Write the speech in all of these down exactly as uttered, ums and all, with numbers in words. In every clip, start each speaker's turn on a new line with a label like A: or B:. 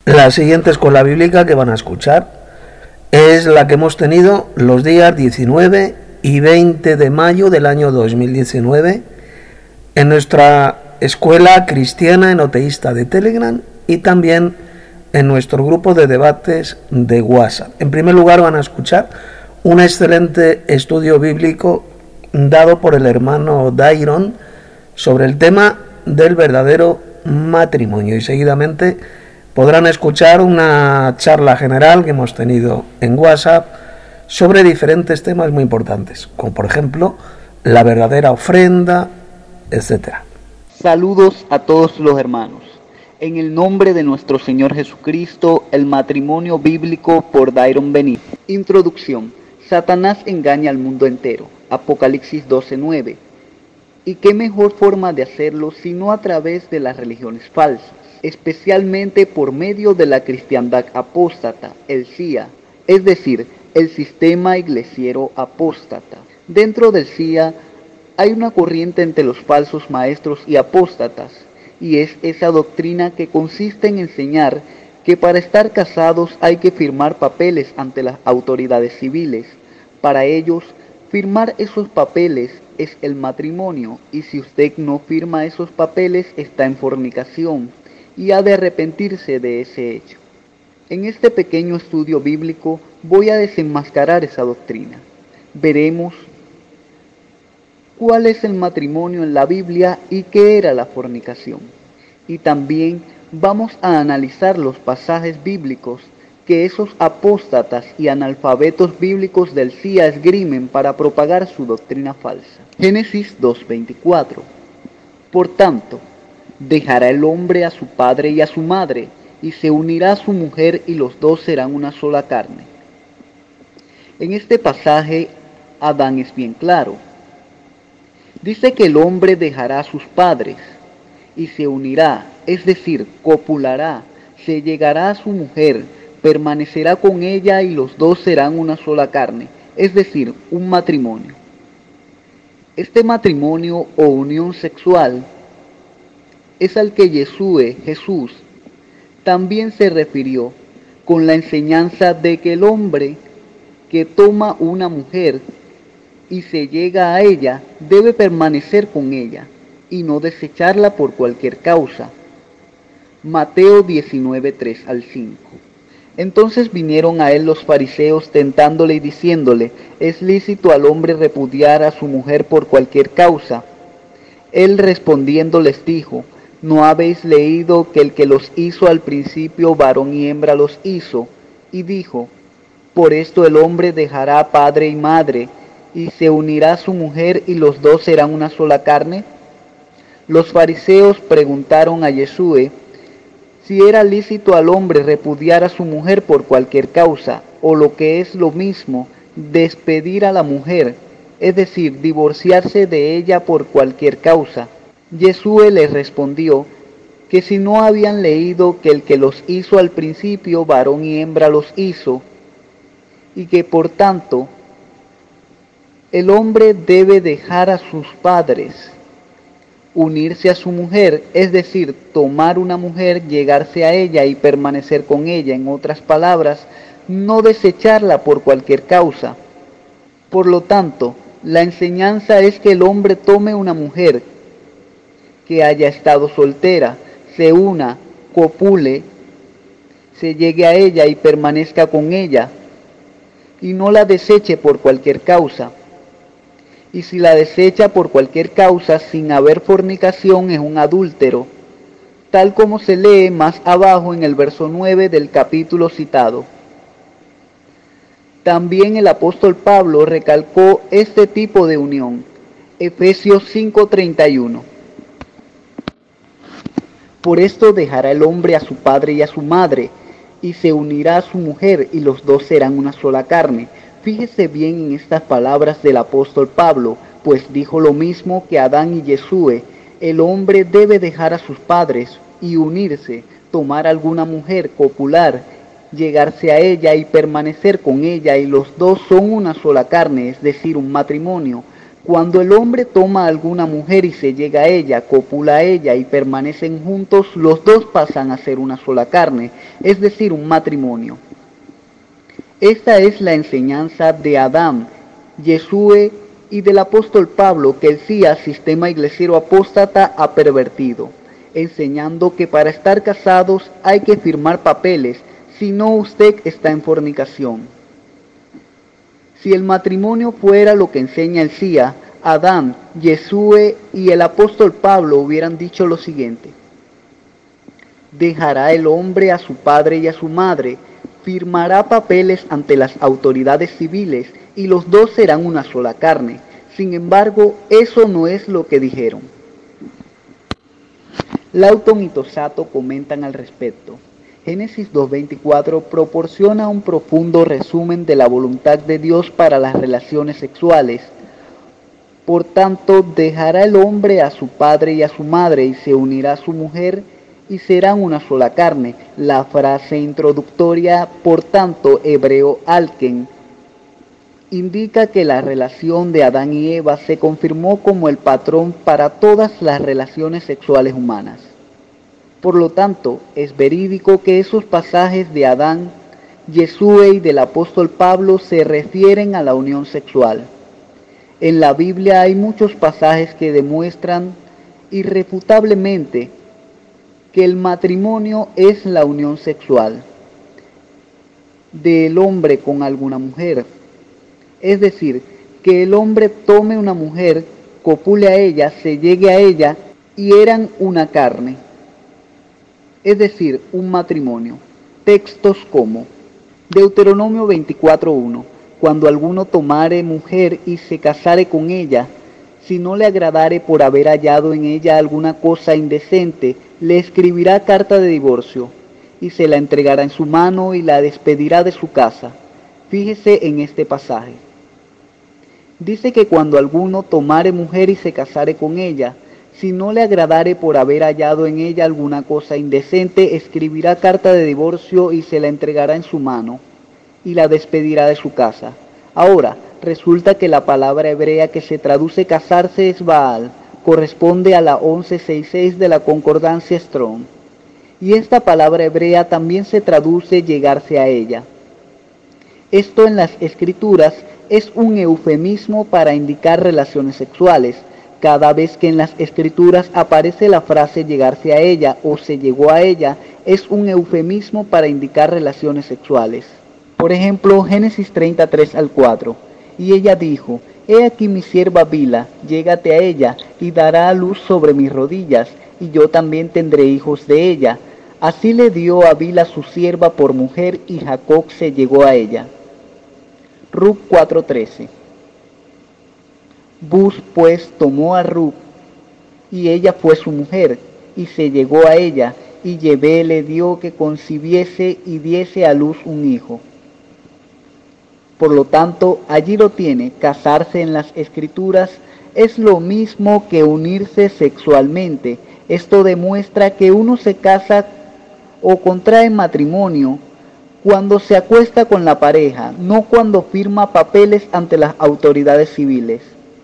A: La siguiente escuela bíblica que van a escuchar es la que hemos tenido los días diecinueve y veinte de mayo del año dos mil diecinueve en nuestra escuela cristiana enoteísta de Telegram y también en nuestro grupo de debates de WhatsApp. En primer lugar van a escuchar un excelente estudio bíblico dado por el hermano Dairon sobre el tema del verdadero matrimonio y seguidamente podrán escuchar una charla general que hemos tenido en WhatsApp sobre diferentes temas muy importantes, como por ejemplo la verdadera ofrenda, etcétera.
B: Saludos a todos los hermanos. En el nombre de nuestro Señor Jesucristo, el matrimonio bíblico por Dairon Benítez. Introducción. Satanás engaña al mundo entero. Apocalipsis doce nueve. ¿Y qué mejor forma de hacerlo sino a través de las religiones falsas? Especialmente por medio de la cristiandad apóstata, el C I A, es decir, el sistema iglesiero apóstata. Dentro del C I A hay una corriente entre los falsos maestros y apóstatas, y es esa doctrina que consiste en enseñar que para estar casados hay que firmar papeles ante las autoridades civiles. Para ellos, firmar esos papeles es el matrimonio, y si usted no firma esos papeles está en fornicación y ha de arrepentirse de ese hecho. En este pequeño estudio bíblico voy a desenmascarar esa doctrina. Veremos cuál es el matrimonio en la Biblia y qué era la fornicación. Y también vamos a analizar los pasajes bíblicos que esos apóstatas y analfabetos bíblicos del C I A esgrimen para propagar su doctrina falsa. Génesis dos veinticuatro. Por tanto, dejará el hombre a su padre y a su madre, y se unirá a su mujer, y los dos serán una sola carne. En este pasaje, Adán es bien claro. Dice que el hombre dejará a sus padres, y se unirá, es decir, copulará, se llegará a su mujer, permanecerá con ella, y los dos serán una sola carne, es decir, un matrimonio. Este matrimonio o unión sexual es al que Yeshua, Jesús, también se refirió con la enseñanza de que el hombre que toma una mujer y se llega a ella debe permanecer con ella y no desecharla por cualquier causa. Mateo diecinueve tres al cinco. Entonces vinieron a él los fariseos tentándole y diciéndole: ¿es lícito al hombre repudiar a su mujer por cualquier causa? Él respondiendo les dijo: ¿no habéis leído que el que los hizo al principio varón y hembra los hizo? Y dijo: por esto el hombre dejará padre y madre, y se unirá a su mujer, y los dos serán una sola carne. Los fariseos preguntaron a Yeshua si era lícito al hombre repudiar a su mujer por cualquier causa, o lo que es lo mismo, despedir a la mujer, es decir, divorciarse de ella por cualquier causa. Yeshua les respondió que si no habían leído que el que los hizo al principio varón y hembra los hizo, y que por tanto el hombre debe dejar a sus padres, unirse a su mujer, es decir, tomar una mujer, llegarse a ella y permanecer con ella, en otras palabras, no desecharla por cualquier causa. Por lo tanto, la enseñanza es que el hombre tome una mujer que haya estado soltera, se una, copule, se llegue a ella y permanezca con ella, y no la deseche por cualquier causa. Y si la desecha por cualquier causa sin haber fornicación, es un adúltero, tal como se lee más abajo en el verso nueve del capítulo citado. También el apóstol Pablo recalcó este tipo de unión, Efesios cinco treinta y uno. Por esto dejará el hombre a su padre y a su madre, y se unirá a su mujer, y los dos serán una sola carne. Fíjese bien en estas palabras del apóstol Pablo, pues dijo lo mismo que Adán y Yeshua: el hombre debe dejar a sus padres y unirse, tomar alguna mujer, copular, llegarse a ella y permanecer con ella, y los dos son una sola carne, es decir, un matrimonio. Cuando el hombre toma a alguna mujer y se llega a ella, copula a ella y permanecen juntos, los dos pasan a ser una sola carne, es decir, un matrimonio. Esta es la enseñanza de Adán, Yeshua y del apóstol Pablo, que el C I A, sistema iglesiero apóstata, ha pervertido, enseñando que para estar casados hay que firmar papeles, si no usted está en fornicación. Si el matrimonio fuera lo que enseña el C I A, Adán, Yeshua y el apóstol Pablo hubieran dicho lo siguiente: dejará el hombre a su padre y a su madre, firmará papeles ante las autoridades civiles y los dos serán una sola carne. Sin embargo, eso no es lo que dijeron. Lauton y Tosato comentan al respecto. Génesis dos veinticuatro proporciona un profundo resumen de la voluntad de Dios para las relaciones sexuales. Por tanto, dejará el hombre a su padre y a su madre y se unirá a su mujer y serán una sola carne. La frase introductoria, por tanto, hebreo alken, indica que la relación de Adán y Eva se confirmó como el patrón para todas las relaciones sexuales humanas. Por lo tanto, es verídico que esos pasajes de Adán, Yeshua y del apóstol Pablo se refieren a la unión sexual. En la Biblia hay muchos pasajes que demuestran irrefutablemente que el matrimonio es la unión sexual del hombre con alguna mujer. Es decir, que el hombre tome una mujer, copule a ella, se llegue a ella y eran una carne. Es decir, un matrimonio. Textos como Deuteronomio veinticuatro uno. Cuando alguno tomare mujer y se casare con ella, si no le agradare por haber hallado en ella alguna cosa indecente, le escribirá carta de divorcio, y se la entregará en su mano y la despedirá de su casa. Fíjese en este pasaje. Dice que cuando alguno tomare mujer y se casare con ella, si no le agradare por haber hallado en ella alguna cosa indecente, escribirá carta de divorcio y se la entregará en su mano, y la despedirá de su casa. Ahora, resulta que la palabra hebrea que se traduce casarse es Baal, corresponde a la once sesenta y seis de la concordancia Strong. Y esta palabra hebrea también se traduce llegarse a ella. Esto en las escrituras es un eufemismo para indicar relaciones sexuales. Cada vez que en las escrituras aparece la frase llegarse a ella o se llegó a ella, es un eufemismo para indicar relaciones sexuales. Por ejemplo, Génesis treinta, tres al cuatro. Y ella dijo: he aquí mi sierva Bila, llégate a ella, y dará a luz sobre mis rodillas, y yo también tendré hijos de ella. Así le dio a Bila su sierva por mujer, y Jacob se llegó a ella. Ruth cuatro trece. Buz pues tomó a Ruth, y ella fue su mujer, y se llegó a ella, y Yahvé le dio que concibiese y diese a luz un hijo. Por lo tanto, allí lo tiene. Casarse en las escrituras es lo mismo que unirse sexualmente. Esto demuestra que uno se casa o contrae matrimonio cuando se acuesta con la pareja, no cuando firma papeles ante las autoridades civiles.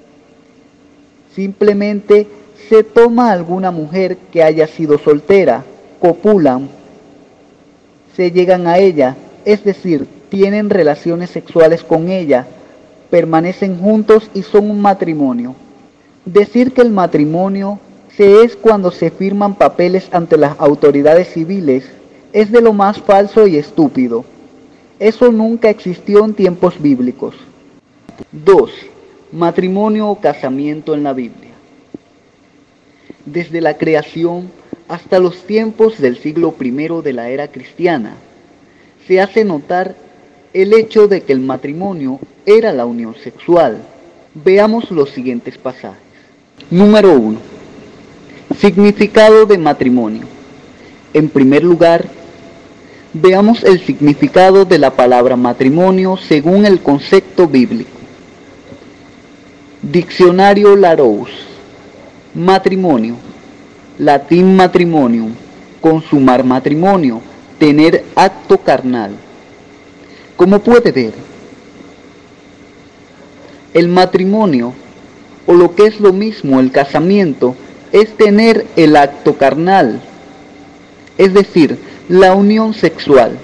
B: Simplemente se toma a alguna mujer que haya sido soltera, copulan, se llegan a ella, es decir, tienen relaciones sexuales con ella, permanecen juntos y son un matrimonio. Decir que el matrimonio se es cuando se firman papeles ante las autoridades civiles es de lo más falso y estúpido. Eso nunca existió en tiempos bíblicos. dos. Matrimonio o casamiento en la Biblia. Desde la creación hasta los tiempos del siglo primero de la era cristiana, se hace notar el hecho de que el matrimonio era la unión sexual. Veamos los siguientes pasajes. Número uno. Significado de matrimonio. En primer lugar, veamos el significado de la palabra matrimonio según el concepto bíblico. Diccionario Larousse. Matrimonio. Latín matrimonium. Consumar matrimonio. Tener acto carnal. Como puede ver, el matrimonio o lo que es lo mismo el casamiento, es tener el acto carnal, es decir, la unión sexual.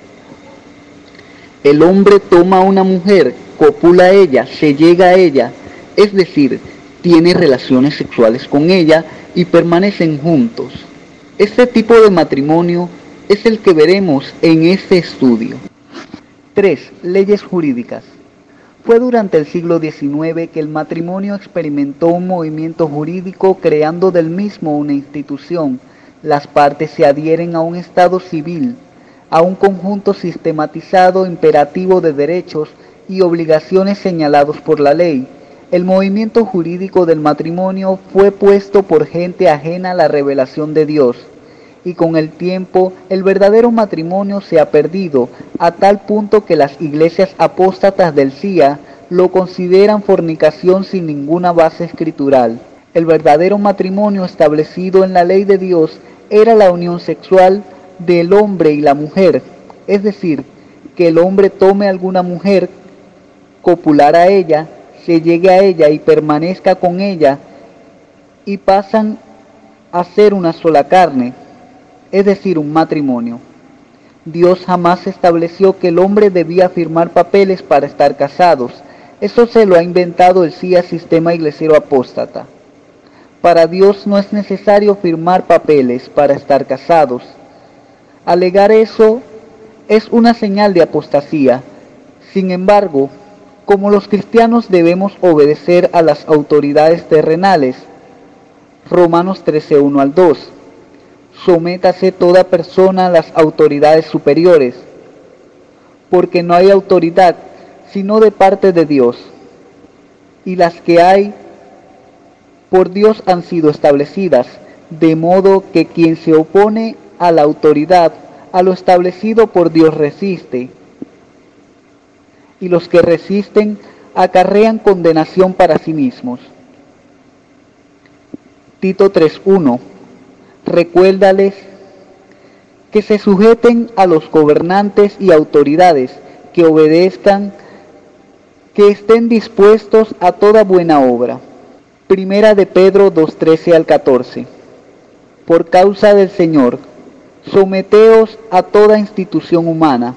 B: El hombre toma a una mujer, copula a ella, se llega a ella, es decir, tiene relaciones sexuales con ella y permanecen juntos. Este tipo de matrimonio es el que veremos en este estudio. tres. Leyes jurídicas. Fue durante el siglo diecinueve que el matrimonio experimentó un movimiento jurídico creando del mismo una institución. Las partes se adhieren a un estado civil, a un conjunto sistematizado imperativo de derechos y obligaciones señalados por la ley. El movimiento jurídico del matrimonio fue puesto por gente ajena a la revelación de Dios, y con el tiempo el verdadero matrimonio se ha perdido, a tal punto que las iglesias apóstatas del C I A lo consideran fornicación sin ninguna base escritural. El verdadero matrimonio establecido en la ley de Dios era la unión sexual del hombre y la mujer, es decir, que el hombre tome a alguna mujer, copular a ella, se llegue a ella y permanezca con ella, y pasan a ser una sola carne, es decir, un matrimonio. Dios jamás estableció que el hombre debía firmar papeles para estar casados. Eso se lo ha inventado el C I A, Sistema Iglesiero Apóstata. Para Dios no es necesario firmar papeles para estar casados. Alegar eso es una señal de apostasía. Sin embargo, como los cristianos debemos obedecer a las autoridades terrenales, Romanos trece, uno al dos, sométase toda persona a las autoridades superiores, porque no hay autoridad sino de parte de Dios, y las que hay por Dios han sido establecidas, de modo que quien se opone a la autoridad, a lo establecido por Dios resiste, y los que resisten acarrean condenación para sí mismos. Tito tres, uno. Recuérdales que se sujeten a los gobernantes y autoridades, que obedezcan, que estén dispuestos a toda buena obra. Primera de Pedro dos, trece al catorce. Por causa del Señor, someteos a toda institución humana,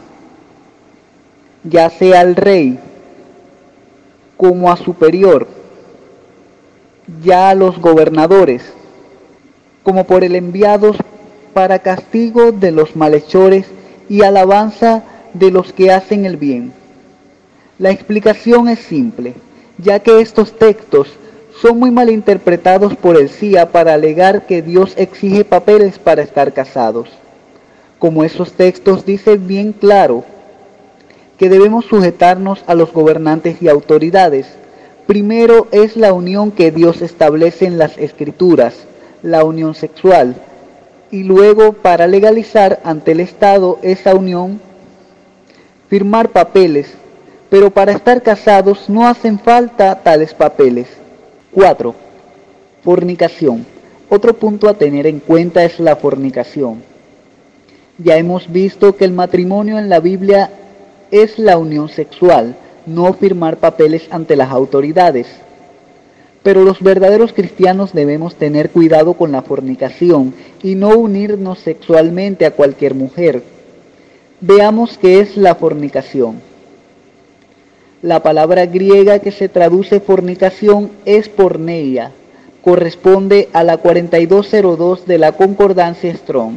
B: ya sea al rey como a superior, ya a los gobernadores, como por el enviados, para castigo de los malhechores y alabanza de los que hacen el bien. La explicación es simple, ya que estos textos son muy mal interpretados por el C I A para alegar que Dios exige papeles para estar casados. Como esos textos dicen bien claro que debemos sujetarnos a los gobernantes y autoridades, primero es la unión que Dios establece en las Escrituras, la unión sexual, y luego, para legalizar ante el Estado esa unión, firmar papeles, pero para estar casados no hacen falta tales papeles. cuatro. Fornicación. Otro punto a tener en cuenta es la fornicación. Ya hemos visto que el matrimonio en la Biblia es la unión sexual, no firmar papeles ante las autoridades. Pero los verdaderos cristianos debemos tener cuidado con la fornicación y no unirnos sexualmente a cualquier mujer. Veamos qué es la fornicación. La palabra griega que se traduce fornicación es porneia, corresponde a la cuarenta y dos cero dos de la Concordancia Strong.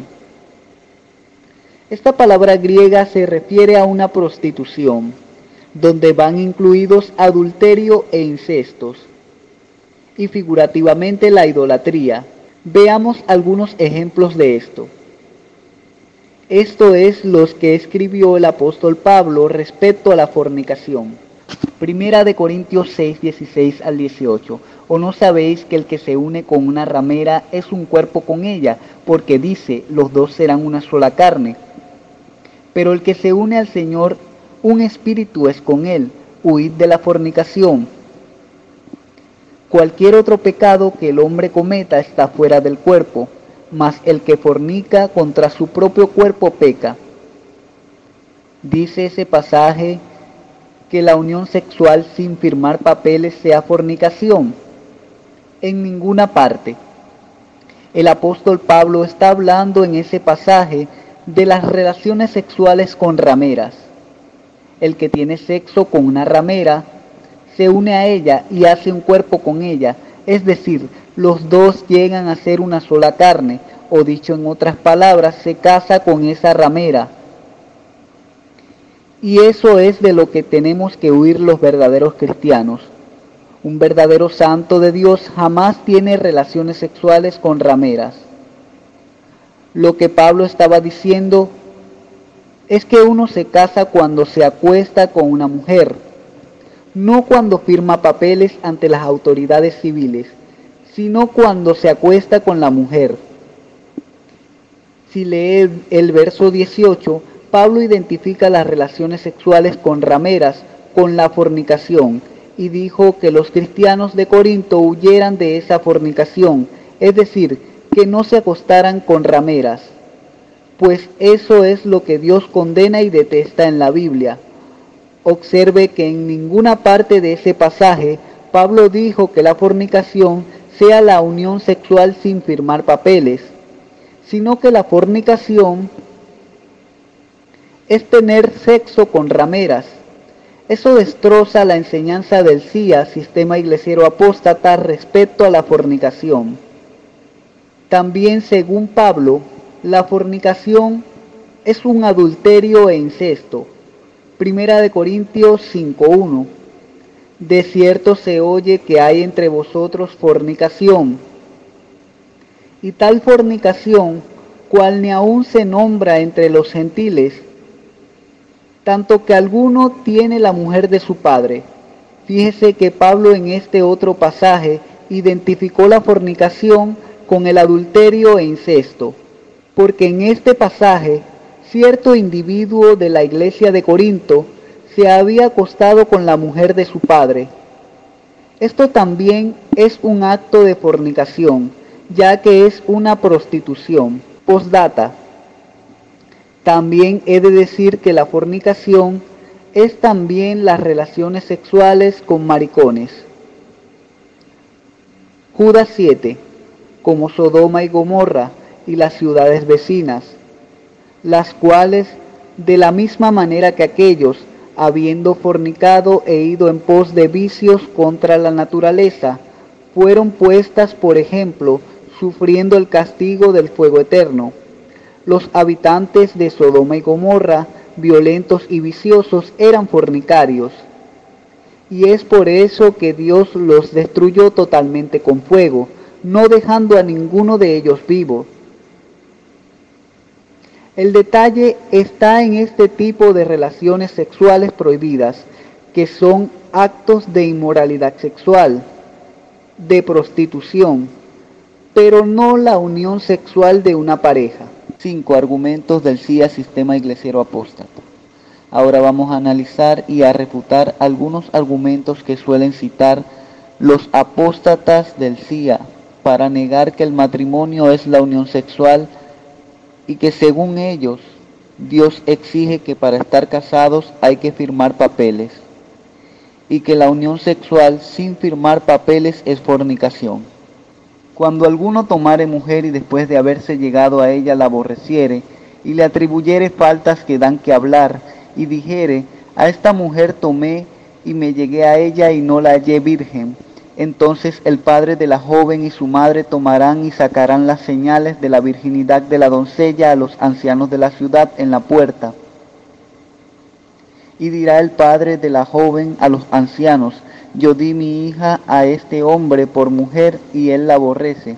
B: Esta palabra griega se refiere a una prostitución, donde van incluidos adulterio e incestos, y figurativamente la idolatría. Veamos algunos ejemplos de esto. Esto es los que escribió el apóstol Pablo respecto a la fornicación. Primera de Corintios seis, dieciséis al dieciocho. ¿O no sabéis que el que se une con una ramera es un cuerpo con ella? Porque dice, los dos serán una sola carne. Pero el que se une al Señor, un espíritu es con él. Huid de la fornicación. Cualquier otro pecado que el hombre cometa está fuera del cuerpo, mas el que fornica contra su propio cuerpo peca. Dice ese pasaje que la unión sexual sin firmar papeles sea fornicación. en ninguna parte. El apóstol Pablo está hablando en ese pasaje de las relaciones sexuales con rameras. El que tiene sexo con una ramera se une a ella y hace un cuerpo con ella, es decir, los dos llegan a ser una sola carne, o dicho en otras palabras, se casa con esa ramera. Y eso es de lo que tenemos que huir los verdaderos cristianos. Un verdadero santo de Dios jamás tiene relaciones sexuales con rameras. Lo que Pablo estaba diciendo es que uno se casa cuando se acuesta con una mujer, no cuando firma papeles ante las autoridades civiles, sino cuando se acuesta con la mujer. Si lee el verso dieciocho, Pablo identifica las relaciones sexuales con rameras con la fornicación y dijo que los cristianos de Corinto huyeran de esa fornicación, es decir, que no se acostaran con rameras, pues eso es lo que Dios condena y detesta en la Biblia. Observe que en ninguna parte de ese pasaje Pablo dijo que la fornicación sea la unión sexual sin firmar papeles, sino que la fornicación es tener sexo con rameras. Eso destroza la enseñanza del S I A, Sistema Iglesiero Apóstata, respecto a la fornicación. También, según Pablo, la fornicación es un adulterio e incesto. Primera de Corintios cinco uno. De cierto se oye que hay entre vosotros fornicación, y tal fornicación, cual ni aun se nombra entre los gentiles, tanto que alguno tiene la mujer de su padre. Fíjese que Pablo en este otro pasaje identificó la fornicación con el adulterio e incesto, porque en este pasaje cierto individuo de la iglesia de Corinto se había acostado con la mujer de su padre. Esto también es un acto de fornicación, ya que es una prostitución. Postdata. También he de decir que la fornicación es también las relaciones sexuales con maricones. Judas siete, como Sodoma y Gomorra y las ciudades vecinas, las cuales, de la misma manera que aquellos, habiendo fornicado e ido en pos de vicios contra la naturaleza, fueron puestas, por ejemplo, sufriendo el castigo del fuego eterno. Los habitantes de Sodoma y Gomorra, violentos y viciosos, eran fornicarios, y es por eso que Dios los destruyó totalmente con fuego, no dejando a ninguno de ellos vivo. El detalle está en este tipo de relaciones sexuales prohibidas, que son actos de inmoralidad sexual, de prostitución, pero no la unión sexual de una pareja. Cinco argumentos del S I A, Sistema Iglesiero Apóstata. Ahora vamos a analizar y a refutar algunos argumentos que suelen citar los apóstatas del S I A para negar que el matrimonio es la unión sexual y que según ellos Dios exige que para estar casados hay que firmar papeles y que la unión sexual sin firmar papeles es fornicación. Cuando alguno tomare mujer y después de haberse llegado a ella la aborreciere y le atribuyere faltas que dan que hablar y dijere, a esta mujer tomé y me llegué a ella y no la hallé virgen, entonces el padre de la joven y su madre tomarán y sacarán las señales de la virginidad de la doncella a los ancianos de la ciudad en la puerta. Y dirá el padre de la joven a los ancianos, yo di mi hija a este hombre por mujer y él la aborrece.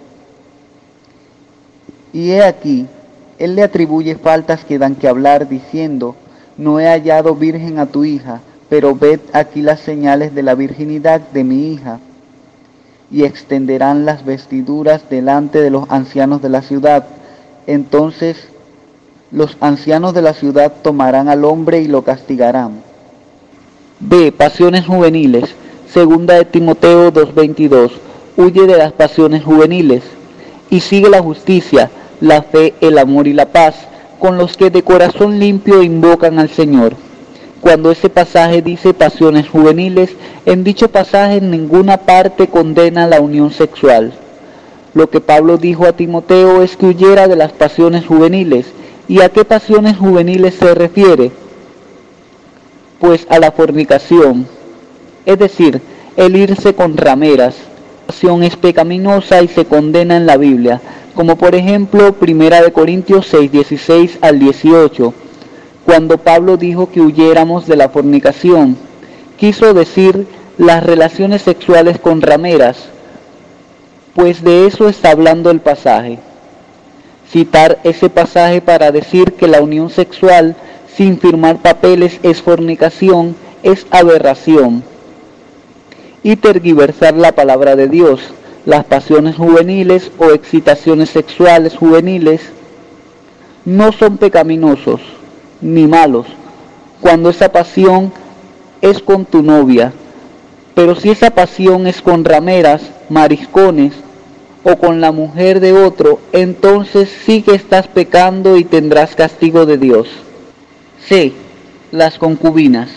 B: Y he aquí, él le atribuye faltas que dan que hablar, diciendo, no he hallado virgen a tu hija, pero ved aquí las señales de la virginidad de mi hija. Y extenderán las vestiduras delante de los ancianos de la ciudad. Entonces los ancianos de la ciudad tomarán al hombre y lo castigarán. B. Pasiones juveniles. Segunda de Timoteo dos veintidós. Huye de las pasiones juveniles y sigue la justicia, la fe, el amor y la paz, con los que de corazón limpio invocan al Señor. cuando ese pasaje dice pasiones juveniles, en dicho pasaje en ninguna parte condena la unión sexual. Lo que Pablo dijo a Timoteo es que huyera de las pasiones juveniles. ¿Y a qué pasiones juveniles se refiere? Pues a la fornicación, es decir, el irse con rameras. La pasión es pecaminosa y se condena en la Biblia, como por ejemplo Primera de Corintios seis, dieciséis al dieciocho, cuando Pablo dijo que huyéramos de la fornicación. Quiso decir las relaciones sexuales con rameras, pues de eso está hablando el pasaje. Citar ese pasaje para decir que la unión sexual sin firmar papeles es fornicación es aberración. Y tergiversar la palabra de Dios. Las pasiones juveniles o excitaciones sexuales juveniles no son pecaminosos ni malos cuando esa pasión es con tu novia, pero si esa pasión es con rameras, mariscones o con la mujer de otro, entonces sí que estás pecando y tendrás castigo de Dios. C. Las concubinas.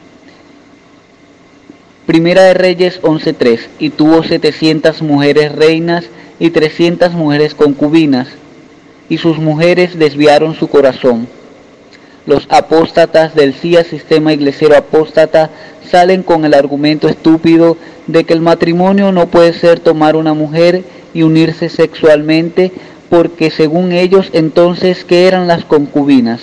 B: Primera de Reyes once tres, y tuvo setecientas mujeres reinas y trescientas mujeres concubinas, y sus mujeres desviaron su corazón. Los apóstatas del C I A, Sistema Iglesiero Apóstata, salen con el argumento estúpido de que el matrimonio no puede ser tomar una mujer y unirse sexualmente, porque según ellos entonces, ¿qué eran las concubinas?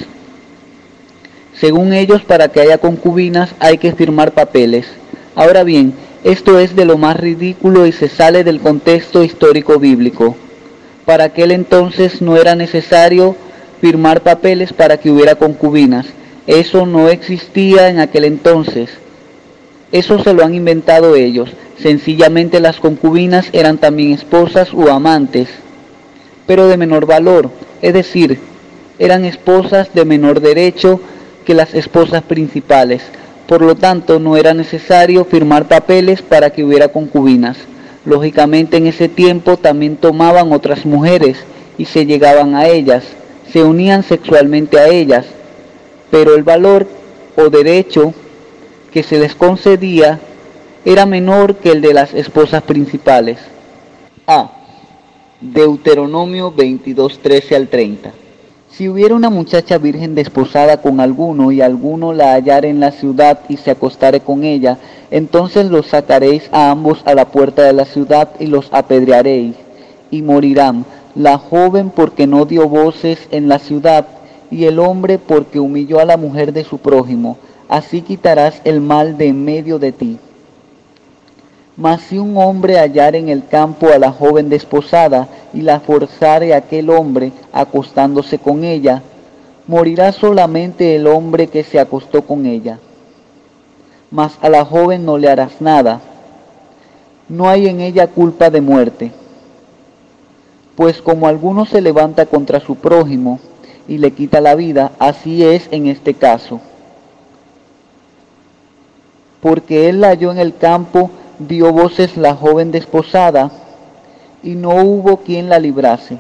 B: Según ellos, para que haya concubinas hay que firmar papeles. Ahora bien, esto es de lo más ridículo y se sale del contexto histórico bíblico. Para aquel entonces no era necesario firmar papeles para que hubiera concubinas. Eso no existía en aquel entonces. Eso se lo han inventado ellos. Sencillamente las concubinas eran también esposas o amantes, pero de menor valor, es decir, eran esposas de menor derecho que las esposas principales. Por lo tanto, no era necesario firmar papeles para que hubiera concubinas. Lógicamente, en ese tiempo también tomaban otras mujeres y se llegaban a ellas, se unían sexualmente a ellas, pero el valor o derecho que se les concedía era menor que el de las esposas principales. A. Deuteronomio veintidós, trece al treinta. Si hubiera una muchacha virgen desposada con alguno, y alguno la hallare en la ciudad y se acostare con ella, entonces los sacaréis a ambos a la puerta de la ciudad y los apedrearéis, y morirán, la joven porque no dio voces en la ciudad, y el hombre porque humilló a la mujer de su prójimo. Así quitarás el mal de en medio de ti. Mas si un hombre hallare en el campo a la joven desposada, y la forzare aquel hombre acostándose con ella, morirá solamente el hombre que se acostó con ella. Mas a la joven no le harás nada. No hay en ella culpa de muerte. Pues como alguno se levanta contra su prójimo y le quita la vida, así es en este caso. Porque él la halló en el campo, dio voces la joven desposada, y no hubo quien la librase.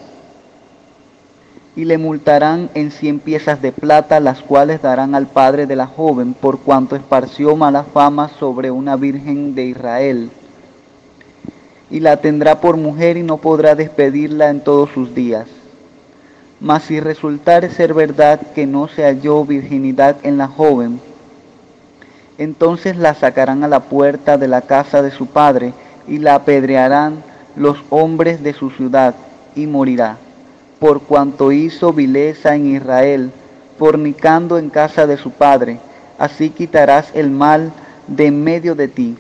B: Y le multarán en cien piezas de plata, las cuales darán al padre de la joven, por cuanto esparció mala fama sobre una virgen de Israel. Y la tendrá por mujer y no podrá despedirla en todos sus días. Mas si resultare ser verdad que no se halló virginidad en la joven, entonces la sacarán a la puerta de la casa de su padre y la apedrearán los hombres de su ciudad, y morirá, por cuanto hizo vileza en Israel, fornicando en casa de su padre. Así quitarás el mal de en medio de ti.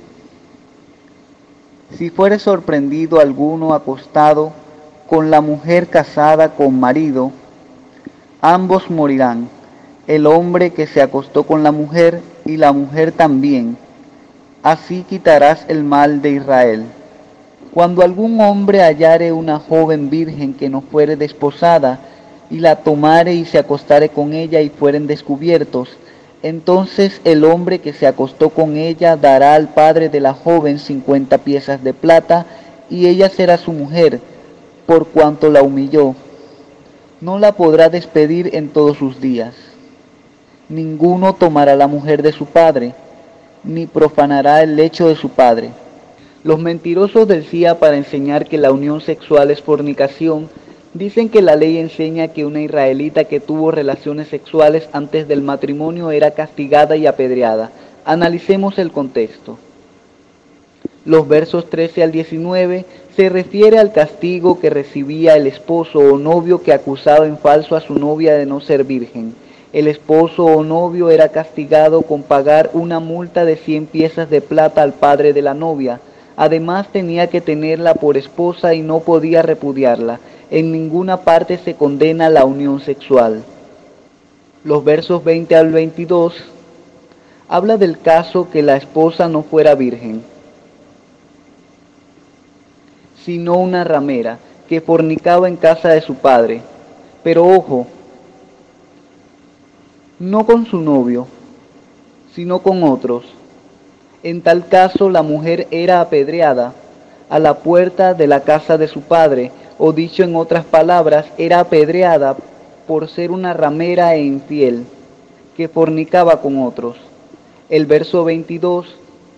B: Si fuere sorprendido alguno acostado con la mujer casada con marido, ambos morirán, el hombre que se acostó con la mujer y la mujer también. Así quitarás el mal de Israel. Cuando algún hombre hallare una joven virgen que no fuere desposada, y la tomare y se acostare con ella y fueren descubiertos, entonces el hombre que se acostó con ella dará al padre de la joven cincuenta piezas de plata, y ella será su mujer, por cuanto la humilló. No la podrá despedir en todos sus días. Ninguno tomará la mujer de su padre, ni profanará el lecho de su padre. Los mentirosos del C I A, para enseñar que la unión sexual es fornicación, dicen que la ley enseña que una israelita que tuvo relaciones sexuales antes del matrimonio era castigada y apedreada. Analicemos el contexto. Los versos trece al diecinueve se refiere al castigo que recibía el esposo o novio que acusaba en falso a su novia de no ser virgen. El esposo o novio era castigado con pagar una multa de cien piezas de plata al padre de la novia. Además tenía que tenerla por esposa y no podía repudiarla. En ninguna parte se condena la unión sexual. Los versos veinte al veintidós habla del caso que la esposa no fuera virgen, sino una ramera que fornicaba en casa de su padre. Pero ojo, no con su novio, sino con otros. En tal caso la mujer era apedreada a la puerta de la casa de su padre, o dicho en otras palabras, era apedreada por ser una ramera e infiel, que fornicaba con otros. El verso veintidós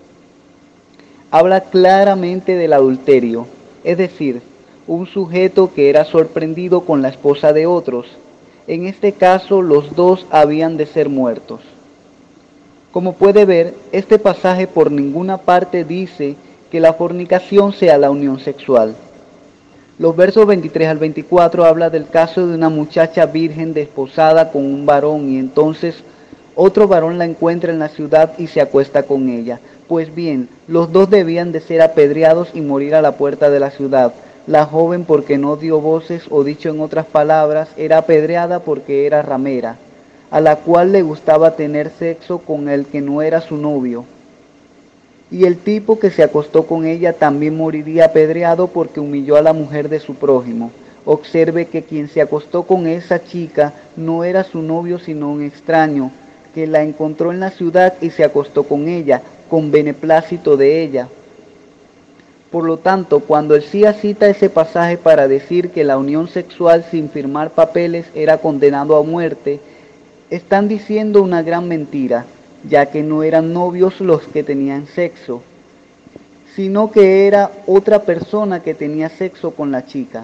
B: habla claramente del adulterio, es decir, un sujeto que era sorprendido con la esposa de otros. En este caso, los dos habían de ser muertos. Como puede ver, este pasaje por ninguna parte dice que la fornicación sea la unión sexual. Los versos veintitrés al veinticuatro habla del caso de una muchacha virgen desposada con un varón y entonces otro varón la encuentra en la ciudad y se acuesta con ella. Pues bien, los dos debían de ser apedreados y morir a la puerta de la ciudad. La joven, porque no dio voces, o dicho en otras palabras, era apedreada porque era ramera, a la cual le gustaba tener sexo con el que no era su novio. Y el tipo que se acostó con ella también moriría apedreado porque humilló a la mujer de su prójimo. Observe que quien se acostó con esa chica no era su novio sino un extraño, que la encontró en la ciudad y se acostó con ella, con beneplácito de ella. Por lo tanto, cuando el C I A cita ese pasaje para decir que la unión sexual sin firmar papeles era condenado a muerte, están diciendo una gran mentira, ya que no eran novios los que tenían sexo, sino que era otra persona que tenía sexo con la chica.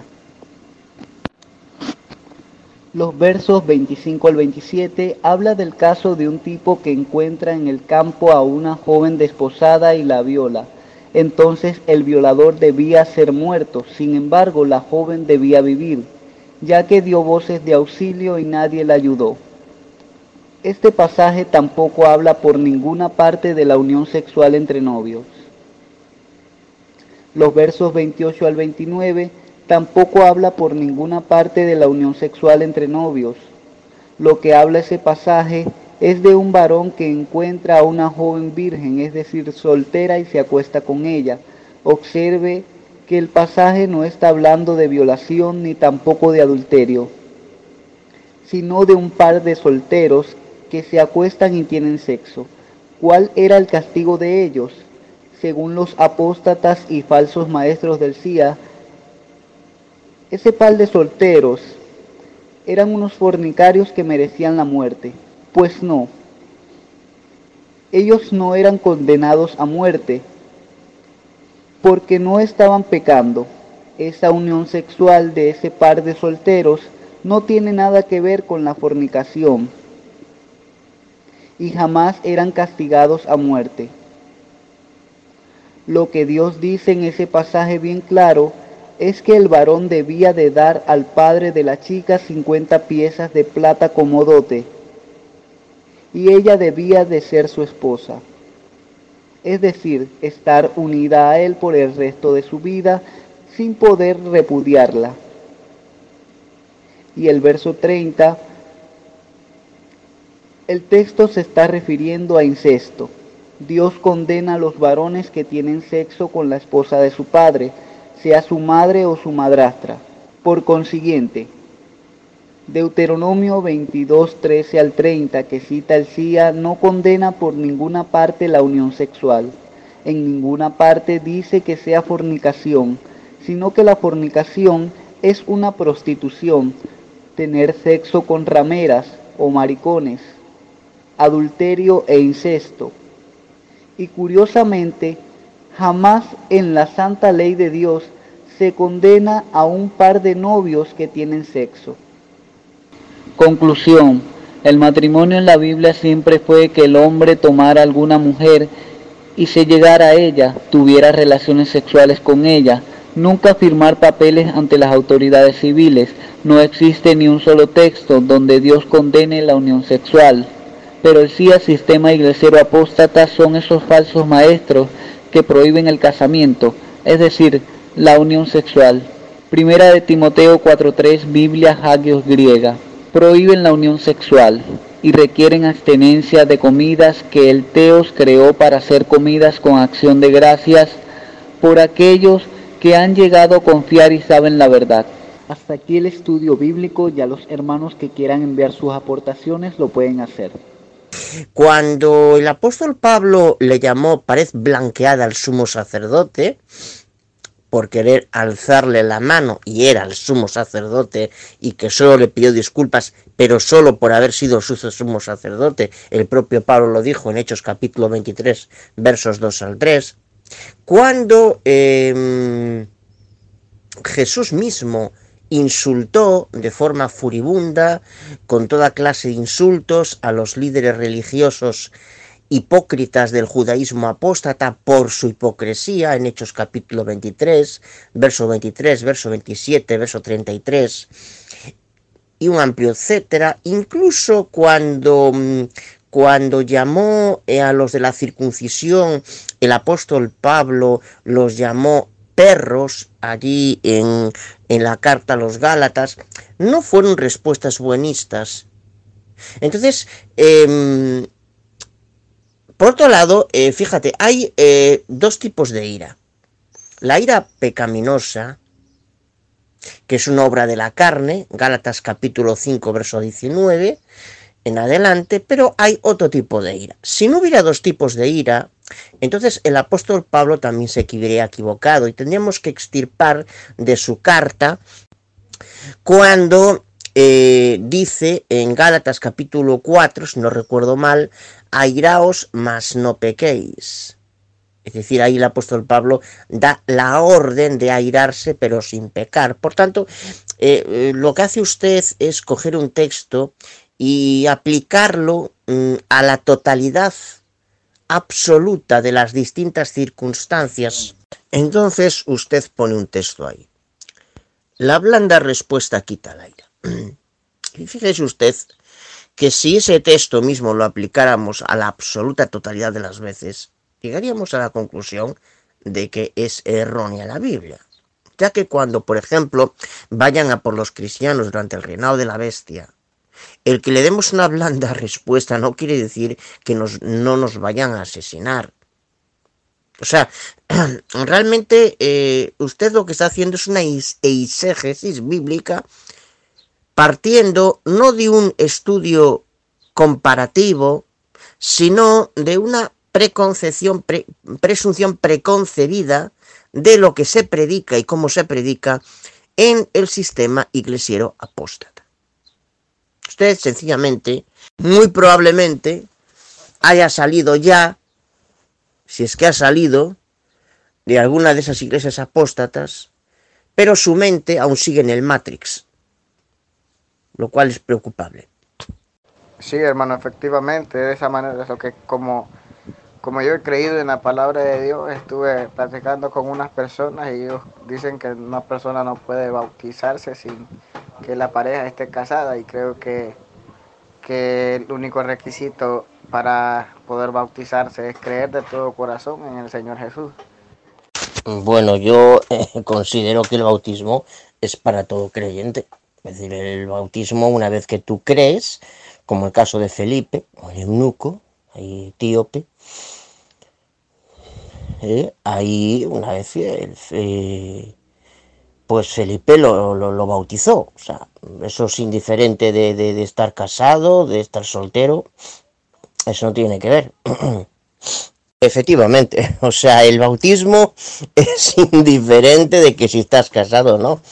B: Los versos veinticinco al veintisiete habla del caso de un tipo que encuentra en el campo a una joven desposada y la viola. Entonces el violador debía ser muerto, sin embargo la joven debía vivir, ya que dio voces de auxilio y nadie la ayudó. Este pasaje tampoco habla por ninguna parte de la unión sexual entre novios. Los versos veintiocho al veintinueve tampoco habla por ninguna parte de la unión sexual entre novios. Lo que habla ese pasaje es de un varón que encuentra a una joven virgen, es decir, soltera, y se acuesta con ella. Observe que el pasaje no está hablando de violación ni tampoco de adulterio, sino de un par de solteros que se acuestan y tienen sexo. ¿Cuál era el castigo de ellos? Según los apóstatas y falsos maestros del C I A, ese par de solteros eran unos fornicarios que merecían la muerte. Pues no, ellos no eran condenados a muerte, porque no estaban pecando. Esa unión sexual de ese par de solteros no tiene nada que ver con la fornicación, y jamás eran castigados a muerte. Lo que Dios dice en ese pasaje bien claro es que el varón debía de dar al padre de la chica cincuenta piezas de plata como dote, y ella debía de ser su esposa, es decir, estar unida a él por el resto de su vida sin poder repudiarla. Y el verso treinta, el texto se está refiriendo a incesto. Dios condena a los varones que tienen sexo con la esposa de su padre, sea su madre o su madrastra. Por consiguiente, Deuteronomio veintidós, trece al treinta, que cita el C I A, no condena por ninguna parte la unión sexual. En ninguna parte dice que sea fornicación, sino que la fornicación es una prostitución, tener sexo con rameras o maricones. adulterio e incesto. Y curiosamente, jamás en la santa ley de Dios se condena a un par de novios que tienen sexo. Conclusión: el matrimonio en la Biblia siempre fue que el hombre tomara a alguna mujer y se llegara a ella, tuviera relaciones sexuales con ella, nunca firmar papeles ante las autoridades civiles. No existe ni un solo texto donde Dios condene la unión sexual. Pero el sí al sistema iglesiero apóstata son esos falsos maestros que prohíben el casamiento, es decir, la unión sexual. Primera de Timoteo cuatro tres, Biblia Hagios griega. Prohíben la unión sexual y requieren abstenencia de comidas que el Teos creó para ser comidas con acción de gracias por aquellos que han llegado a confiar y saben la verdad. Hasta aquí el estudio bíblico. Ya los hermanos que quieran enviar sus aportaciones lo pueden hacer.
C: Cuando el apóstol Pablo le llamó pared blanqueada al sumo sacerdote, por querer alzarle la mano, y era el sumo sacerdote, y que solo le pidió disculpas, pero solo por haber sido su sumo sacerdote, el propio Pablo lo dijo en Hechos capítulo veintitrés, versos dos al tres, cuando eh, Jesús mismo insultó de forma furibunda, con toda clase de insultos, a los líderes religiosos hipócritas del judaísmo apóstata por su hipocresía, en Hechos capítulo veintitrés, verso veintitrés, verso veintisiete, verso treinta y tres, y un amplio etcétera. Incluso cuando, cuando llamó a los de la circuncisión, el apóstol Pablo los llamó perros allí en, en la carta a los Gálatas, no fueron respuestas buenistas. Entonces, eh, por otro lado, eh, fíjate, hay eh, dos tipos de ira. La ira pecaminosa, que es una obra de la carne, Gálatas capítulo cinco, verso diecinueve, en adelante, pero hay otro tipo de ira. Si no hubiera dos tipos de ira, entonces el apóstol Pablo también se hubiera equivocado y tendríamos que extirpar de su carta cuando eh, dice en Gálatas capítulo cuatro, si no recuerdo mal, airaos, mas no pequéis. Es decir, ahí el apóstol Pablo da la orden de airarse, pero sin pecar. Por tanto, eh, eh, lo que hace usted es coger un texto y aplicarlo mm, a la totalidad absoluta de las distintas circunstancias. Entonces usted pone un texto ahí. La blanda respuesta quita la ira. Y fíjese usted que si ese texto mismo lo aplicáramos a la absoluta totalidad de las veces, llegaríamos a la conclusión de que es errónea la Biblia. Ya que cuando, por ejemplo, vayan a por los cristianos durante el reinado de la bestia, el que le demos una blanda respuesta no quiere decir que nos, no nos vayan a asesinar. O sea, realmente eh, usted lo que está haciendo es una eisegesis bíblica partiendo no de un estudio comparativo, sino de una preconcepción, pre, presunción preconcebida de lo que se predica y cómo se predica en el sistema iglesiero apóstata. Usted sencillamente, muy probablemente, haya salido ya, si es que ha salido, de alguna de esas iglesias apóstatas, pero su mente aún sigue en el Matrix, lo cual es preocupable.
D: Sí, hermano, efectivamente, de esa manera es lo que, como, como yo he creído en la palabra de Dios, estuve platicando con unas personas y ellos dicen que una persona no puede bautizarse sin que la pareja esté casada, y creo que, que el único requisito para poder bautizarse es creer de todo corazón en el Señor Jesús.
C: Bueno, yo eh, considero que el bautismo es para todo creyente. Es decir, el bautismo, una vez que tú crees, como el caso de Felipe, o el eunuco, ahí etíope, eh, ahí una vez eh, pues Felipe lo, lo, lo bautizó. O sea, eso es indiferente de, de, de estar casado, de estar soltero, eso no tiene que ver. Efectivamente, o sea, el bautismo es indiferente de que si estás casado o no.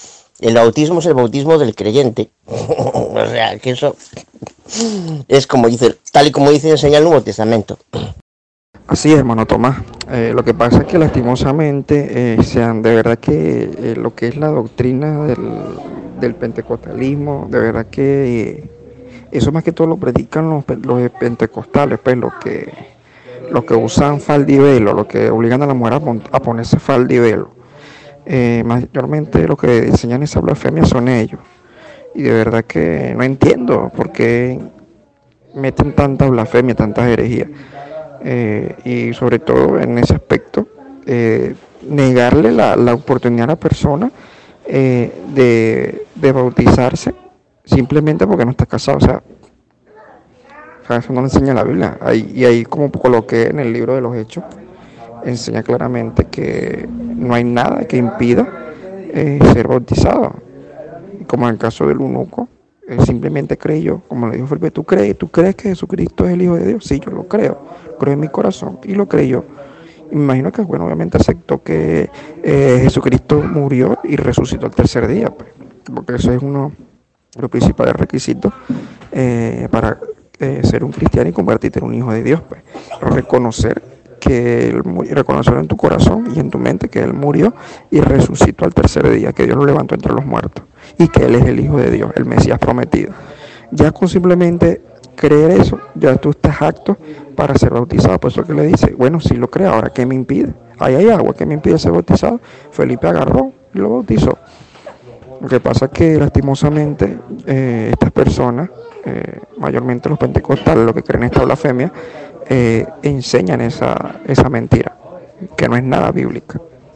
C: El bautismo es el bautismo del creyente. O sea, que eso es como dice, tal y como dice enseña el Nuevo Testamento.
E: Así es, hermano Tomás. Eh, lo que pasa es que lastimosamente, eh, sean de verdad que eh, lo que es la doctrina del, del pentecostalismo, de verdad que eh, eso más que todo lo predican los, los pentecostales, pues los que, los que usan falda y velo, los que obligan a la mujer a, pon, a ponerse falda y velo. Eh, mayormente lo que enseñan esa blasfemia son ellos. Y de verdad que no entiendo por qué meten tanta blasfemia, tantas herejías. Eh, y sobre todo en ese aspecto, eh, negarle la, la oportunidad a la persona eh, de, de bautizarse simplemente porque no está casado. O sea, o sea, eso no lo enseña la Biblia. Ahí, y ahí, como coloqué en el libro de los Hechos, enseña claramente que no hay nada que impida eh, ser bautizado. Como en el caso del eunuco, él simplemente creyó, como le dijo Felipe, ¿tú crees, ¿tú crees que Jesucristo es el Hijo de Dios? Sí, yo lo creo, creo en mi corazón, y lo creyó. Y me imagino que, bueno, obviamente aceptó que eh, Jesucristo murió y resucitó el tercer día, pues, porque eso es uno de los principales requisitos eh, para eh, ser un cristiano y convertirte en un hijo de Dios, pues, reconocer que él murió, reconocerlo en tu corazón y en tu mente que Él murió y resucitó al tercer día, que Dios lo levantó entre los muertos y que Él es el Hijo de Dios, el Mesías prometido. Ya con simplemente creer eso, ya tú estás apto para ser bautizado. Por eso que le dice, bueno, si lo creo, ahora ¿qué me impide? Ahí hay agua, ¿qué me impide ser bautizado? Felipe agarró y lo bautizó. Lo que pasa es que lastimosamente eh, estas personas, eh, mayormente los pentecostales, los que creen esta blasfemia, Eh, enseñan esa, esa mentira, que no es nada bíblica.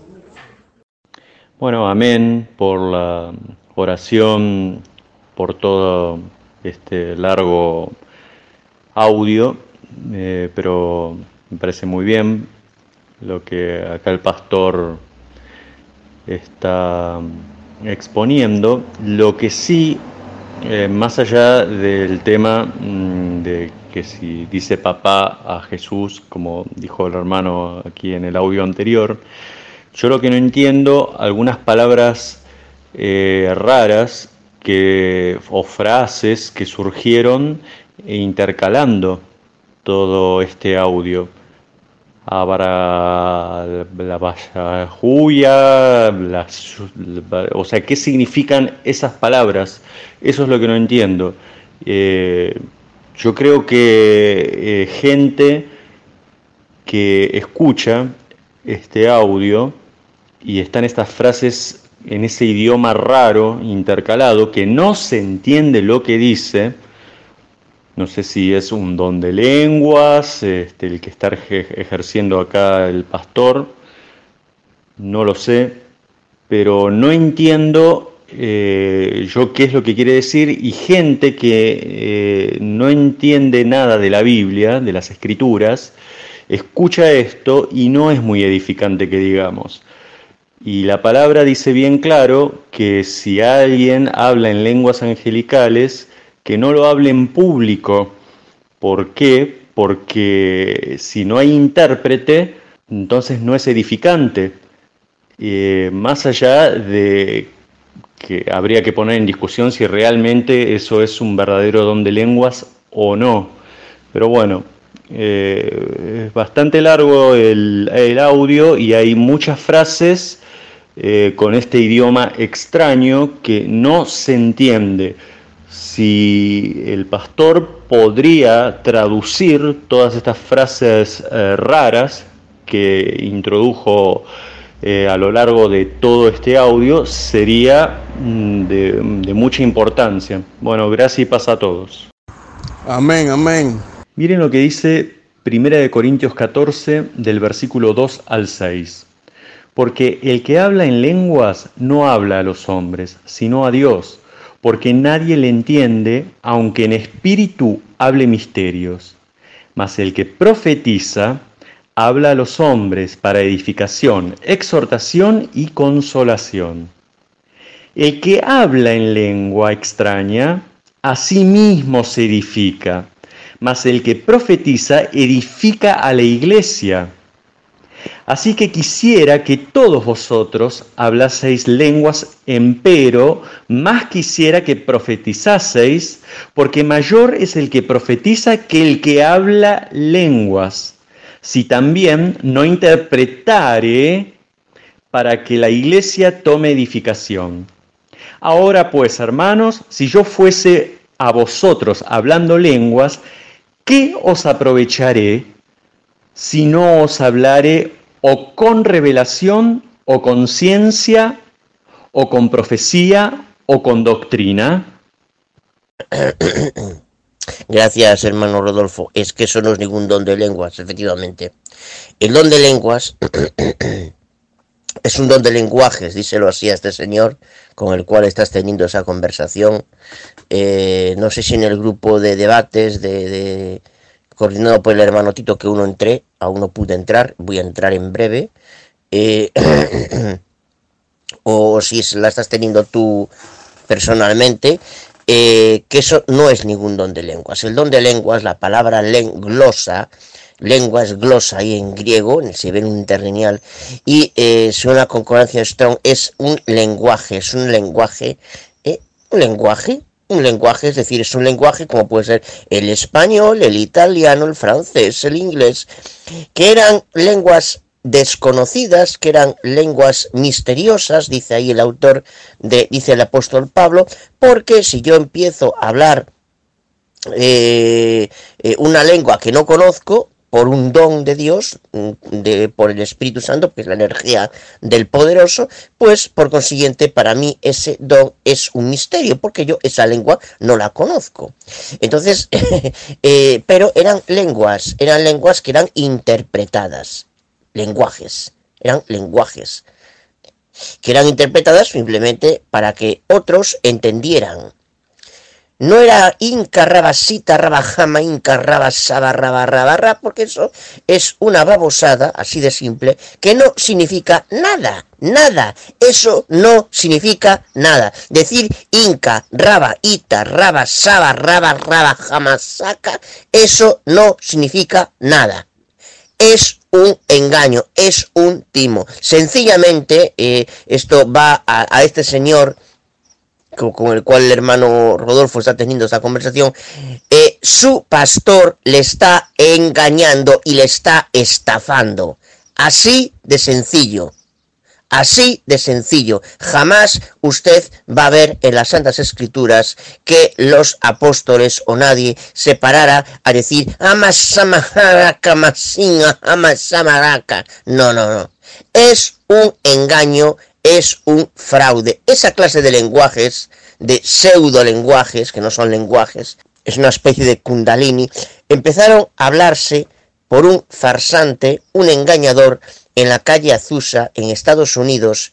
F: Bueno, amén por la oración, por todo este largo audio, eh, pero me parece muy bien lo que acá el pastor está exponiendo. Lo que sí, eh, más allá del tema mmm, de que si dice papá a Jesús, como dijo el hermano aquí en el audio anterior, yo lo que no entiendo, algunas palabras eh, raras que, o frases que surgieron intercalando todo este audio. Abra la valla juya, o sea, ¿qué significan esas palabras? Eso es lo que no entiendo. Eh, Yo creo que eh, gente que escucha este audio y están estas frases en ese idioma raro, intercalado, que no se entiende lo que dice, no sé si es un don de lenguas, este, el que está ejerciendo acá el pastor, no lo sé, pero no entiendo Eh, yo qué es lo que quiere decir, y gente que eh, no entiende nada de la Biblia, de las Escrituras, escucha esto y no es muy edificante que digamos. Y la palabra dice bien claro que si alguien habla en lenguas angelicales, que no lo hable en público. ¿Por qué? Porque si no hay intérprete, entonces no es edificante. Eh, más allá de que habría que poner en discusión si realmente eso es un verdadero don de lenguas o no. Pero bueno, eh, es bastante largo el, el audio y hay muchas frases eh, con este idioma extraño que no se entiende. Si el pastor podría traducir todas estas frases eh, raras que introdujo Eh, a lo largo de todo este audio, sería de, de mucha importancia. Bueno, gracias y paz a todos.
G: Amén, amén.
F: Miren lo que dice Primera de Corintios catorce, del versículo dos al seis. Porque el que habla en lenguas no habla a los hombres, sino a Dios, porque nadie le entiende, aunque en espíritu hable misterios. Mas el que profetiza habla a los hombres para edificación, exhortación y consolación. El que habla en lengua extraña, a sí mismo se edifica, mas el que profetiza edifica a la iglesia. Así que quisiera que todos vosotros hablaseis lenguas, empero más quisiera que profetizaseis, porque mayor es el que profetiza que el que habla lenguas, si también no interpretare, para que la iglesia tome edificación. Ahora pues, hermanos, si yo fuese a vosotros hablando lenguas, ¿qué os aprovecharé si no os hablare o con revelación, o con ciencia, o con profecía, o con doctrina?
C: Gracias, hermano Rodolfo. Es que eso no es ningún don de lenguas, efectivamente. El don de lenguas es un don de lenguajes, díselo así a este señor con el cual estás teniendo esa conversación. Eh, no sé si en el grupo de debates de, de coordinado por el hermano Tito que uno entré, aún no pude entrar, voy a entrar en breve. Eh, o si la estás teniendo tú personalmente, eh, que eso no es ningún don de lenguas. El don de lenguas, la palabra len, glosa, lengua es glosa ahí en griego, se ve en un interlineal, y eh, según la concordancia Strong es un lenguaje, es un lenguaje, eh, un lenguaje, un lenguaje, es decir, es un lenguaje como puede ser el español, el italiano, el francés, el inglés, que eran lenguas desconocidas, que eran lenguas misteriosas, dice ahí el autor, de, dice el apóstol Pablo, porque si yo empiezo a hablar eh, eh, una lengua que no conozco, por un don de Dios, de, por el Espíritu Santo, que es la energía del poderoso, pues por consiguiente para mí ese don es un misterio, porque yo esa lengua no la conozco. Entonces, eh, pero eran lenguas, eran lenguas que eran interpretadas, lenguajes, eran lenguajes, que eran interpretadas simplemente para que otros entendieran. No era inca, rabasita, rabajama, inca, rabasaba, rabarrabarra, porque eso es una babosada, así de simple, que no significa nada, nada. Eso no significa nada. Decir inca, raba, ita, raba, saba, raba, raba, jamasaca, eso no significa nada. Es un engaño, es un timo. Sencillamente, eh, esto va a, a este señor con el cual el hermano Rodolfo está teniendo esta conversación, eh, su pastor le está engañando y le está estafando. Así de sencillo, así de sencillo. Jamás usted va a ver en las Santas Escrituras que los apóstoles o nadie se parara a decir amasamaraka, masinga, amasamaraka. No, no, no. Es un engaño. Es un fraude. Esa clase de lenguajes, de pseudo lenguajes, que no son lenguajes, es una especie de kundalini, empezaron a hablarse por un farsante, un engañador, en la calle Azusa, en Estados Unidos,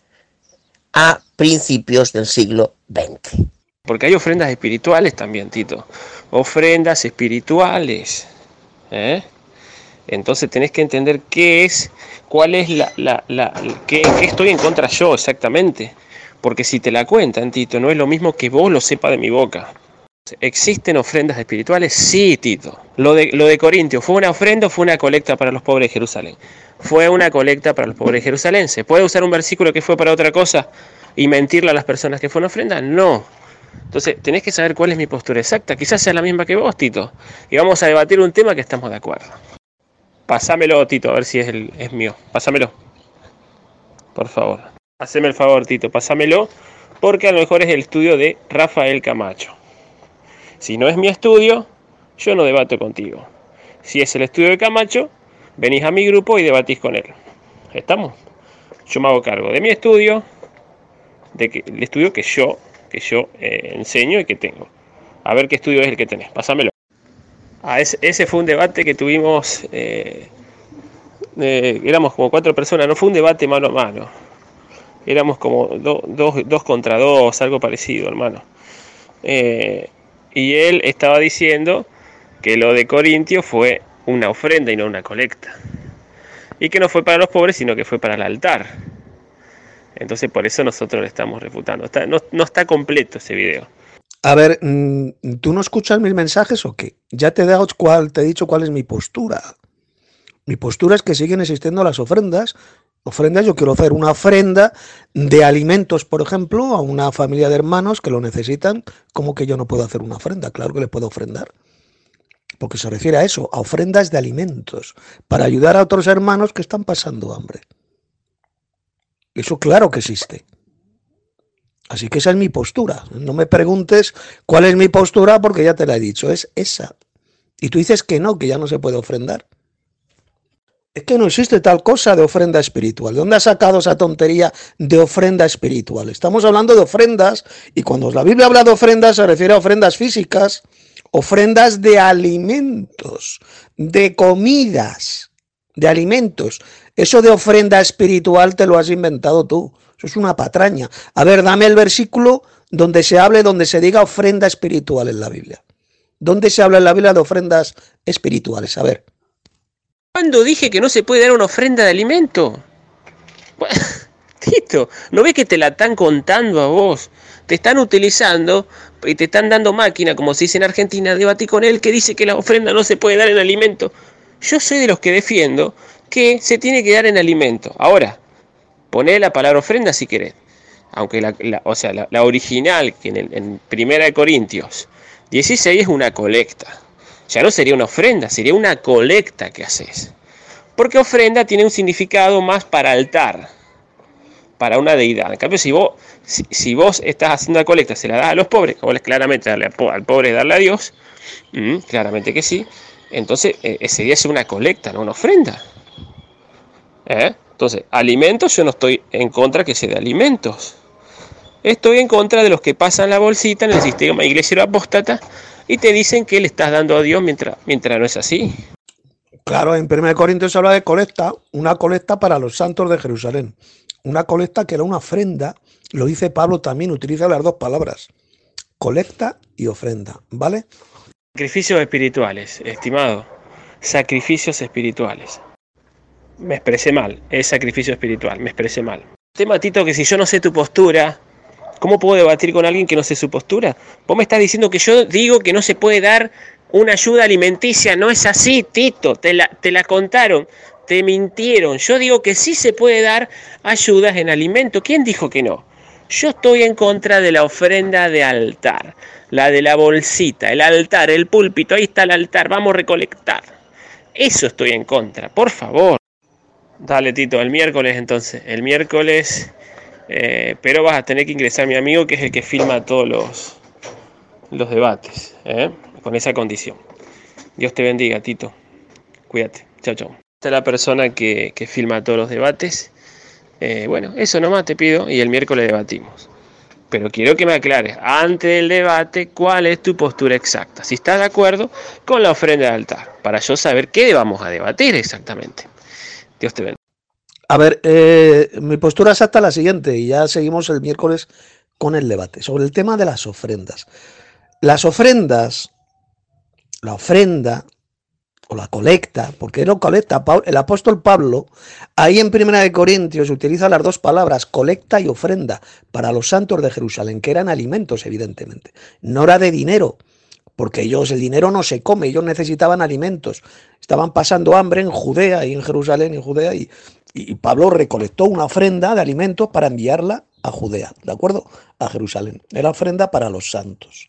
C: a principios del siglo veinte.
H: Porque hay ofrendas espirituales también, Tito. Ofrendas espirituales. ¿Eh? Entonces tenés que entender qué es, cuál es la, la, la, qué, qué estoy en contra yo exactamente. Porque si te la cuentan, Tito, no es lo mismo que vos lo sepas de mi boca. ¿Existen ofrendas espirituales? Sí, Tito. Lo de, lo de Corintio, ¿fue una ofrenda o fue una colecta para los pobres de Jerusalén? Fue una colecta para los pobres de Jerusalén. ¿Se puede usar un versículo que fue para otra cosa y mentirle a las personas que fue una ofrenda? No. Entonces, tenés que saber cuál es mi postura exacta. Quizás sea la misma que vos, Tito. Y vamos a debatir un tema que estamos de acuerdo. Pásamelo, Tito, a ver si es, el, es mío. Pásamelo. Por favor. Haceme el favor, Tito, pásamelo. Porque a lo mejor es el estudio de Rafael Camacho. Si no es mi estudio, yo no debato contigo. Si es el estudio de Camacho, venís a mi grupo y debatís con él. ¿Estamos? Yo me hago cargo de mi estudio, de que, el estudio que yo, que yo eh, enseño y que tengo. A ver qué estudio es el que tenés. Pásamelo. Ah, ese, ese fue un debate que tuvimos, eh, eh, éramos como cuatro personas, no fue un debate mano a mano, éramos como do, dos, dos contra dos, algo parecido, hermano. Eh, y él estaba diciendo que lo de Corintio fue una ofrenda y no una colecta, y que no fue para los pobres, sino que fue para el altar. Entonces por eso nosotros le estamos refutando, está, no, no está completo ese video.
A: A ver, ¿tú no escuchas mis mensajes o qué? Ya te he dado cuál, te he dicho cuál es mi postura. Mi postura es que siguen existiendo las ofrendas. Ofrendas, yo quiero hacer una ofrenda de alimentos, por ejemplo, a una familia de hermanos que lo necesitan. ¿Cómo que yo no puedo hacer una ofrenda? Claro que le puedo ofrendar. Porque se refiere a eso, a ofrendas de alimentos, para ayudar a otros hermanos que están pasando hambre. Eso claro que existe. Así que esa es mi postura. No me preguntes cuál es mi postura porque ya te la he dicho, es esa. Y tú dices que no, que ya no se puede ofrendar. Es que no existe tal cosa de ofrenda espiritual. ¿De dónde has sacado esa tontería de ofrenda espiritual? Estamos hablando de ofrendas y cuando la Biblia habla de ofrendas se refiere a ofrendas físicas, ofrendas de alimentos, de comidas, de alimentos. Eso de ofrenda espiritual te lo has inventado tú. Eso es una patraña. A ver, dame el versículo donde se hable, donde se diga ofrenda espiritual en la Biblia. ¿Dónde se habla en la Biblia de ofrendas espirituales? A ver.
H: ¿Cuándo dije que no se puede dar una ofrenda de alimento? Bueno, Tito, ¿no ves que te la están contando a vos? Te están utilizando y te están dando máquina, como se dice en Argentina, debatí con él que dice que la ofrenda no se puede dar en alimento. Yo soy de los que defiendo que se tiene que dar en alimento. Ahora, poné la palabra ofrenda si querés. Aunque la, la, o sea, la, la original, que en, el, en Primera de Corintios dieciséis es una colecta. Ya no sería una ofrenda, sería una colecta que haces. Porque ofrenda tiene un significado más para altar, para una deidad. En cambio, si vos, si, si vos estás haciendo la colecta, se la das a los pobres, como es claramente darle al pobre es darle a Dios, mmm, claramente que sí, entonces eh, sería ser una colecta, no una ofrenda. ¿Eh? Entonces, alimentos, yo no estoy en contra que se dé alimentos. Estoy en contra de los que pasan la bolsita en el sistema iglesiero apóstata y te dicen que le estás dando a Dios mientras, mientras no es así.
A: Claro, en Primera de Corintios habla de colecta, una colecta para los santos de Jerusalén. Una colecta que era una ofrenda, lo dice Pablo también, utiliza las dos palabras, colecta y ofrenda, ¿vale?
H: Sacrificios espirituales, estimado, sacrificios espirituales. Me expresé mal, es sacrificio espiritual, me expresé mal. Tema, Tito, que si yo no sé tu postura, ¿cómo puedo debatir con alguien que no sé su postura? Vos me estás diciendo que yo digo que no se puede dar una ayuda alimenticia. No es así, Tito, te la, te la contaron, te mintieron. Yo digo que sí se puede dar ayudas en alimento. ¿Quién dijo que no? Yo estoy en contra de la ofrenda de altar, la de la bolsita, el altar, el púlpito, ahí está el altar, vamos a recolectar. Eso estoy en contra, por favor. Dale, Tito, el miércoles entonces, el miércoles, eh, pero vas a tener que ingresar a mi amigo que es el que filma todos los, los debates, ¿eh? Con esa condición. Dios te bendiga, Tito, cuídate, chao, chao. Esta es la persona que, que filma todos los debates, eh, bueno, eso nomás te pido y el miércoles debatimos. Pero quiero que me aclares, antes del debate, cuál es tu postura exacta, si estás de acuerdo con la ofrenda de altar, para yo saber qué vamos a debatir exactamente. Dios te bendiga.
A: A ver, eh, mi postura exacta es la siguiente, y ya seguimos el miércoles con el debate, sobre el tema de las ofrendas. Las ofrendas, la ofrenda o la colecta, porque no colecta, el apóstol Pablo, ahí en Primera de Corintios utiliza las dos palabras, colecta y ofrenda, para los santos de Jerusalén, que eran alimentos, evidentemente, no era de dinero, porque ellos, el dinero no se come, ellos necesitaban alimentos, estaban pasando hambre en Judea y en Jerusalén y en Judea, y, y Pablo recolectó una ofrenda de alimentos para enviarla a Judea, ¿de acuerdo? A Jerusalén, era ofrenda para los santos.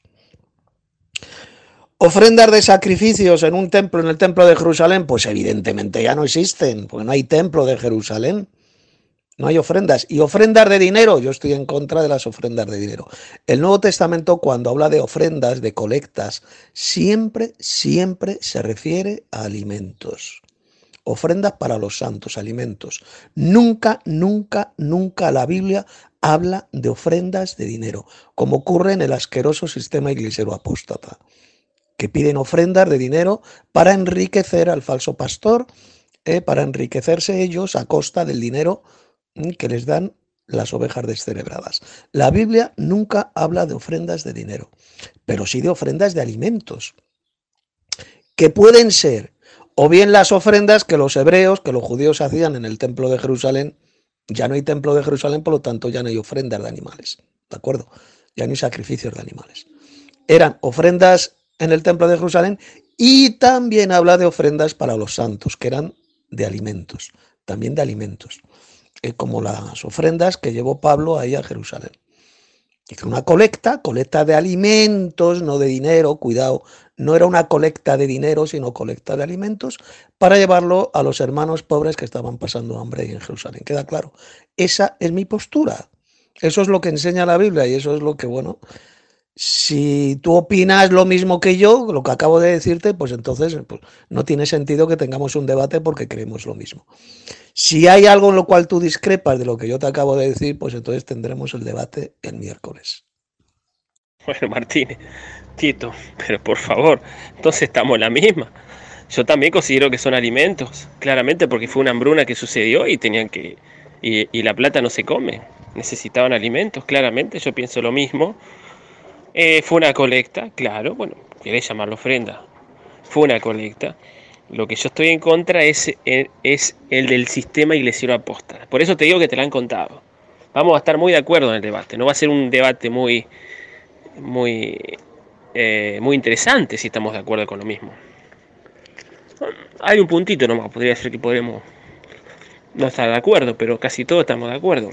A: Ofrendas de sacrificios en un templo, en el templo de Jerusalén, pues evidentemente ya no existen, porque no hay templo de Jerusalén. No hay ofrendas. Y ofrendas de dinero, yo estoy en contra de las ofrendas de dinero. El Nuevo Testamento, cuando habla de ofrendas, de colectas, siempre, siempre se refiere a alimentos. Ofrendas para los santos, alimentos. Nunca, nunca, nunca la Biblia habla de ofrendas de dinero, como ocurre en el asqueroso sistema iglesiero apóstata, que piden ofrendas de dinero para enriquecer al falso pastor, eh, para enriquecerse ellos a costa del dinero que les dan las ovejas descerebradas. La Biblia nunca habla de ofrendas de dinero, pero sí de ofrendas de alimentos, que pueden ser o bien las ofrendas que los hebreos, que los judíos hacían en el templo de Jerusalén. Ya no hay templo de Jerusalén, por lo tanto ya no hay ofrendas de animales, ¿de acuerdo? Ya no hay sacrificios de animales. Eran ofrendas en el templo de Jerusalén y también habla de ofrendas para los santos, que eran de alimentos, también de alimentos, eh, como las ofrendas que llevó Pablo ahí a Jerusalén. Hizo una colecta, colecta de alimentos, no de dinero, cuidado, no era una colecta de dinero, sino colecta de alimentos, para llevarlo a los hermanos pobres que estaban pasando hambre ahí en Jerusalén. ¿Queda claro? Esa es mi postura. Eso es lo que enseña la Biblia y eso es lo que, bueno, si tú opinas lo mismo que yo, lo que acabo de decirte, pues entonces pues, no tiene sentido que tengamos un debate porque creemos lo mismo. Si hay algo en lo cual tú discrepas de lo que yo te acabo de decir, pues entonces tendremos el debate el miércoles.
H: Bueno, Martínez, Tito, pero por favor, entonces estamos en la misma. Yo también considero que son alimentos, claramente porque fue una hambruna que sucedió y tenían que y, y la plata no se come, necesitaban alimentos, claramente, yo pienso lo mismo. Eh, fue una colecta, claro, bueno, querés llamarlo ofrenda, fue una colecta. Lo que yo estoy en contra es, es el del sistema iglesiano apóstata. Por eso te digo que te lo han contado. Vamos a estar muy de acuerdo en el debate. No va a ser un debate muy, muy, eh, muy interesante si estamos de acuerdo con lo mismo. Hay un puntito nomás, podría ser que podremos no estar de acuerdo, pero casi todos estamos de acuerdo.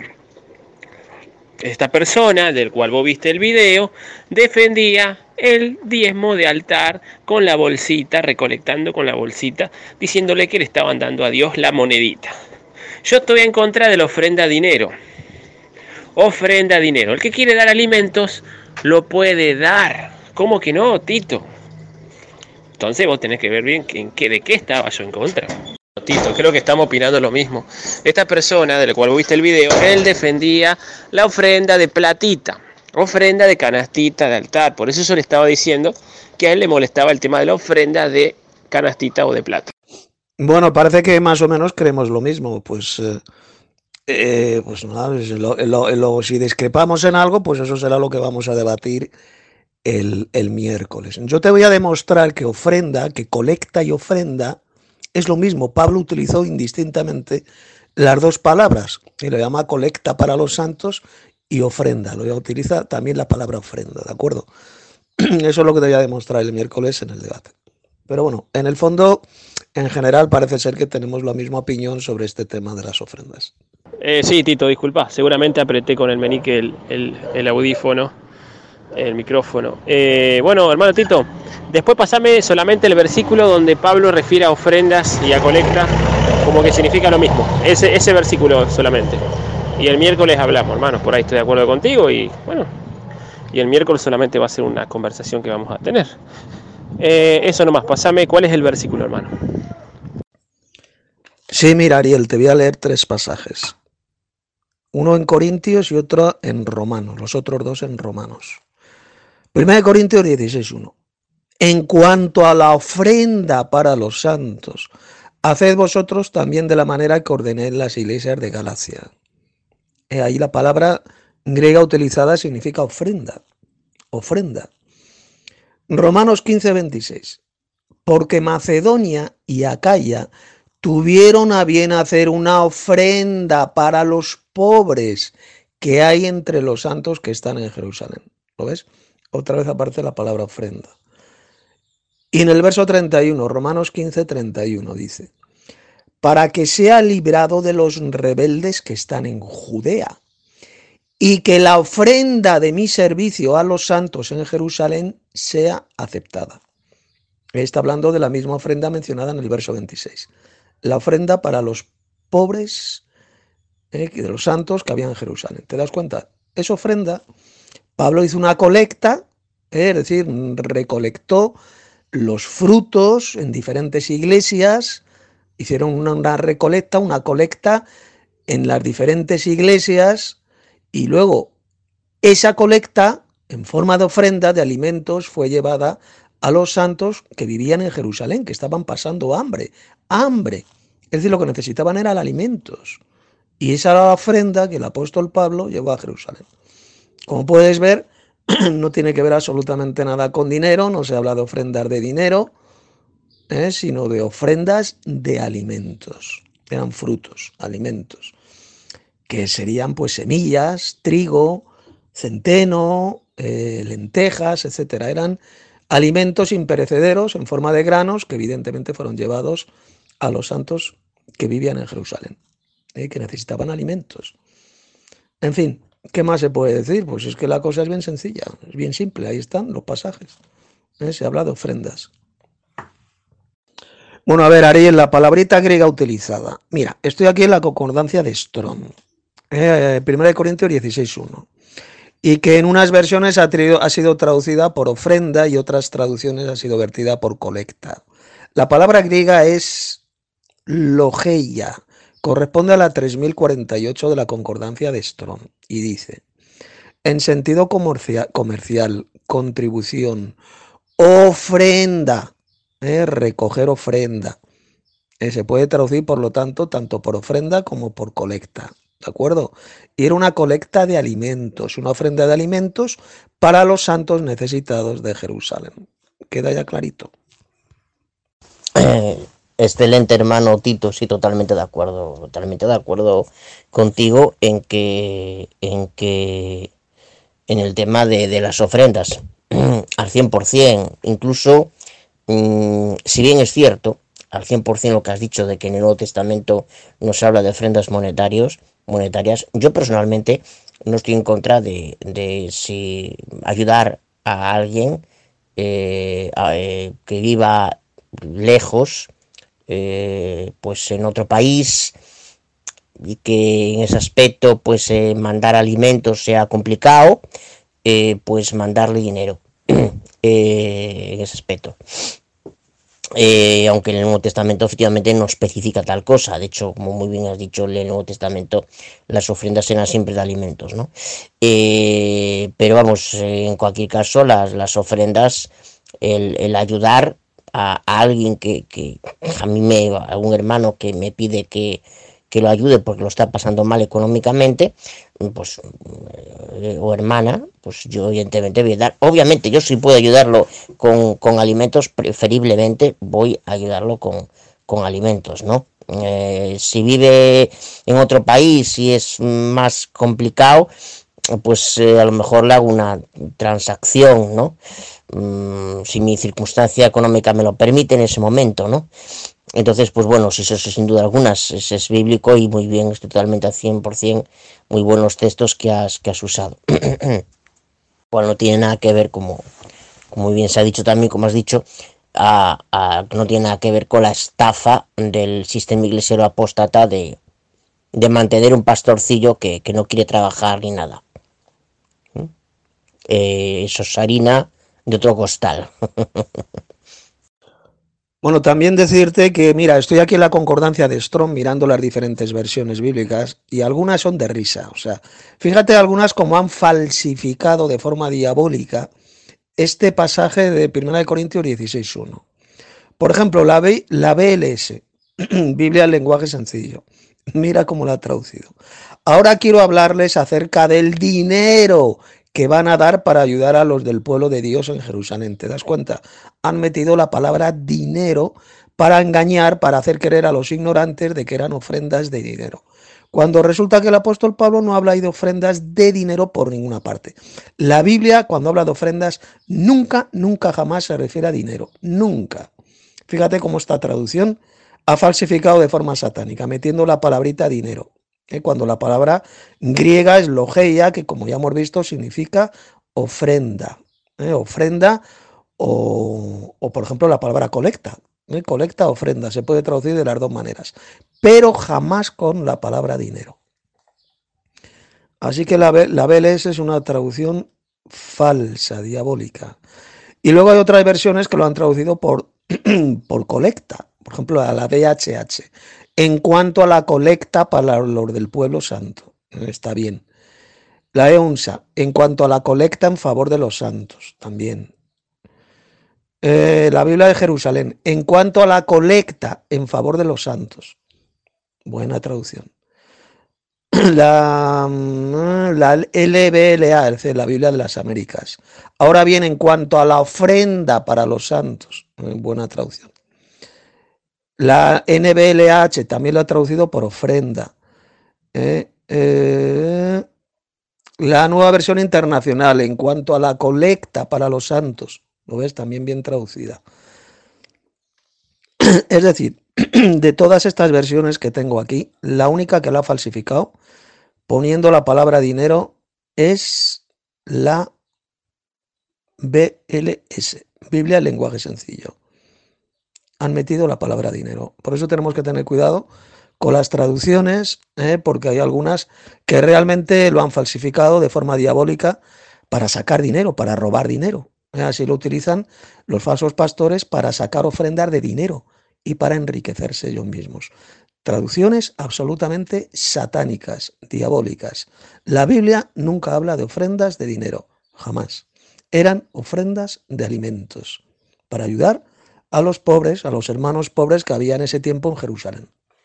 H: Esta persona, del cual vos viste el video, defendía el diezmo de altar con la bolsita, recolectando con la bolsita, diciéndole que le estaban dando a Dios la monedita. Yo estoy en contra de la ofrenda a dinero. Ofrenda a dinero. El que quiere dar alimentos, lo puede dar. ¿Cómo que no, Tito? Entonces vos tenés que ver bien en qué, de qué estaba yo en contra. Tito, creo que estamos opinando lo mismo. Esta persona, de la cual viste el video, él defendía la ofrenda de platita, ofrenda de canastita de altar. Por eso yo le estaba diciendo que a él le molestaba el tema de la ofrenda de canastita o de plata.
A: Bueno, parece que más o menos creemos lo mismo. Pues, eh, eh, pues nada, lo, lo, lo, si discrepamos en algo, pues eso será lo que vamos a debatir el, el miércoles. Yo te voy a demostrar que ofrenda, que colecta y ofrenda es lo mismo. Pablo utilizó indistintamente las dos palabras y lo llama colecta para los santos y ofrenda. Lo utiliza también la palabra ofrenda, ¿de acuerdo? Eso es lo que te voy a demostrar el miércoles en el debate. Pero bueno, en el fondo, en general parece ser que tenemos la misma opinión sobre este tema de las ofrendas.
H: Eh, sí, Tito, disculpa, seguramente apreté con el meñique el, el, el audífono, el micrófono. Eh, bueno, hermano Tito, después pasame solamente el versículo donde Pablo refiere a ofrendas y a colecta, como que significa lo mismo. Ese, ese versículo solamente. Y el miércoles hablamos, hermanos, por ahí estoy de acuerdo contigo y bueno, y el miércoles solamente va a ser una conversación que vamos a tener. Eh, eso nomás, pasame cuál es el versículo, hermano.
A: Sí, mira, Ariel, te voy a leer tres pasajes. Uno en Corintios y otro en Romanos, los otros dos en Romanos. Primera de Corintios dieciséis uno. En cuanto a la ofrenda para los santos, haced vosotros también de la manera que ordené en las iglesias de Galacia. Eh, ahí la palabra griega utilizada significa ofrenda. Ofrenda. Romanos quince veintiséis. Porque Macedonia y Acaya tuvieron a bien hacer una ofrenda para los pobres que hay entre los santos que están en Jerusalén. ¿Lo ves? Otra vez aparece la palabra ofrenda. Y en el verso treinta y uno, Romanos quince treinta y uno dice, para que sea librado de los rebeldes que están en Judea, y que la ofrenda de mi servicio a los santos en Jerusalén sea aceptada. Está hablando de la misma ofrenda mencionada en el verso veintiséis. La ofrenda para los pobres eh, de los santos que había en Jerusalén. ¿Te das cuenta? Esa ofrenda, Pablo hizo una colecta, eh, es decir, recolectó los frutos en diferentes iglesias, hicieron una, una recolecta, una colecta en las diferentes iglesias y luego esa colecta en forma de ofrenda de alimentos fue llevada a los santos que vivían en Jerusalén, que estaban pasando hambre, hambre. Es decir, lo que necesitaban eran alimentos. Y esa era la ofrenda que el apóstol Pablo llevó a Jerusalén. Como puedes ver, no tiene que ver absolutamente nada con dinero, no se habla de ofrendas de dinero, ¿eh? sino de ofrendas de alimentos. Eran frutos, alimentos, que serían pues semillas, trigo, centeno, eh, lentejas, etcétera. Eran alimentos imperecederos en forma de granos que evidentemente fueron llevados a los santos que vivían en Jerusalén, ¿eh? que necesitaban alimentos. En fin, ¿qué más se puede decir? Pues es que la cosa es bien sencilla, es bien simple, ahí están los pasajes. ¿eh? Se habla de ofrendas. Bueno, a ver, Ariel, la palabrita griega utilizada. Mira, estoy aquí en la concordancia de Strong, eh, primera de Corintios dieciséis uno, y que en unas versiones ha, ha sido traducida por ofrenda y otras traducciones ha sido vertida por colecta. La palabra griega es logeia, corresponde a la tres mil cuarenta y ocho de la concordancia de Strong, y dice, en sentido comercial, comercial contribución, ofrenda, eh, recoger ofrenda. Eh, se puede traducir, por lo tanto, tanto por ofrenda como por colecta, ¿de acuerdo? Y era una colecta de alimentos, una ofrenda de alimentos para los santos necesitados de Jerusalén. ¿Queda ya clarito?
C: Excelente, hermano Tito, sí, totalmente de acuerdo, totalmente de acuerdo contigo en que, en que, en el tema de, de las ofrendas, al cien por ciento, incluso, mmm, si bien es cierto, al cien por ciento lo que has dicho de que en el Nuevo Testamento no se habla de ofrendas monetarios, monetarias, yo personalmente no estoy en contra de, de si ayudar a alguien eh, a, eh, que viva lejos, eh, pues en otro país, y que en ese aspecto pues eh, mandar alimentos sea complicado, eh, pues mandarle dinero eh, en ese aspecto. Eh, aunque en el Nuevo Testamento efectivamente no especifica tal cosa. De hecho, como muy bien has dicho, en el Nuevo Testamento las ofrendas eran siempre de alimentos, ¿no? Eh, pero vamos, eh, en cualquier caso, las, las ofrendas, el, el ayudar a, a alguien que, que a mí me, a algún hermano que me pide que, que lo ayude porque lo está pasando mal económicamente, pues, eh, o hermana, pues yo evidentemente voy a dar, obviamente yo si puedo ayudarlo con, con alimentos, preferiblemente voy a ayudarlo con, con alimentos, ¿no? Eh, si vive en otro país y es más complicado, pues eh, a lo mejor le hago una transacción, ¿no? Mm, si mi circunstancia económica me lo permite en ese momento, ¿no? Entonces, pues bueno, si eso sin duda alguna es, es bíblico y muy bien, es totalmente al cien por ciento, muy buenos textos que has, que has usado. Bueno, no tiene nada que ver, como, como muy bien se ha dicho también, como has dicho, a, a, no tiene nada que ver con la estafa del sistema iglesiero apóstata de, de mantener un pastorcillo que, que no quiere trabajar ni nada. ¿Mm? Eh, eso es harina de otro costal.
A: Bueno, también decirte que, mira, estoy aquí en la concordancia de Strong mirando las diferentes versiones bíblicas y algunas son de risa. O sea, fíjate algunas como han falsificado de forma diabólica este pasaje de primera de Corintios dieciséis uno. Por ejemplo, la, B, la B L S, Biblia en lenguaje sencillo. Mira cómo la ha traducido. Ahora quiero hablarles acerca del dinero que van a dar para ayudar a los del pueblo de Dios en Jerusalén. ¿Te das cuenta? Han metido la palabra dinero para engañar, para hacer creer a los ignorantes de que eran ofrendas de dinero. Cuando resulta que el apóstol Pablo no habla de ofrendas de dinero por ninguna parte. La Biblia, cuando habla de ofrendas, nunca, nunca jamás se refiere a dinero. Nunca. Fíjate cómo esta traducción ha falsificado de forma satánica, metiendo la palabrita dinero. Cuando la palabra griega es logeia, que como ya hemos visto significa ofrenda, ¿eh? ofrenda o, o por ejemplo la palabra colecta, ¿eh? colecta, ofrenda, se puede traducir de las dos maneras, pero jamás con la palabra dinero. Así que la, la B L S es una traducción falsa, diabólica. Y luego hay otras versiones que lo han traducido por, por colecta, por ejemplo a la D H H. En cuanto a la colecta para los del pueblo santo, está bien. La E U N S A, en cuanto a la colecta en favor de los santos, también. Eh, la Biblia de Jerusalén, en cuanto a la colecta en favor de los santos. Buena traducción. La, la L B L A, es decir, la Biblia de las Américas. Ahora bien, en cuanto a la ofrenda para los santos, buena traducción. La N B L H también lo ha traducido por ofrenda. Eh, eh, la nueva versión internacional, en cuanto a la colecta para los santos, ¿lo ves? También bien traducida. Es decir, de todas estas versiones que tengo aquí, la única que la ha falsificado poniendo la palabra dinero es la B L S, Biblia en lenguaje sencillo. Han metido la palabra dinero. Por eso tenemos que tener cuidado con las traducciones, ¿eh? Porque hay algunas que realmente lo han falsificado de forma diabólica para sacar dinero, para robar dinero. ¿eh? Así lo utilizan los falsos pastores para sacar ofrendas de dinero y para enriquecerse ellos mismos. Traducciones absolutamente satánicas, diabólicas. La Biblia nunca habla de ofrendas de dinero, jamás. Eran ofrendas de alimentos para ayudar a los pobres, a los hermanos pobres que había en ese tiempo en Jerusalén.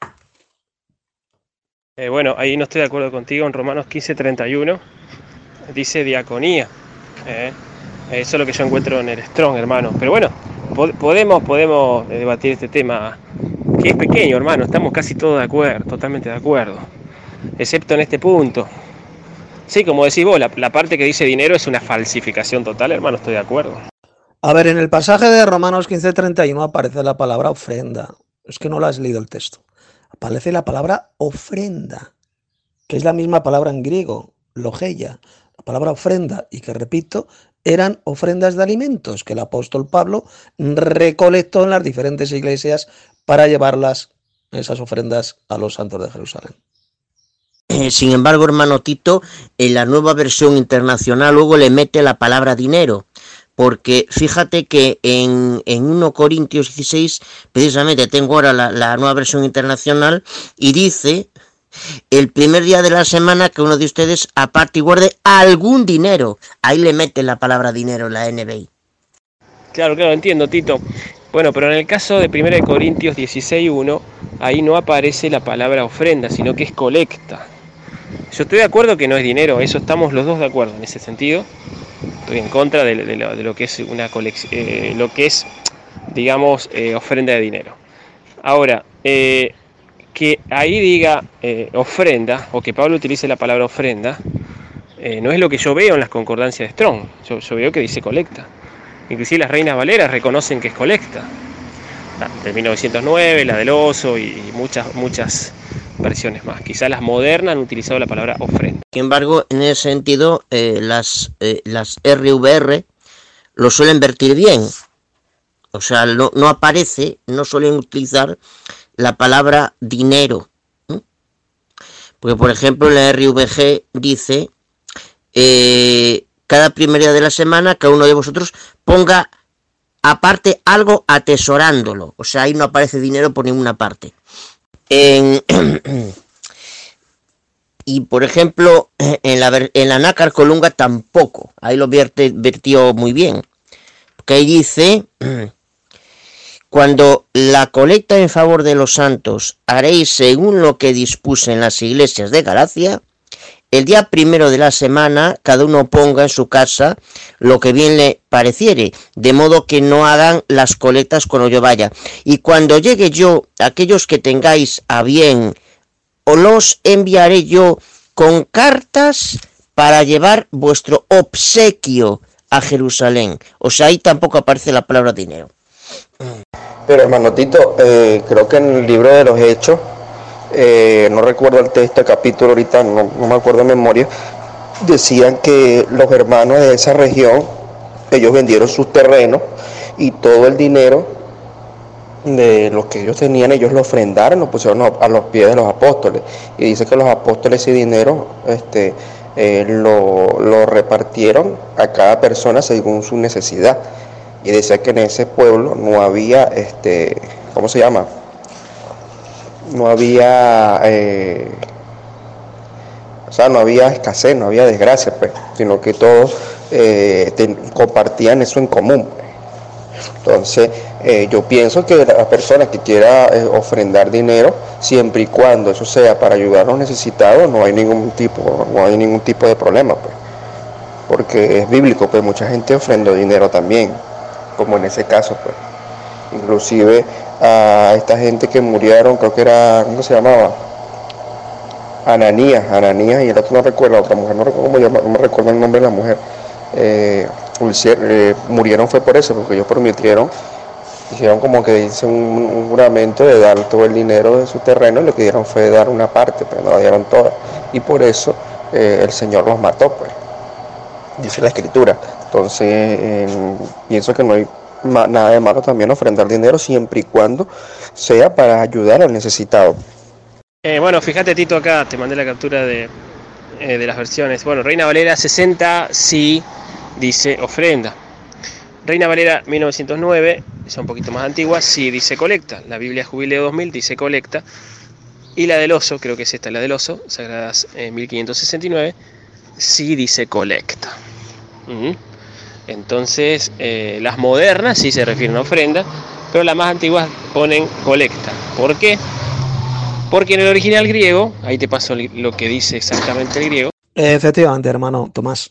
H: Eh, bueno, ahí no estoy de acuerdo contigo. En Romanos quince treinta y uno dice diaconía. Eh, eso es lo que yo encuentro en el Strong, hermano. Pero bueno, pod- podemos, podemos debatir este tema, que es pequeño, hermano. Estamos casi todos de acuerdo, totalmente de acuerdo. Excepto en este punto. Sí, como decís vos, la, la parte que dice dinero es una falsificación total, hermano, estoy de acuerdo.
A: A ver, en el pasaje de Romanos quince treinta y uno aparece la palabra ofrenda. Es que no lo has leído el texto. Aparece la palabra ofrenda, que es la misma palabra en griego, logeia. La palabra ofrenda, y que repito, eran ofrendas de alimentos que el apóstol Pablo recolectó en las diferentes iglesias para llevarlas, esas ofrendas, a los santos de Jerusalén.
C: Eh, sin embargo, hermano Tito, en la nueva versión internacional luego le mete la palabra dinero. Porque fíjate que en, en primero Corintios dieciséis, precisamente tengo ahora la, la nueva versión internacional, y dice, el primer día de la semana que uno de ustedes aparte y guarde algún dinero. Ahí le mete la palabra dinero en la N B I.
H: Claro, claro, entiendo, Tito. Bueno, pero en el caso de primero Corintios dieciséis uno, ahí no aparece la palabra ofrenda, sino que es colecta. Yo estoy de acuerdo que no es dinero, eso estamos los dos de acuerdo en ese sentido. Estoy en contra de, de, lo, de lo que es una colección, eh, lo que es, digamos, eh, ofrenda de dinero. Ahora, eh, que ahí diga eh, ofrenda, o que Pablo utilice la palabra ofrenda, eh, no es lo que yo veo en las concordancias de Strong. Yo, yo veo que dice colecta. Inclusive las Reinas Valeras reconocen que es colecta. La de mil novecientos nueve, la del Oso y muchas, muchas versiones más. Quizás las modernas han utilizado la palabra ofrenda.
C: Sin embargo, en ese sentido, eh, las, eh, las R V R lo suelen vertir bien. O sea, no, no aparece, no suelen utilizar la palabra dinero. ¿Mm? Porque, por ejemplo, la R V G dice, eh, cada primer día de la semana, cada uno de vosotros ponga aparte algo atesorándolo. O sea, ahí no aparece dinero por ninguna parte. En, y por ejemplo, en la, en la Nácar Colunga tampoco. Ahí lo vierte, vertió muy bien. Porque ahí dice, cuando la colecta en favor de los santos haréis según lo que dispuse en las iglesias de Galacia, el día primero de la semana cada uno ponga en su casa lo que bien le pareciere, de modo que no hagan las colectas cuando yo vaya. Y cuando llegue yo, aquellos que tengáis a bien, os los enviaré yo con cartas para llevar vuestro obsequio a Jerusalén. O sea, ahí tampoco aparece la palabra dinero.
E: Pero hermano Tito, eh, creo que en el libro de los Hechos, Eh, no recuerdo el texto, el capítulo ahorita, no, no me acuerdo de memoria, decían que los hermanos de esa región, ellos vendieron sus terrenos y todo el dinero de lo que ellos tenían, ellos lo ofrendaron, lo pusieron a los pies de los apóstoles. Y dice que los apóstoles ese dinero este, eh, lo, lo repartieron a cada persona según su necesidad. Y decía que en ese pueblo no había, este, ¿cómo se llama? no había eh, o sea no había escasez, no había desgracia, pues, sino que todos eh, ten, compartían eso en común. Entonces eh, yo pienso que la persona que quiera eh, ofrendar dinero, siempre y cuando eso sea para ayudar a los necesitados, no hay ningún tipo no hay ningún tipo de problema, pues, porque es bíblico, pues mucha gente ofrendó dinero también, como en ese caso, pues. Inclusive a esta gente que murieron, creo que era, ¿cómo se llamaba? Ananías, Ananías y el otro no recuerdo, otra mujer, no recuerdo cómo llama, no me recuerdo el nombre de la mujer, eh, eh, murieron fue por eso, porque ellos prometieron hicieron como que dice un, un juramento de dar todo el dinero de su terreno, y lo que dieron fue dar una parte, pero no la dieron toda, y por eso eh, el Señor los mató, pues, dice la Escritura. Entonces eh, pienso que no hay ma- nada de malo también ofrendar dinero, siempre y cuando sea para ayudar al necesitado.
H: Eh, bueno, fíjate, Tito, acá te mandé la captura de, eh, de las versiones. Bueno, Reina Valera sesenta sí dice ofrenda. Reina Valera mil novecientos nueve, es un poquito más antigua, sí dice colecta. La Biblia Jubileo dos mil dice colecta. Y la del Oso, creo que es esta, la del Oso, Sagradas eh, mil quinientos sesenta y nueve, sí dice colecta. Uh-huh. Entonces, eh, las modernas sí se refieren a ofrenda, pero las más antiguas ponen colecta. ¿Por qué? Porque en el original griego, ahí te paso lo que dice exactamente el griego.
A: Efectivamente, hermano Tomás.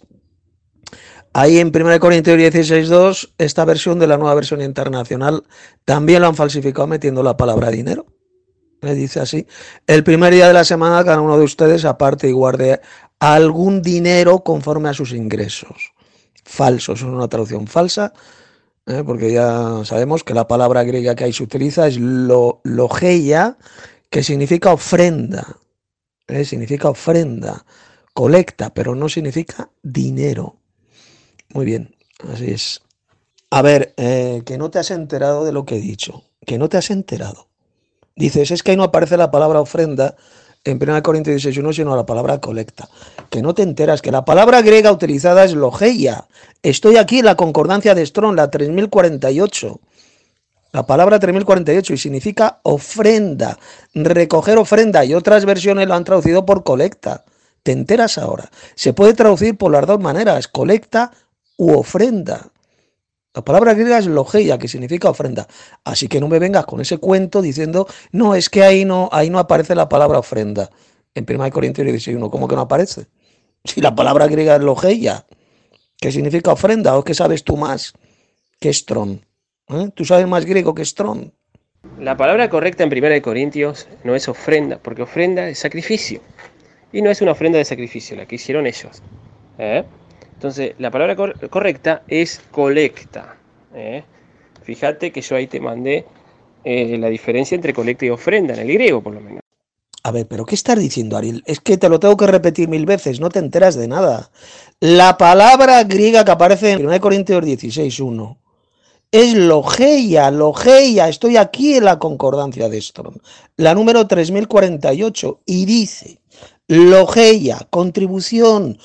A: Ahí en primera Corintios dieciséis dos, esta versión de la Nueva Versión Internacional también lo han falsificado metiendo la palabra dinero. Me dice así: el primer día de la semana cada uno de ustedes aparte y guarde algún dinero conforme a sus ingresos. Falso, es una traducción falsa, ¿eh? Porque ya sabemos que la palabra griega que ahí se utiliza es lo, logeia, que significa ofrenda, ¿eh? Significa ofrenda, colecta, pero no significa dinero. Muy bien, así es. A ver, eh, que no te has enterado de lo que he dicho, que no te has enterado. Dices, es que ahí no aparece la palabra ofrenda en primera Corintios dieciséis uno, sino la palabra colecta. Que no te enteras, que la palabra griega utilizada es logeia. Estoy aquí en la concordancia de Strong, la tres mil cuarenta y ocho. La palabra tres mil cuarenta y ocho y significa ofrenda, recoger ofrenda, y otras versiones lo han traducido por colecta. Te enteras ahora. Se puede traducir por las dos maneras, colecta u ofrenda. La palabra griega es logeia, que significa ofrenda. Así que no me vengas con ese cuento diciendo, no, es que ahí no, ahí no aparece la palabra ofrenda. En primera Corintios dieciséis uno, ¿cómo que no aparece? Si la palabra griega es logeia, que significa ofrenda, ¿o qué sabes tú más que Strong? ¿Eh? ¿Tú sabes más griego que Strong?
H: La palabra correcta en primera Corintios no es ofrenda, porque ofrenda es sacrificio. Y no es una ofrenda de sacrificio, la que hicieron ellos. ¿Eh? Entonces, la palabra cor- correcta es colecta. ¿eh? Fíjate que yo ahí te mandé eh, la diferencia entre colecta y ofrenda, en el griego por lo menos.
A: A ver, ¿pero qué estás diciendo, Ariel? Es que te lo tengo que repetir mil veces, no te enteras de nada. La palabra griega que aparece en primera Corintios dieciséis uno es logeia, logeia. Estoy aquí en la concordancia de Strong, la número tres mil cuarenta y ocho, y dice logeia, contribución,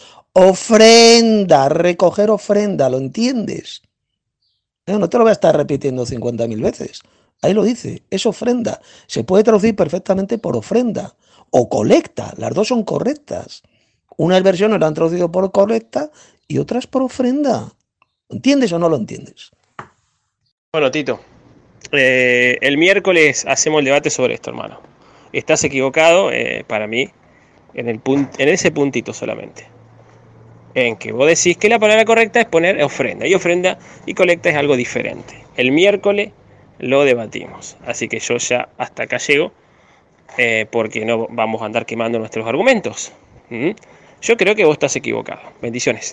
A: ofrenda, recoger ofrenda, ¿lo entiendes? No te lo voy a estar repitiendo cincuenta mil veces. Ahí lo dice, es ofrenda. Se puede traducir perfectamente por ofrenda o colecta, las dos son correctas. Unas versiones lo han traducido por colecta y otras por ofrenda. ¿Lo entiendes o no lo entiendes?
H: Bueno, Tito, eh, el miércoles hacemos el debate sobre esto, hermano. Estás equivocado, eh, para mí, en, el punt- en ese puntito solamente. En que vos decís que la palabra correcta es poner ofrenda, y ofrenda y colecta es algo diferente. El miércoles lo debatimos, así que yo ya hasta acá llego, eh, porque no vamos a andar quemando nuestros argumentos. ¿Mm? Yo creo que vos estás equivocado. Bendiciones.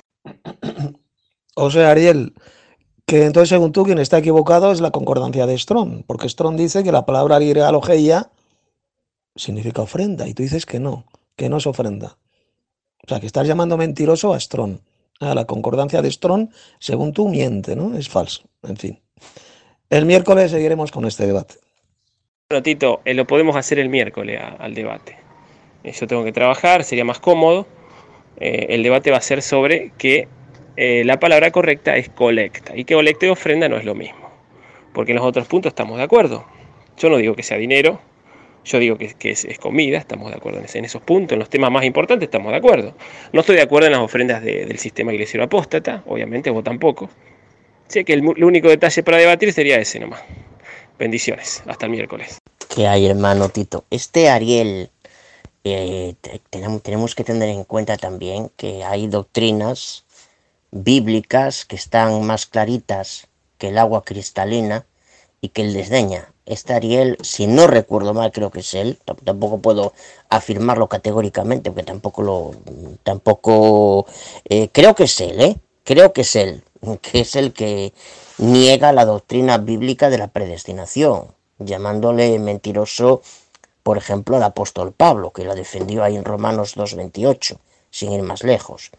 A: O sea, Ariel, que entonces según tú quien está equivocado es la concordancia de Strong, porque Strong dice que la palabra griega logeia significa ofrenda, y tú dices que no, que no es ofrenda. O sea, que estás llamando mentiroso a Strong. A la concordancia de Strong, según tú, miente, ¿no? Es falso. En fin. El miércoles seguiremos con este debate.
H: Bueno, Tito, eh, lo podemos hacer el miércoles a, al debate. Eh, yo tengo que trabajar, sería más cómodo. Eh, el debate va a ser sobre que eh, la palabra correcta es colecta, y que colecta y ofrenda no es lo mismo. Porque en los otros puntos estamos de acuerdo. Yo no digo que sea dinero. Yo digo que, que es, es comida, estamos de acuerdo en, ese, en esos puntos, en los temas más importantes estamos de acuerdo. No estoy de acuerdo en las ofrendas de, del sistema iglesiano apóstata, obviamente vos tampoco. Sé que el, el único detalle para debatir sería ese nomás. Bendiciones, hasta el miércoles.
C: ¿Qué hay, hermano Tito? Este Ariel, eh, te, tenemos, tenemos que tener en cuenta también que hay doctrinas bíblicas que están más claritas que el agua cristalina y que él desdeña. Este Ariel, si no recuerdo mal, creo que es él, tampoco puedo afirmarlo categóricamente, porque tampoco lo, tampoco, eh, creo que es él, ¿eh? creo que es él, que es el que niega la doctrina bíblica de la predestinación, llamándole mentiroso, por ejemplo, al apóstol Pablo, que la defendió ahí en Romanos dos veintiocho, sin ir más lejos.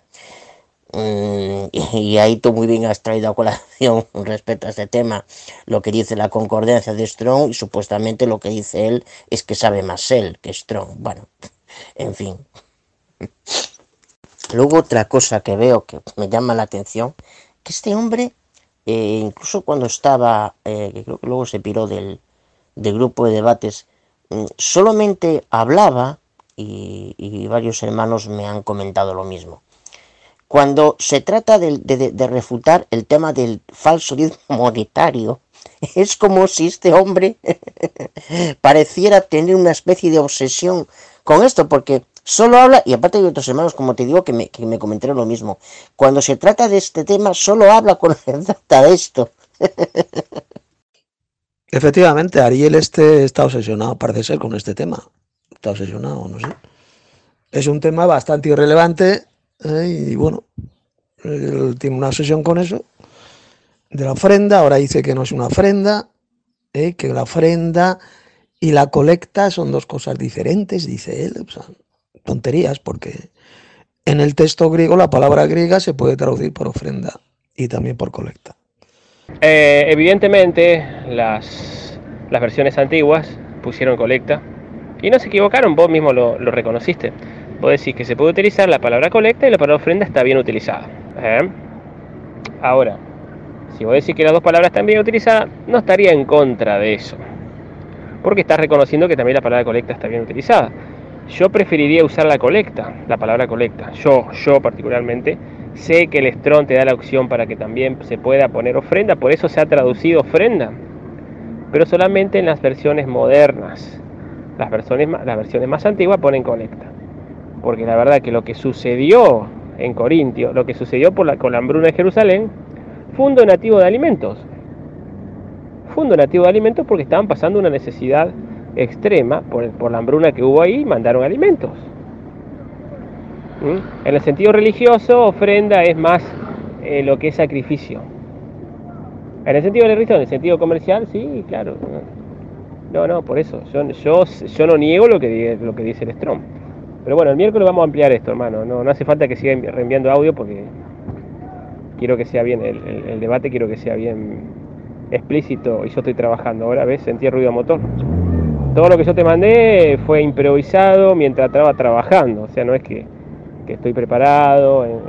C: Y ahí tú muy bien has traído a colación respecto a este tema lo que dice la concordancia de Strong, y supuestamente lo que dice él es que sabe más él que Strong. Bueno, en fin. Luego otra cosa que veo que me llama la atención, que este hombre, eh, incluso cuando estaba, eh, que creo que luego se piró del, del grupo de debates, eh, solamente hablaba, y, y varios hermanos me han comentado lo mismo. Cuando se trata de, de, de refutar el tema del falso diezmo monetario, es como si este hombre pareciera tener una especie de obsesión con esto, porque solo habla, y aparte hay otros hermanos, como te digo, que me, que me comentaron lo mismo, cuando se trata de este tema, solo habla con trata de esto.
A: Efectivamente, Ariel este está obsesionado, parece ser, con este tema. Está obsesionado, no sé. Es un tema bastante irrelevante. Eh, y bueno, él tiene una obsesión con eso de la ofrenda. Ahora dice que no es una ofrenda, eh, que la ofrenda y la colecta son dos cosas diferentes, dice él. O sea, tonterías, porque en el texto griego la palabra griega se puede traducir por ofrenda y también por colecta.
H: Eh, evidentemente las, las versiones antiguas pusieron colecta y no se equivocaron, vos mismo lo, lo reconociste. Vos decís que se puede utilizar la palabra colecta y la palabra ofrenda está bien utilizada. ¿Eh? Ahora, si vos decís que las dos palabras están bien utilizadas, no estaría en contra de eso, porque estás reconociendo que también la palabra colecta está bien utilizada. Yo preferiría usar la colecta, la palabra colecta. Yo, yo particularmente, sé que el Strong te da la opción para que también se pueda poner ofrenda, por eso se ha traducido ofrenda, pero solamente en las versiones modernas. Las versiones, las versiones más antiguas ponen colecta. Porque la verdad que lo que sucedió en Corintio, lo que sucedió por la, con la hambruna de Jerusalén, fue un donativo de alimentos. Fue un donativo de alimentos porque estaban pasando una necesidad extrema por, por la hambruna que hubo ahí, mandaron alimentos. ¿Mm? En el sentido religioso, ofrenda es más eh, lo que es sacrificio. En el sentido religioso, en el sentido comercial, sí, claro. No, no, por eso. Yo, yo, yo no niego lo que, lo que dice el Strong. Pero bueno, el miércoles vamos a ampliar esto, hermano. No, no hace falta que siga reenviando audio porque quiero que sea bien el, el, el debate, quiero que sea bien explícito y yo estoy trabajando. Ahora, ¿ves? Sentí ruido de motor. Todo lo que yo te mandé fue improvisado mientras estaba trabajando. O sea, no es que, que estoy preparado en,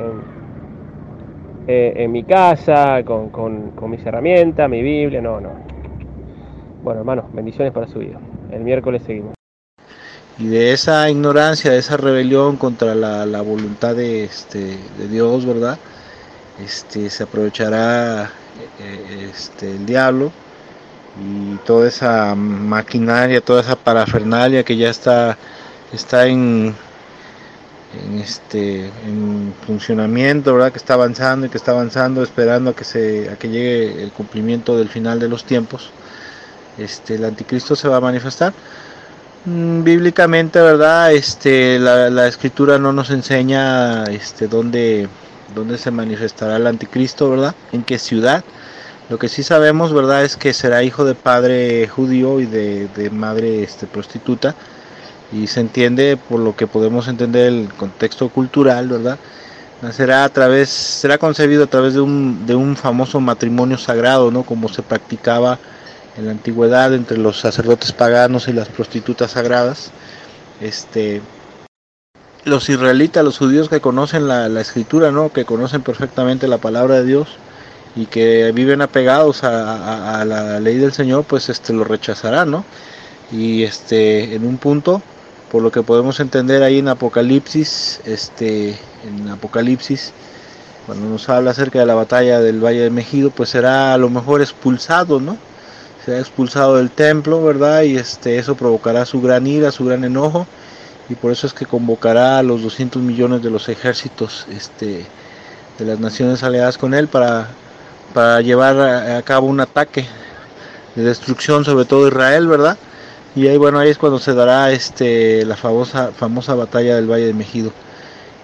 H: en, en mi casa, con, con, con mis herramientas, mi Biblia. No, no. Bueno, hermano, bendiciones para su vida. El miércoles seguimos.
I: Y de esa ignorancia, de esa rebelión contra la, la voluntad de, este, de Dios, ¿verdad? Este, se aprovechará eh, este, el diablo y toda esa maquinaria, toda esa parafernalia que ya está, está en, en, este, en funcionamiento, ¿verdad? Que está avanzando y que está avanzando, esperando a que, se, a que llegue el cumplimiento del final de los tiempos. Este, el anticristo se va a manifestar. Bíblicamente, verdad, este, la, la escritura no nos enseña este, dónde, dónde se manifestará el anticristo, verdad, en qué ciudad. Lo que sí sabemos, verdad, es que será hijo de padre judío y de, de madre este, prostituta, y se entiende por lo que podemos entender el contexto cultural, verdad. Nacerá a través, será concebido a través de un, de un famoso matrimonio sagrado, ¿no? Como se practicaba en la antigüedad entre los sacerdotes paganos y las prostitutas sagradas. Este, los israelitas, los judíos que conocen la, la escritura, ¿no? Que conocen perfectamente la palabra de Dios y que viven apegados a, a, a la ley del Señor, pues este, lo rechazarán, ¿no? Y este, en un punto, por lo que podemos entender ahí en Apocalipsis, este, en Apocalipsis, cuando nos habla acerca de la batalla del Valle de Megido, pues será a lo mejor expulsado, ¿no? Será expulsado del templo, ¿verdad? Y este, eso provocará su gran ira, su gran enojo, y por eso es que convocará a los doscientos millones de los ejércitos este, de las naciones aliadas con él para, para llevar a, a cabo un ataque de destrucción sobre todo Israel, ¿verdad? Y ahí, bueno, ahí es cuando se dará este, la famosa, famosa batalla del Valle de Megido.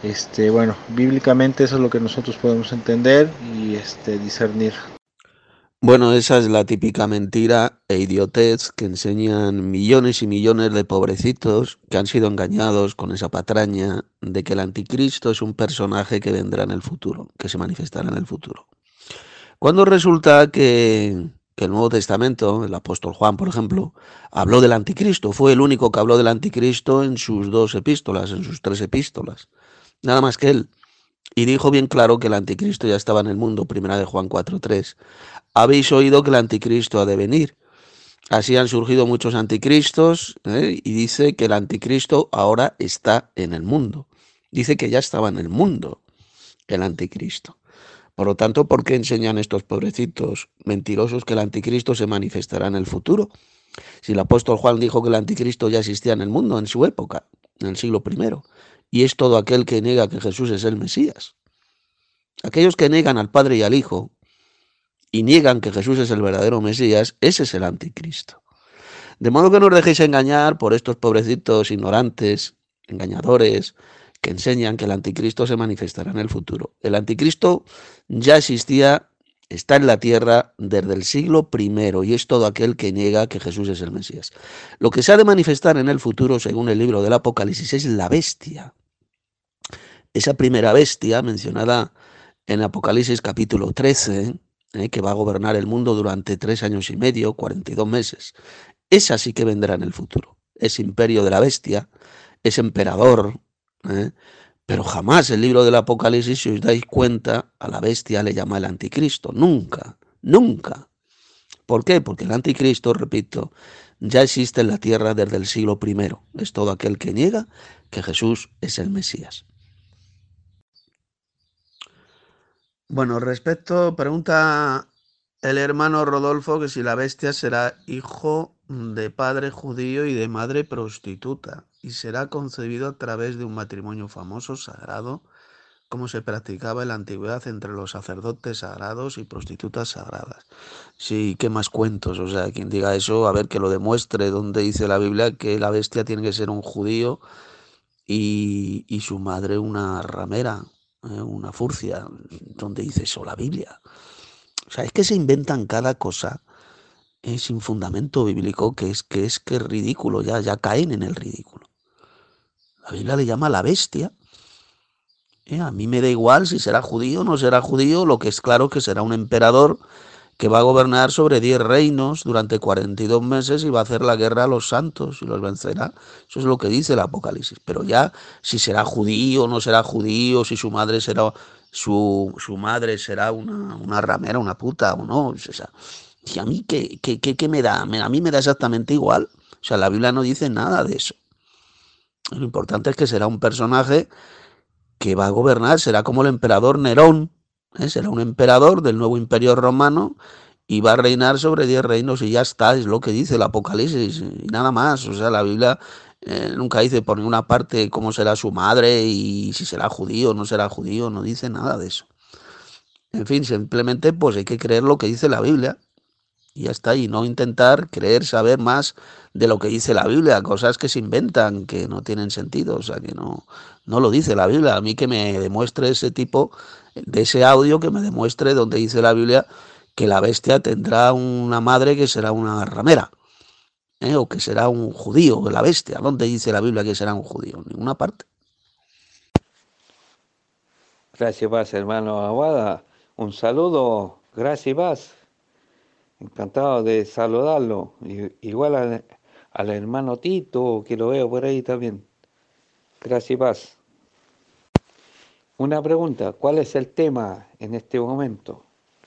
I: Este, bueno, bíblicamente eso es lo que nosotros podemos entender y este, discernir.
A: Bueno, esa es la típica mentira e idiotez que enseñan millones y millones de pobrecitos que han sido engañados con esa patraña de que el anticristo es un personaje que vendrá en el futuro, que se manifestará en el futuro. Cuando resulta que, que el Nuevo Testamento, el apóstol Juan, por ejemplo, habló del anticristo, fue el único que habló del anticristo en sus dos epístolas, en sus tres epístolas, nada más que él. Y dijo bien claro que el anticristo ya estaba en el mundo, primera de Juan cuatro tres. Habéis oído que el anticristo ha de venir. Así han surgido muchos anticristos, ¿eh? Y dice que el anticristo ahora está en el mundo. Dice que ya estaba en el mundo el anticristo. Por lo tanto, ¿por qué enseñan estos pobrecitos mentirosos que el anticristo se manifestará en el futuro? Si el apóstol Juan dijo que el anticristo ya existía en el mundo en su época, en el siglo primero, y es todo aquel que niega que Jesús es el Mesías. Aquellos que niegan al Padre y al Hijo y niegan que Jesús es el verdadero Mesías, ese es el anticristo. De modo que no os dejéis engañar por estos pobrecitos ignorantes, engañadores, que enseñan que el anticristo se manifestará en el futuro. El anticristo ya existía, está en la tierra desde el siglo primero y es todo aquel que niega que Jesús es el Mesías. Lo que se ha de manifestar en el futuro, según el libro del Apocalipsis, es la bestia. Esa primera bestia mencionada en Apocalipsis capítulo trece, eh, que va a gobernar el mundo durante tres años y medio, cuarenta y dos meses. Esa sí que vendrá en el futuro. Es imperio de la bestia, es emperador, ¿eh? Pero jamás el libro del Apocalipsis, si os dais cuenta, a la bestia le llama el anticristo. Nunca, nunca. ¿Por qué? Porque el anticristo, repito, ya existe en la tierra desde el siglo primero. Es todo aquel que niega que Jesús es el Mesías. Bueno, respecto, pregunta el hermano Rodolfo que si la bestia será hijo de padre judío y de madre prostituta y será concebido a través de un matrimonio famoso, sagrado, como se practicaba en la antigüedad entre los sacerdotes sagrados y prostitutas sagradas. Sí, ¿qué más cuentos? O sea, quien diga eso, a ver que lo demuestre, donde dice la Biblia que la bestia tiene que ser un judío y, y su madre una ramera, eh, una furcia, donde dice eso la Biblia. O sea, es que se inventan cada cosa eh, sin fundamento bíblico, que es que es que es ridículo, ya, ya caen en el ridículo. La Biblia le llama la bestia. Eh, a mí me da igual si será judío o no será judío, lo que es claro que será un emperador que va a gobernar sobre diez reinos durante cuarenta y dos meses y va a hacer la guerra a los santos y los vencerá. Eso es lo que dice el Apocalipsis. Pero ya si será judío o no será judío, si su madre será su, su madre será una, una ramera, una puta o no. O sea, y a mí ¿qué, qué, qué, qué me da? A mí me da exactamente igual. O sea, la Biblia no dice nada de eso. Lo importante es que será un personaje que va a gobernar, será como el emperador Nerón, ¿eh? Será un emperador del nuevo imperio romano y va a reinar sobre diez reinos y ya está, es lo que dice el Apocalipsis y nada más. O sea, la Biblia eh, nunca dice por ninguna parte cómo será su madre y si será judío o no será judío, no dice nada de eso. En fin, simplemente pues hay que creer lo que dice la Biblia y ya está, y no intentar creer saber más de lo que dice la Biblia, cosas que se inventan, que no tienen sentido, o sea, que no, no lo dice la Biblia. A mí que me demuestre ese tipo, de ese audio, que me demuestre donde dice la Biblia que la bestia tendrá una madre que será una ramera, ¿eh? O que será un judío, la bestia. ¿Dónde dice la Biblia que será un judío? En ninguna parte.
J: Gracias, Paz, hermano Aguada. Un saludo, gracias, Paz. Encantado de saludarlo. Igual al, al hermano Tito, que lo veo por ahí también. Gracias, Paz. Una pregunta, ¿cuál es el tema en este momento?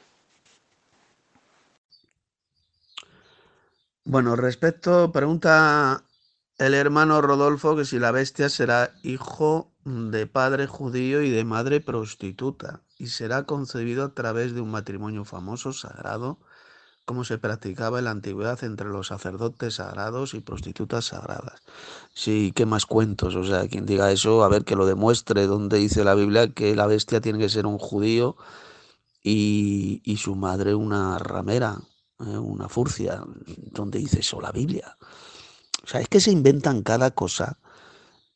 A: Bueno, respecto, pregunta el hermano Rodolfo que si la bestia será hijo de padre judío y de madre prostituta y será concebido a través de un matrimonio famoso, sagrado, como se practicaba en la antigüedad entre los sacerdotes sagrados y prostitutas sagradas. Sí, ¿qué más cuentos? O sea, quien diga eso, a ver que lo demuestre, donde dice la Biblia que la bestia tiene que ser un judío y, y su madre una ramera, ¿eh? Una furcia, donde dice eso la Biblia. O sea, es que se inventan cada cosa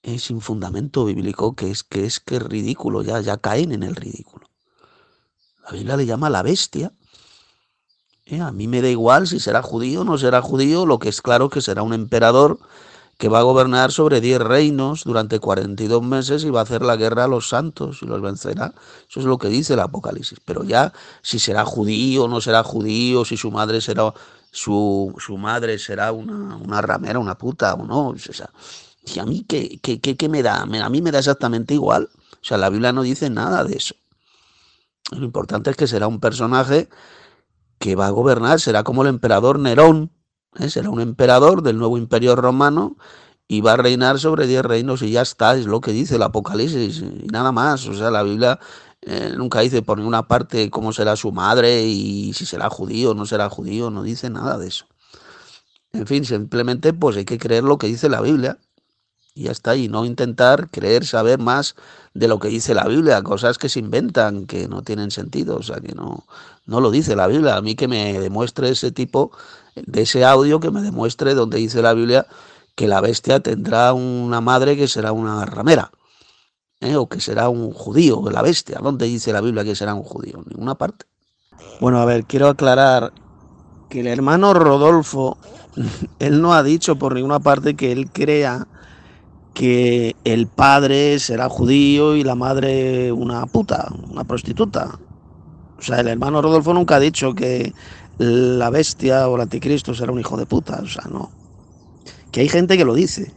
A: eh, sin fundamento bíblico, que es que es que es ridículo, ya, ya caen en el ridículo. La Biblia le llama la bestia. Eh, a mí me da igual si será judío o no será judío, lo que es claro que será un emperador que va a gobernar sobre diez reinos durante cuarenta y dos meses y va a hacer la guerra a los santos y los vencerá. Eso es lo que dice el Apocalipsis. Pero ya si será judío o no será judío, si su madre será su, su madre será una, una ramera, una puta o no. O sea, y a mí qué, qué, qué, qué me da, a mí me da exactamente igual. O sea, la Biblia no dice nada de eso. Lo importante es que será un personaje que va a gobernar, será como el emperador Nerón, ¿eh? Será un emperador del nuevo imperio romano y va a reinar sobre diez reinos y ya está, es lo que dice el Apocalipsis y nada más. O sea, la Biblia eh, nunca dice por ninguna parte cómo será su madre y si será judío o no será judío, no dice nada de eso. En fin, simplemente pues hay que creer lo que dice la Biblia y ya está, y no intentar creer saber más de lo que dice la Biblia, cosas que se inventan, que no tienen sentido, o sea, que no, no lo dice la Biblia. A mí que me demuestre ese tipo, de ese audio, que me demuestre donde dice la Biblia que la bestia tendrá una madre que será una ramera, ¿eh? O que será un judío, la bestia. ¿Dónde dice la Biblia que será un judío? En ninguna parte. Bueno, a ver, quiero aclarar que el hermano Rodolfo, él no ha dicho por ninguna parte que él crea que el padre será judío y la madre una puta, una prostituta. O sea, el hermano Rodolfo nunca ha dicho que la bestia o el anticristo será un hijo de puta. O sea, no. Que hay gente que lo dice.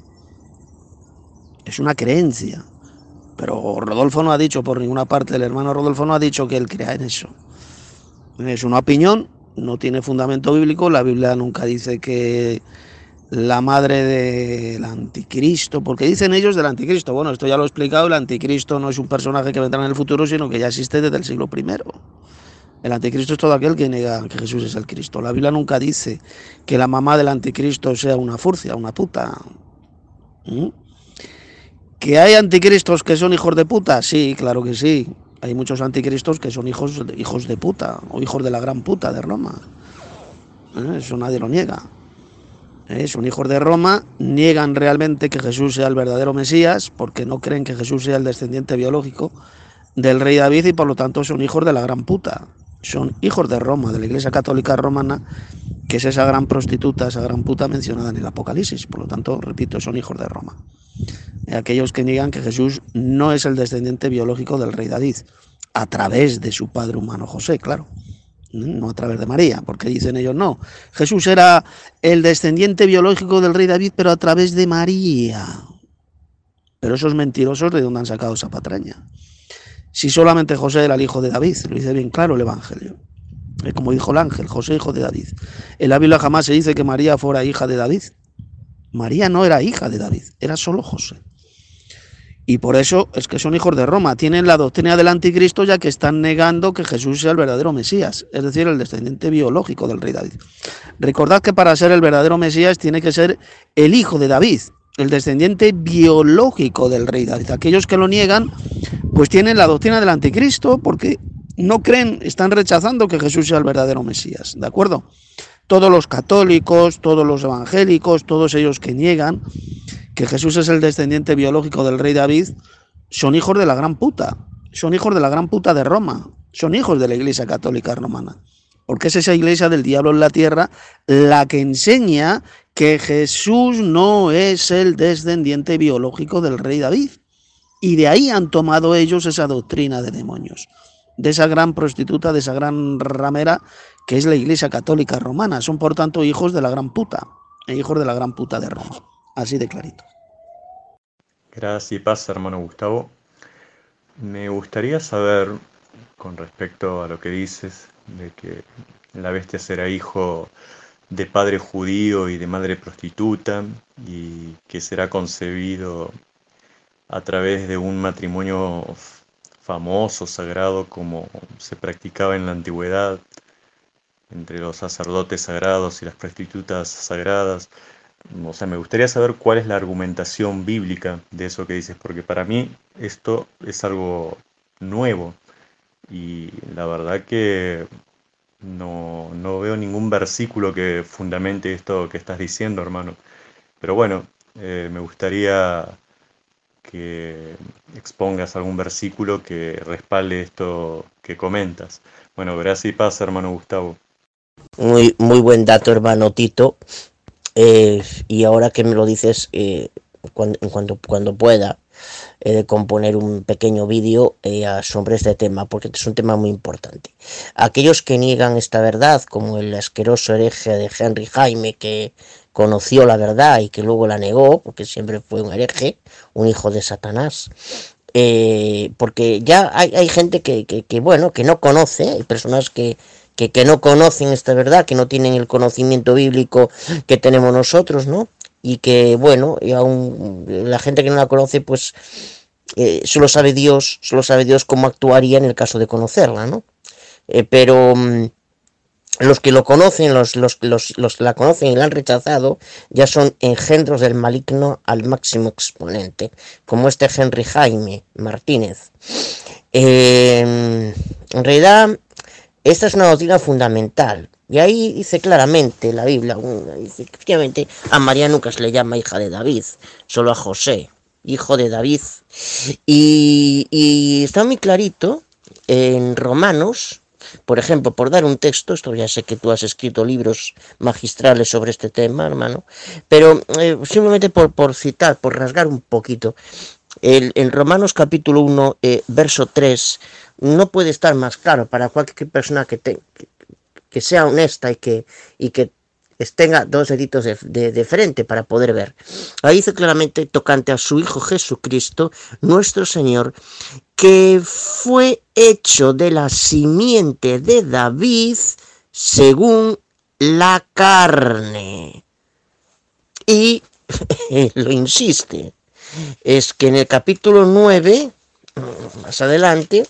A: Es una creencia. Pero Rodolfo no ha dicho por ninguna parte, el hermano Rodolfo no ha dicho que él crea en eso. Es una opinión, no tiene fundamento bíblico. La Biblia nunca dice que la madre del anticristo, porque dicen ellos del anticristo. Bueno, esto ya lo he explicado, el anticristo no es un personaje que vendrá en el futuro, sino que ya existe desde el siglo primero. El anticristo es todo aquel que niega que Jesús es el Cristo. La Biblia nunca dice que la mamá del anticristo sea una furcia, una puta. ¿Mm? ¿Que hay anticristos que son hijos de puta? Sí, claro que sí. Hay muchos anticristos que son hijos, hijos de puta, o hijos de la gran puta de Roma. ¿Eh? Eso nadie lo niega. ¿Eh? Son hijos de Roma, niegan realmente que Jesús sea el verdadero Mesías, porque no creen que Jesús sea el descendiente biológico del rey David y por lo tanto son hijos de la gran puta. Son hijos de Roma, de la Iglesia Católica Romana, que es esa gran prostituta, esa gran puta mencionada en el Apocalipsis. Por lo tanto, repito, son hijos de Roma. Aquellos que niegan que Jesús no es el descendiente biológico del rey David, a través de su padre humano José, claro, no a través de María, porque dicen ellos no, Jesús era el descendiente biológico del rey David, pero a través de María. Pero esos mentirosos, ¿de dónde han sacado esa patraña? Si solamente José era el hijo de David, lo dice bien claro el Evangelio. Como dijo el ángel, José hijo de David. En la Biblia jamás se dice que María fuera hija de David. María no era hija de David, era solo José. Y por eso es que son hijos de Roma. Tienen la doctrina del anticristo, ya que están negando que Jesús sea el verdadero Mesías, es decir, el descendiente biológico del rey David. Recordad que para ser el verdadero Mesías tiene que ser el hijo de David, el descendiente biológico del rey David. Aquellos que lo niegan, pues tienen la doctrina del anticristo, porque no creen, están rechazando que Jesús sea el verdadero Mesías, ¿de acuerdo? Todos los católicos, todos los evangélicos, todos ellos que niegan que Jesús es el descendiente biológico del rey David, son hijos de la gran puta, son hijos de la gran puta de Roma, son hijos de la Iglesia Católica Romana, porque es esa iglesia del diablo en la tierra la que enseña que Jesús no es el descendiente biológico del rey David, y de ahí han tomado ellos esa doctrina de demonios, de esa gran prostituta, de esa gran ramera que es la Iglesia Católica Romana. Son por tanto hijos de la gran puta, e hijos de la gran puta de Roma. Así de clarito.
F: Gracias y paz, hermano Gustavo. Me gustaría saber, con respecto a lo que dices, de que la bestia será hijo de padre judío y de madre prostituta, y que será concebido a través de un matrimonio famoso, sagrado, como se practicaba en la antigüedad, entre los sacerdotes sagrados y las prostitutas sagradas. O sea, me gustaría saber cuál es la argumentación bíblica de eso que dices, porque para mí esto es algo nuevo y la verdad que no, no veo ningún versículo que fundamente esto que estás diciendo, hermano. Pero bueno, eh, me gustaría que expongas algún versículo que respalde esto que comentas. Bueno, gracias y paz, hermano Gustavo.
C: Muy, muy buen dato, hermano Tito. Eh, y ahora que me lo dices, eh, cuando, cuando, cuando pueda, he de componer un pequeño vídeo eh, sobre este tema, porque es un tema muy importante. Aquellos que niegan esta verdad, como el asqueroso hereje de Henry Jaime, que conoció la verdad y que luego la negó, porque siempre fue un hereje, un hijo de Satanás, eh, porque ya hay, hay gente que, que, que, bueno, que no conoce, hay personas que, que, que no conocen esta verdad, que no tienen el conocimiento bíblico que tenemos nosotros, ¿no? Y que, bueno, y aún la gente que no la conoce, pues eh, solo sabe Dios, solo sabe Dios cómo actuaría en el caso de conocerla, ¿no? Eh, pero mmm, los que lo conocen, los, los, los, los que la conocen y la han rechazado, ya son engendros del maligno al máximo exponente, como este Henry Jaime Martínez. Eh, en realidad, esta es una doctrina fundamental. Y ahí dice claramente la Biblia, dice, efectivamente, a María nunca se le llama hija de David, solo a José, hijo de David. Y, y está muy clarito en Romanos, por ejemplo, por dar un texto, esto ya sé que tú has escrito libros magistrales sobre este tema, hermano, pero eh, simplemente por, por citar, por rasgar un poquito, el, en Romanos capítulo uno, eh, verso tres, no puede estar más claro para cualquier persona que tenga... que sea honesta y que, y que tenga dos deditos de, de, de frente para poder ver. Ahí dice claramente, tocante a su Hijo Jesucristo, nuestro Señor, que fue hecho de la simiente de David según la carne. Y lo insiste, es que en el capítulo nueve, más adelante,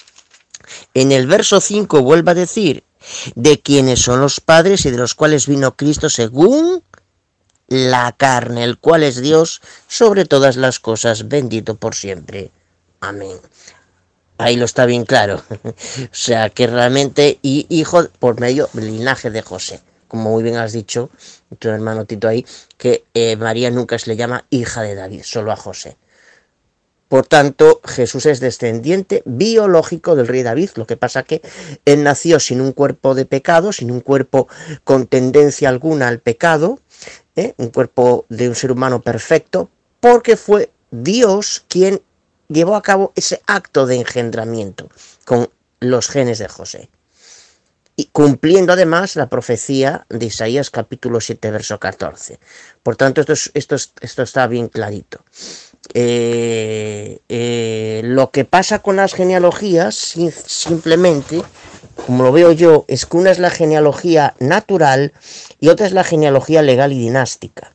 C: en el verso cinco vuelve a decir, de quienes son los padres y de los cuales vino Cristo según la carne, el cual es Dios sobre todas las cosas, bendito por siempre. Amén. Ahí lo está bien claro. O sea, que realmente, y hijo por medio del linaje de José. Como muy bien has dicho, tu hermano Tito ahí, que eh, María nunca se le llama hija de David, solo a José. Por tanto, Jesús es descendiente biológico del rey David, lo que pasa que él nació sin un cuerpo de pecado, sin un cuerpo con tendencia alguna al pecado, ¿eh? un cuerpo de un ser humano perfecto, porque fue Dios quien llevó a cabo ese acto de engendramiento con los genes de José. Y cumpliendo además la profecía de Isaías capítulo siete, verso catorce. Por tanto, esto, es, esto, es, esto está bien clarito. Eh, eh, lo que pasa con las genealogías, simplemente, como lo veo yo, es que una es la genealogía natural y otra es la genealogía legal y dinástica.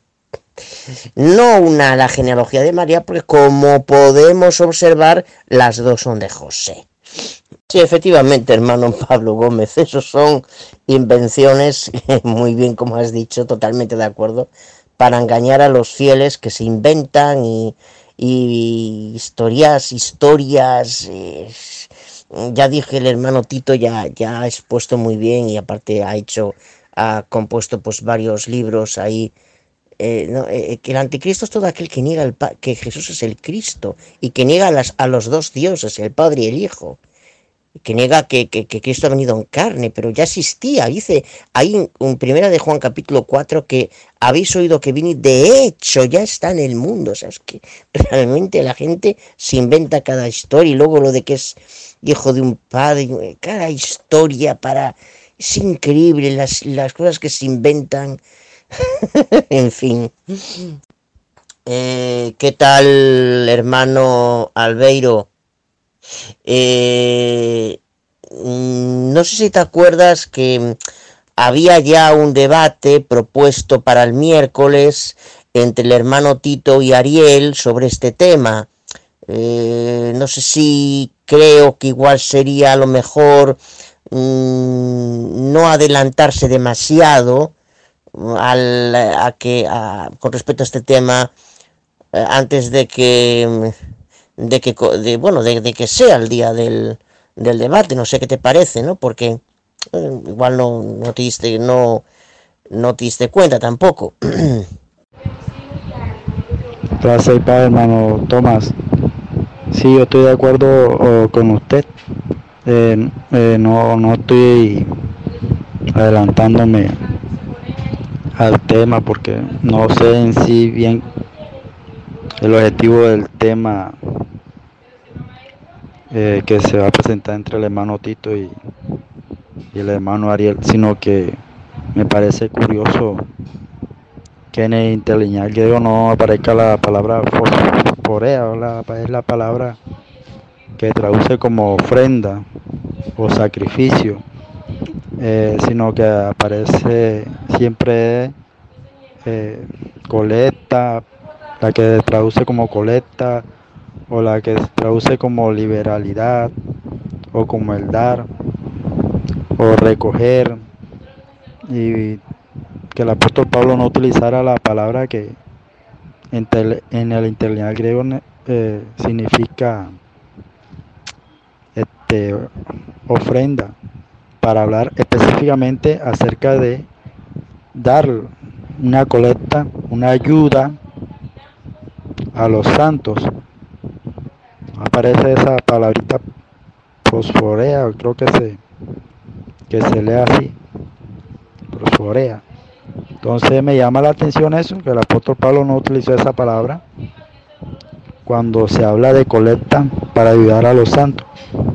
C: No una la genealogía de María, porque como podemos observar, las dos son de José. Sí, efectivamente, hermano Pablo Gómez, esos son invenciones, muy bien como has dicho, totalmente de acuerdo, para engañar a los fieles que se inventan y, y historias, historias, eh, ya dije, el hermano Tito ya, ya ha expuesto muy bien y aparte ha hecho, ha compuesto pues varios libros ahí, eh, no, eh, que el anticristo es todo aquel que niega el pa- que Jesús es el Cristo y que niega a, las, a los dos dioses, el Padre y el Hijo. Que niega que, que, que Cristo ha venido en carne, pero ya existía. Dice ahí en, en primera de Juan capítulo cuatro que habéis oído que vine, de hecho ya está en el mundo. O sea, es que realmente la gente se inventa cada historia y luego lo de que es hijo de un padre, cada historia para... Es increíble las, las cosas que se inventan. En fin. Eh, ¿Qué tal, hermano Albeiro? Eh, no sé si te acuerdas que había ya un debate propuesto para el miércoles entre el hermano Tito y Ariel sobre este tema. Eh, no sé si creo que igual sería a lo mejor mmm, no adelantarse demasiado al, a que a, con respecto a este tema eh, antes de que de que de, bueno de, de que sea el día del, del debate. No sé qué te parece, ¿no? Porque eh, igual no, no te diste no, no te diste cuenta tampoco.
K: Gracias, Padre, hermano Tomás. Sí, yo estoy de acuerdo oh, con usted. Eh, eh, no, no estoy adelantándome al tema porque no sé en sí bien el objetivo del tema eh, que se va a presentar entre el hermano Tito y, y el hermano Ariel, sino que me parece curioso que en el interlineal griego no aparezca la palabra fosforea, o la, es la palabra que traduce como ofrenda o sacrificio, eh, sino que aparece siempre eh, colecta, la que traduce como colecta, o la que traduce como liberalidad, o como el dar, o recoger, y que el apóstol Pablo no utilizara la palabra que en el interlineal griego eh, significa este, ofrenda, para hablar específicamente acerca de dar una colecta, una ayuda a los santos. Aparece esa palabrita fosforea, creo que se, que se lee así, fosforea. Entonces me llama la atención eso, que el apóstol Pablo no utilizó esa palabra cuando se habla de colecta para ayudar a los santos.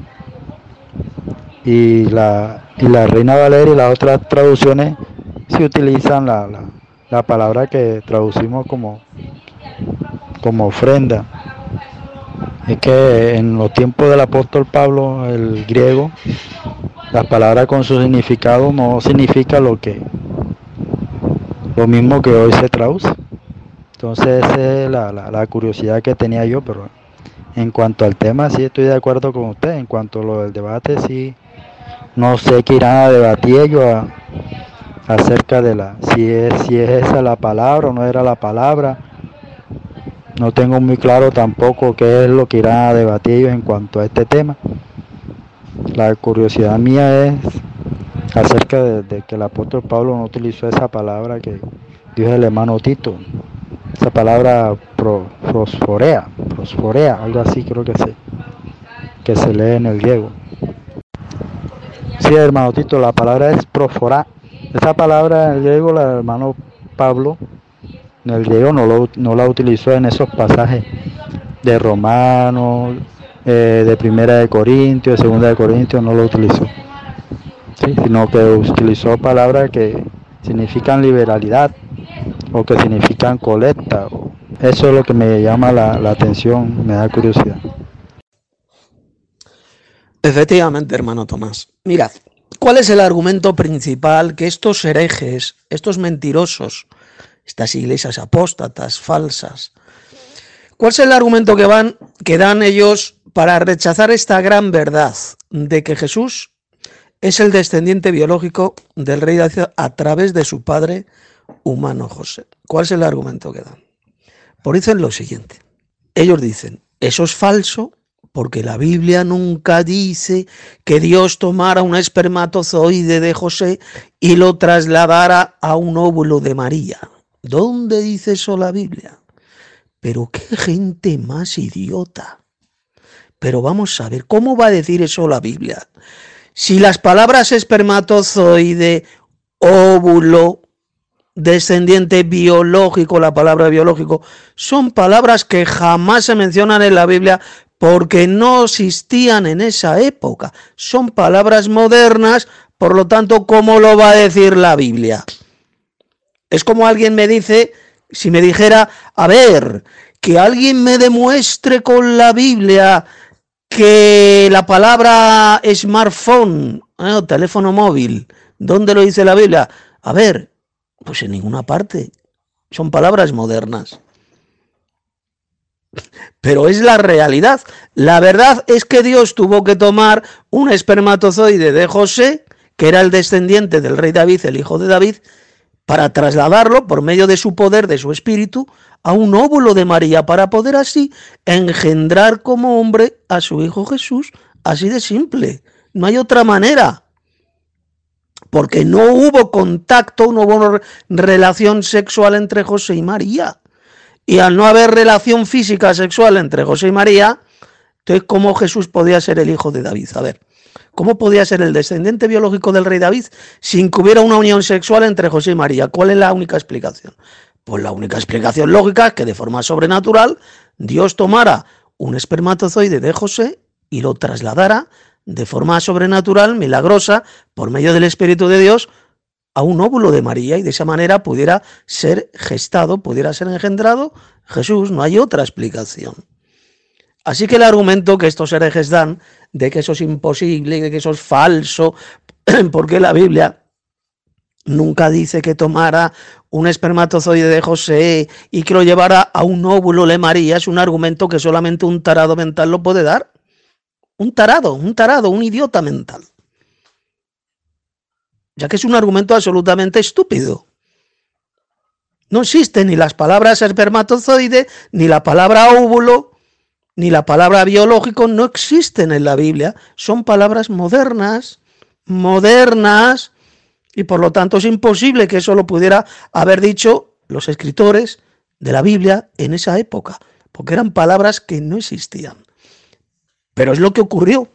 K: Y la, y la Reina Valeria y las otras traducciones sí utilizan la, la, la palabra que traducimos como, como ofrenda. Es que en los tiempos del apóstol Pablo, el griego, la palabra con su significado no significa lo que lo mismo que hoy se traduce. Entonces esa es la, la, la curiosidad que tenía yo, pero en cuanto al tema sí estoy de acuerdo con usted. En cuanto a lo del debate, sí, no sé qué irán a debatir ellos a, acerca de la si es, si es esa la palabra o no era la palabra. No tengo muy claro tampoco qué es lo que irán a debatir ellos en cuanto a este tema. La curiosidad mía es acerca de, de que el apóstol Pablo no utilizó esa palabra que dijo el hermano Tito, esa palabra pro, fosforea, fosforea, algo así creo que se, que se lee en el griego. Sí, hermano Tito, la palabra es profora. Esa palabra en el griego, la del hermano Pablo, en el griego no, lo, no la utilizó en esos pasajes de Romanos, eh, de Primera de Corintios, de Segunda de Corintios, no lo utilizó. Sí, sino que utilizó palabras que significan liberalidad o que significan colecta. Eso es lo que me llama la, la atención, me da curiosidad.
A: Efectivamente, hermano Tomás. Mirad, ¿cuál es el argumento principal que estos herejes, estos mentirosos, estas iglesias apóstatas, falsas, cuál es el argumento que, van, que dan ellos para rechazar esta gran verdad de que Jesús es el descendiente biológico del rey David a través de su padre humano José? ¿Cuál es el argumento que dan? Pues dicen lo siguiente. Ellos dicen, eso es falso porque la Biblia nunca dice que Dios tomara un espermatozoide de José y lo trasladara a un óvulo de María. ¿Dónde dice eso la Biblia? Pero qué gente más idiota. Pero vamos a ver, ¿cómo va a decir eso la Biblia? Si las palabras espermatozoide, óvulo, descendiente biológico, la palabra biológico, son palabras que jamás se mencionan en la Biblia porque no existían en esa época. Son palabras modernas, por lo tanto, ¿cómo lo va a decir la Biblia? Es como alguien me dice, si me dijera, a ver, que alguien me demuestre con la Biblia que la palabra smartphone, ¿eh? teléfono móvil, ¿dónde lo dice la Biblia? A ver, pues en ninguna parte. Son palabras modernas. Pero es la realidad. La verdad es que Dios tuvo que tomar un espermatozoide de José, que era el descendiente del rey David, el hijo de David, para trasladarlo por medio de su poder, de su espíritu, a un óvulo de María, para poder así engendrar como hombre a su hijo Jesús. Así de simple. No hay otra manera. Porque no hubo contacto, no hubo relación sexual entre José y María. Y al no haber relación física sexual entre José y María, entonces, ¿cómo Jesús podía ser el hijo de David? A ver, ¿cómo podía ser el descendiente biológico del rey David sin que hubiera una unión sexual entre José y María? ¿Cuál es la única explicación? Pues la única explicación lógica es que de forma sobrenatural Dios tomara un espermatozoide de José y lo trasladara de forma sobrenatural, milagrosa, por medio del Espíritu de Dios, a un óvulo de María, y de esa manera pudiera ser gestado, pudiera ser engendrado Jesús. No hay otra explicación. Así que el argumento que estos herejes dan de que eso es imposible, de que eso es falso, porque la Biblia nunca dice que tomara un espermatozoide de José y que lo llevara a un óvulo de María, es un argumento que solamente un tarado mental lo puede dar. Un tarado, un tarado, un idiota mental. Ya que es un argumento absolutamente estúpido. No existen ni las palabras espermatozoide, ni la palabra óvulo, ni la palabra biológico, no existen en la Biblia. Son palabras modernas, modernas, y por lo tanto es imposible que eso lo pudiera haber dicho los escritores de la Biblia en esa época, porque eran palabras que no existían. Pero es lo que ocurrió.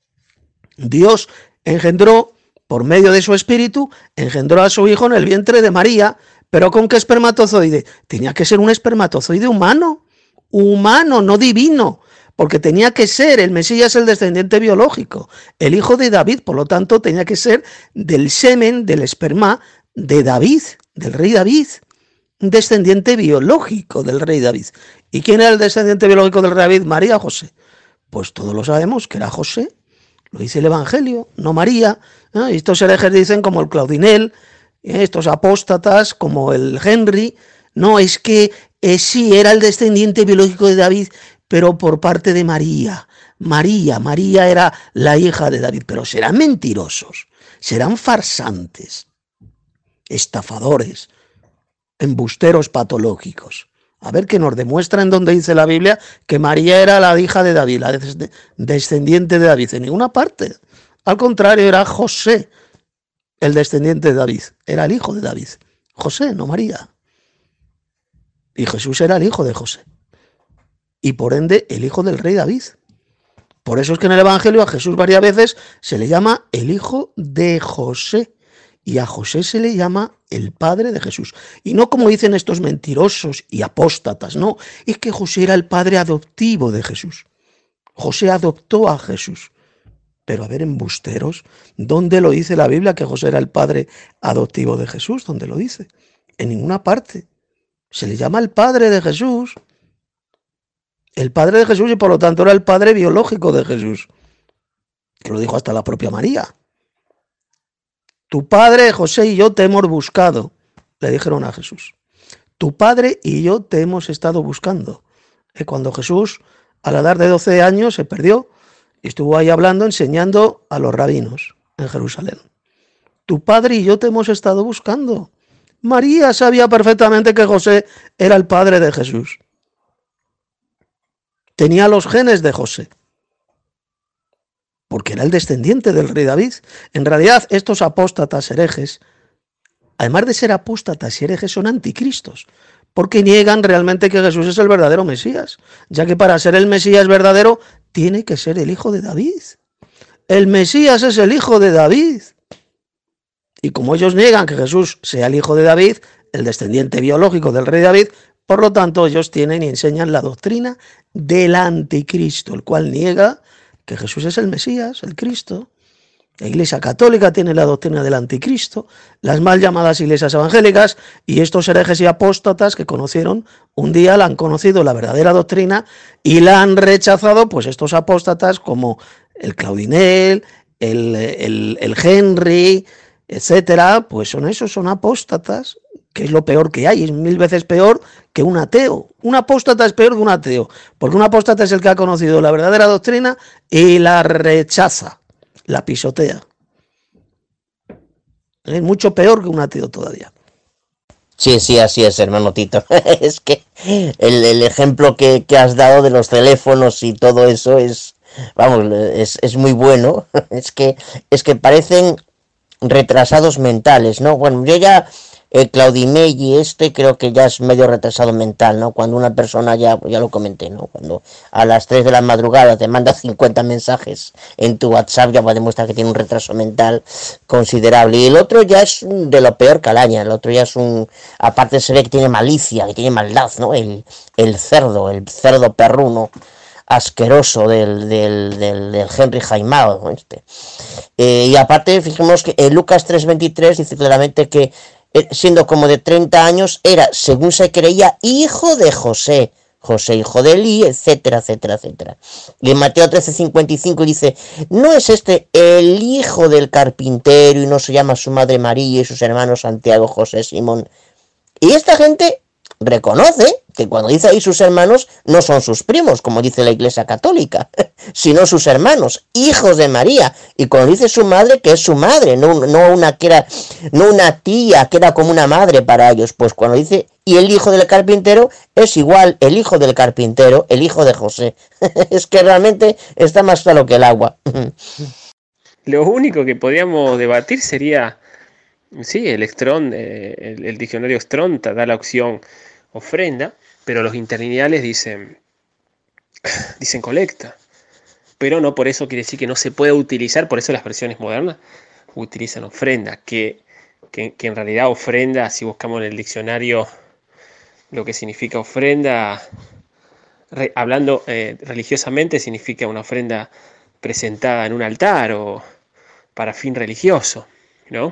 A: Dios engendró, por medio de su espíritu, engendró a su hijo en el vientre de María, pero ¿con qué espermatozoide? Tenía que ser un espermatozoide humano, humano, no divino, porque tenía que ser, el Mesías, el descendiente biológico, el hijo de David, por lo tanto tenía que ser del semen, del esperma de David, del rey David, un descendiente biológico del rey David. ¿Y quién era el descendiente biológico del rey David? María o José. Pues todos lo sabemos que era José, lo dice el Evangelio, no María. ¿eh? Y estos herejes dicen como el Claudinel, ¿eh? estos apóstatas como el Henry, no, es que eh, sí era el descendiente biológico de David, pero por parte de María. María, María era la hija de David, pero serán mentirosos, serán farsantes, estafadores, embusteros patológicos. A ver que nos demuestra en donde dice la Biblia que María era la hija de David, la descendiente de David. En ninguna parte. Al contrario, era José, el descendiente de David. Era el hijo de David. José, no María. Y Jesús era el hijo de José. Y por ende, el hijo del rey David. Por eso es que en el Evangelio a Jesús varias veces se le llama el hijo de José. Y a José se le llama el padre de Jesús. Y no como dicen estos mentirosos y apóstatas, no. Es que José era el padre adoptivo de Jesús. José adoptó a Jesús. Pero a ver, embusteros, ¿dónde lo dice la Biblia que José era el padre adoptivo de Jesús? ¿Dónde lo dice? En ninguna parte. Se le llama el padre de Jesús. El padre de Jesús, y por lo tanto era el padre biológico de Jesús. Que lo dijo hasta la propia María. Tu padre, José, y yo te hemos buscado, le dijeron a Jesús. Tu padre y yo te hemos estado buscando. Y cuando Jesús, a la edad de doce años, se perdió y estuvo ahí hablando, enseñando a los rabinos en Jerusalén. Tu padre y yo te hemos estado buscando. María sabía perfectamente que José era el padre de Jesús. Tenía los genes de José, porque era el descendiente del rey David. En realidad, estos apóstatas herejes, además de ser apóstatas y herejes, son anticristos, porque niegan realmente que Jesús es el verdadero Mesías, ya que para ser el Mesías verdadero, tiene que ser el hijo de David. El Mesías es el hijo de David. Y como ellos niegan que Jesús sea el hijo de David, el descendiente biológico del rey David, por lo tanto, ellos tienen y enseñan la doctrina del anticristo, el cual niega que Jesús es el Mesías, el Cristo. La Iglesia Católica tiene la doctrina del anticristo, las mal llamadas iglesias evangélicas y estos herejes y apóstatas que conocieron, un día la han conocido la verdadera doctrina y la han rechazado, pues estos apóstatas como el Claudinel, el, el, el Henry, etcétera, pues son esos, son apóstatas, que es lo peor que hay, es mil veces peor que un ateo. Un apóstata es peor que un ateo, porque un apóstata es el que ha conocido la verdadera doctrina y la rechaza, la pisotea. Es mucho peor que un ateo todavía.
C: Sí, sí, así es, hermano Tito. Es que el, el ejemplo que, que has dado de los teléfonos y todo eso es, vamos, es, es muy bueno. Es que, es que parecen retrasados mentales, ¿no? Bueno, yo ya el Claudimegli este creo que ya es medio retrasado mental, ¿no? Cuando una persona, ya, ya lo comenté, ¿no? Cuando a las tres de la madrugada te manda cincuenta mensajes en tu WhatsApp, ya va a demostrar que tiene un retraso mental considerable. Y el otro ya es de lo peor calaña, el otro ya es un... Aparte se ve que tiene malicia, que tiene maldad, ¿no? El, el cerdo, el cerdo perruno asqueroso del, del, del, del Henry Jaimao, este. Eh, y aparte, fijemos que en Lucas tres veintitrés dice claramente que eh, siendo como de treinta años, era, según se creía, hijo de José, José hijo de Elí, etcétera, etcétera, etcétera. Y en Mateo trece cincuenta y cinco dice, ¿no es este el hijo del carpintero y no se llama su madre María y sus hermanos Santiago, José, Simón? Y esta gente reconoce que cuando dice ahí sus hermanos, no son sus primos, como dice la Iglesia Católica, sino sus hermanos, hijos de María. Y cuando dice su madre, que es su madre, no, no una que era, no una tía que era como una madre para ellos. Pues cuando dice, y el hijo del carpintero, es igual el hijo del carpintero, el hijo de José. Es que realmente está más claro que el agua.
H: Lo único que podríamos debatir sería, sí, el Strong, eh, el, el diccionario Strong da la opción ofrenda, pero los interlineales dicen, dicen colecta. Pero no por eso quiere decir que no se puede utilizar, por eso las versiones modernas utilizan ofrenda, que, que, que en realidad ofrenda, si buscamos en el diccionario lo que significa ofrenda, re, hablando eh, religiosamente, significa una ofrenda presentada en un altar o para fin religioso, ¿no?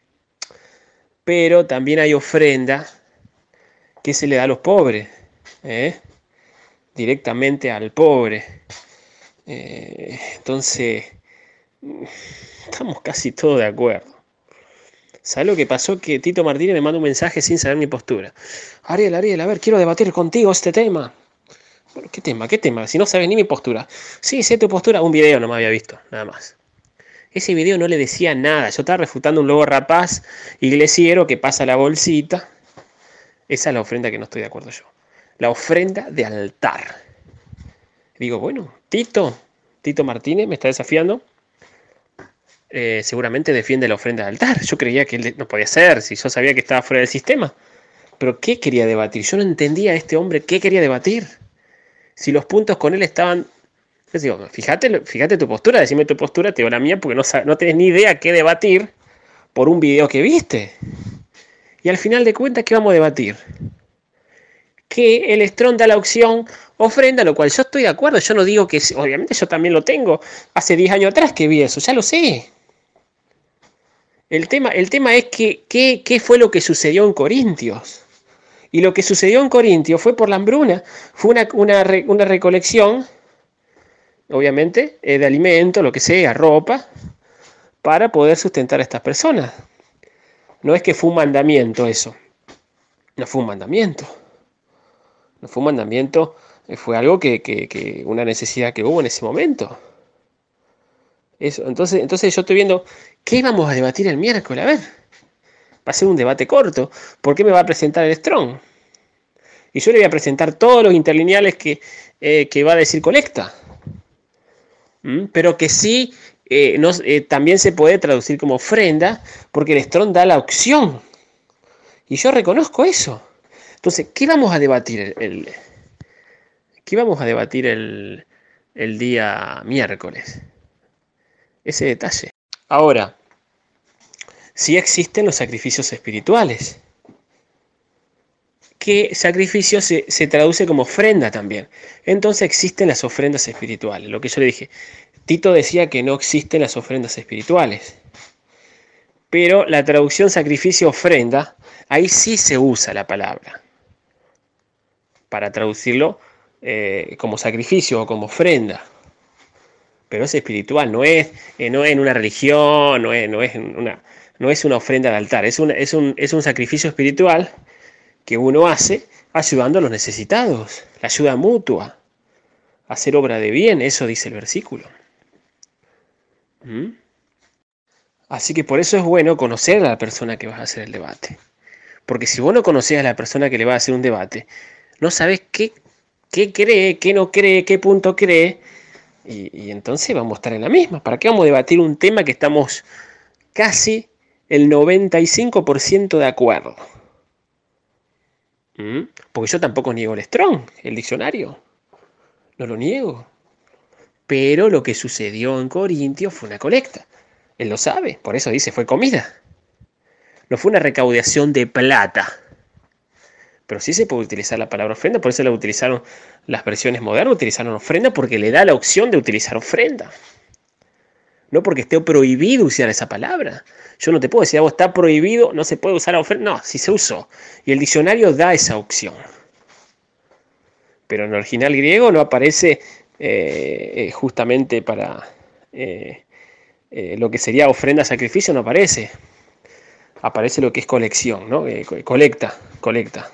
H: Pero también hay ofrenda que se le da a los pobres, ¿eh? Directamente al pobre. Eh, entonces, estamos casi todos de acuerdo. ¿Sabes lo que pasó? Que Tito Martínez me manda un mensaje sin saber mi postura. Ariel, Ariel, a ver, quiero debatir contigo este tema. Bueno, ¿qué tema? ¿Qué tema? Si no sabes ni mi postura. Sí, sé tu postura. Un video no me había visto, nada más. Ese video no le decía nada. Yo estaba refutando un lobo rapaz iglesiero que pasa la bolsita. Esa es la ofrenda que no estoy de acuerdo yo. La ofrenda de altar. Digo, bueno, Tito, Tito Martínez me está desafiando. Eh, seguramente defiende la ofrenda de altar. Yo creía que él no podía ser, si yo sabía que estaba fuera del sistema. Pero ¿qué quería debatir? Yo no entendía a este hombre qué quería debatir. Si los puntos con él estaban... Yo digo, fíjate, fíjate tu postura, decime tu postura, te digo la mía, porque no, no tenés ni idea qué debatir por un video que viste. Y al final de cuentas, ¿qué vamos a debatir? Que el Strong da la opción ofrenda, lo cual yo estoy de acuerdo. Yo no digo que, obviamente yo también lo tengo. Hace diez años atrás que vi eso, ya lo sé. El tema, el tema es que, que, qué fue lo que sucedió en Corintios. Y lo que sucedió en Corintios fue por la hambruna. Fue una, una, una recolección, obviamente, eh, de alimento, lo que sea, ropa, para poder sustentar a estas personas. No es que fue un mandamiento eso. No fue un mandamiento. No fue un mandamiento, fue algo que, que, que una necesidad que hubo en ese momento. Eso, entonces, entonces yo estoy viendo, ¿qué vamos a debatir el miércoles? A ver, va a ser un debate corto. ¿Por qué me va a presentar el Strong? Y yo le voy a presentar todos los interlineales que, eh, que va a decir colecta. ¿Mm? Pero que sí, eh, no, eh, también se puede traducir como ofrenda, porque el Strong da la opción. Y yo reconozco eso. Entonces, ¿qué vamos a debatir el, el, ¿qué vamos a debatir el, el día miércoles? Ese detalle. Ahora, sí existen los sacrificios espirituales. Que sacrificio se, se traduce como ofrenda también. Entonces existen las ofrendas espirituales. Lo que yo le dije. Tito decía que no existen las ofrendas espirituales. Pero la traducción sacrificio-ofrenda, ahí sí se usa la palabra. Para traducirlo eh, como sacrificio o como ofrenda. Pero es espiritual, no es, eh, no es en una religión, no es, no es, una, no es una ofrenda de altar, es un, es, un, es un sacrificio espiritual que uno hace ayudando a los necesitados, la ayuda mutua, hacer obra de bien, eso dice el versículo. ¿Mm? Así que por eso es bueno conocer a la persona que vas a hacer el debate. Porque si vos no conocés a la persona que le va a hacer un debate, no sabés qué, qué cree, qué no cree, qué punto cree, y, y entonces vamos a estar en la misma. ¿Para qué vamos a debatir un tema que estamos casi el noventa y cinco por ciento de acuerdo. ¿Mm? Porque yo tampoco niego el Strong, el diccionario. No lo niego. Pero lo que sucedió en Corintios fue una colecta. Él lo sabe, por eso dice, fue comida. No fue una recaudación de plata. Pero sí se puede utilizar la palabra ofrenda, por eso la utilizaron las versiones modernas, utilizaron ofrenda porque le da la opción de utilizar ofrenda. No porque esté prohibido usar esa palabra. Yo no te puedo decir, vos está prohibido, no se puede usar ofrenda. No, sí se usó. Y el diccionario da esa opción. Pero en el original griego no aparece eh, justamente para eh, eh, lo que sería ofrenda, sacrificio, no aparece. Aparece lo que es colección, ¿no? Eh, colecta, colecta.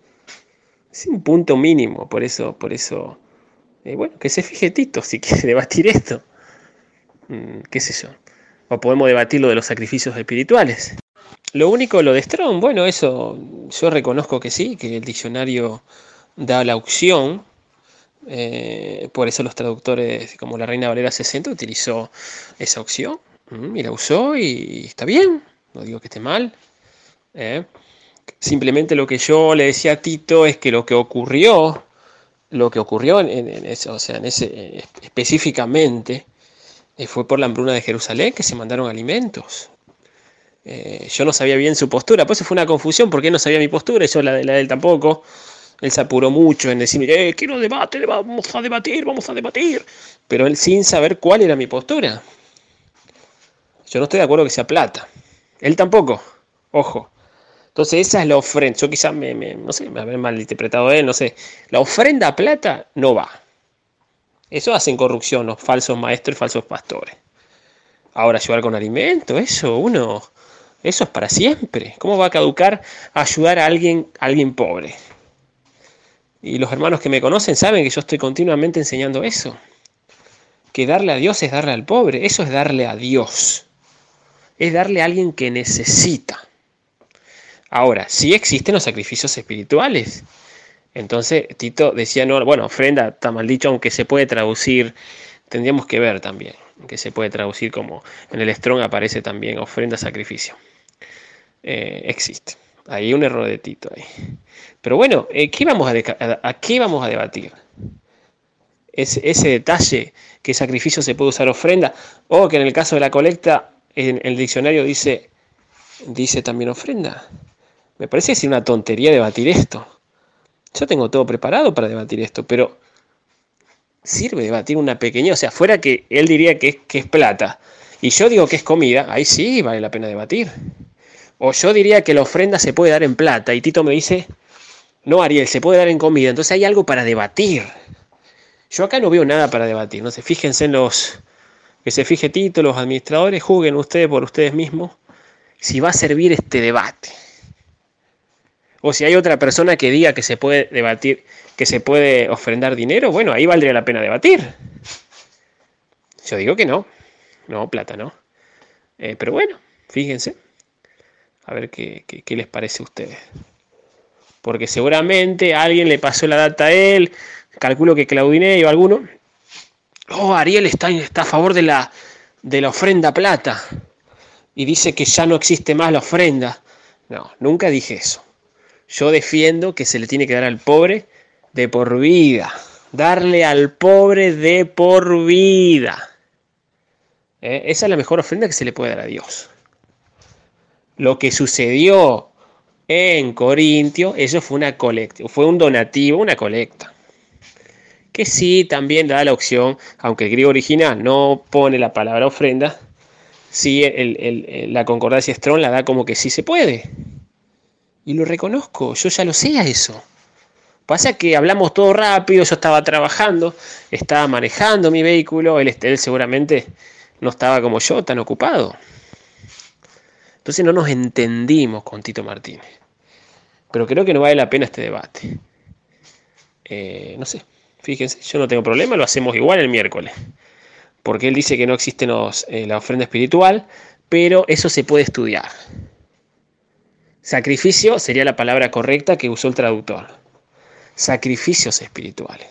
H: Es un punto mínimo, por eso, por eso, eh, bueno, que se fije Tito si quiere debatir esto. Mm, qué sé yo. O podemos debatir lo de los sacrificios espirituales. Lo único, lo de Strong, bueno, eso yo reconozco que sí, que el diccionario da la opción. Eh, por eso los traductores, como la Reina Valera sesenta, utilizó esa opción. Mm, y la usó y está bien. No digo que esté mal. Eh. Simplemente lo que yo le decía a Tito es que lo que ocurrió, lo que ocurrió en, en eso, o sea, en ese específicamente, eh, fue por la hambruna de Jerusalén que se mandaron alimentos. Eh, yo no sabía bien su postura, pues fue una confusión porque él no sabía mi postura, y yo la, la de él tampoco. Él se apuró mucho en decirme, eh, quiero debate, vamos a debatir, vamos a debatir, pero él sin saber cuál era mi postura. Yo no estoy de acuerdo que sea plata. Él tampoco, ojo. Entonces esa es la ofrenda. Yo quizás me, me, no sé, me habré malinterpretado él, no sé. La ofrenda a plata no va. Eso hacen corrupción los falsos maestros y falsos pastores. Ahora ayudar con alimento, eso uno, eso es para siempre. ¿Cómo va a caducar ayudar a alguien, a alguien pobre? Y los hermanos que me conocen saben que yo estoy continuamente enseñando eso. Que darle a Dios es darle al pobre. Eso es darle a Dios. Es darle a alguien que necesita. Ahora, sí existen los sacrificios espirituales. Entonces, Tito decía, no, bueno, ofrenda, está mal dicho, aunque se puede traducir, tendríamos que ver también, que se puede traducir como en el Strong aparece también ofrenda, sacrificio. Eh, existe. Hay un error de Tito ahí. Pero bueno, eh, ¿qué vamos a, a, ¿a qué vamos a debatir? Ese, ese detalle, que sacrificio se puede usar ofrenda, o que en el caso de la colecta, en el diccionario dice, dice también ofrenda. Me parece que es una tontería debatir esto. Yo tengo todo preparado para debatir esto, pero sirve debatir una pequeña, o sea, fuera que él diría que es, que es plata, y yo digo que es comida, ahí sí vale la pena debatir. O yo diría que la ofrenda se puede dar en plata, y Tito me dice, no, Ariel, se puede dar en comida, entonces hay algo para debatir. Yo acá no veo nada para debatir, no sé, fíjense en los, que se fije Tito, los administradores, juzguen ustedes por ustedes mismos, si va a servir este debate. O si hay otra persona que diga que se puede debatir, que se puede ofrendar dinero, bueno, ahí valdría la pena debatir. Yo digo que no. No, plata no. Eh, pero bueno, fíjense. A ver qué, qué, qué les parece a ustedes. Porque seguramente alguien le pasó la data a él, calculo que Claudinei o alguno. Oh, Ariel está, está a favor de la, de la ofrenda plata. Y dice que ya no existe más la ofrenda. No, nunca dije eso. Yo defiendo que se le tiene que dar al pobre de por vida. Darle al pobre de por vida. ¿Eh? Esa es la mejor ofrenda que se le puede dar a Dios. Lo que sucedió en Corintio, eso fue una colecta, fue un donativo, una colecta. Que sí, también da la opción, aunque el griego original no pone la palabra ofrenda, sí, el, el, el, la concordancia Strong la da como que sí se puede. Y lo reconozco, yo ya lo sé a eso. Pasa que hablamos todo rápido, yo estaba trabajando, estaba manejando mi vehículo, él, él seguramente no estaba como yo, tan ocupado. Entonces no nos entendimos con Tito Martínez. Pero creo que no vale la pena este debate. Eh, no sé, fíjense, yo no tengo problema, lo hacemos igual el miércoles. Porque él dice que no existe los, eh, la ofrenda espiritual, pero eso se puede estudiar. Sacrificio sería la palabra correcta que usó el traductor. Sacrificios espirituales.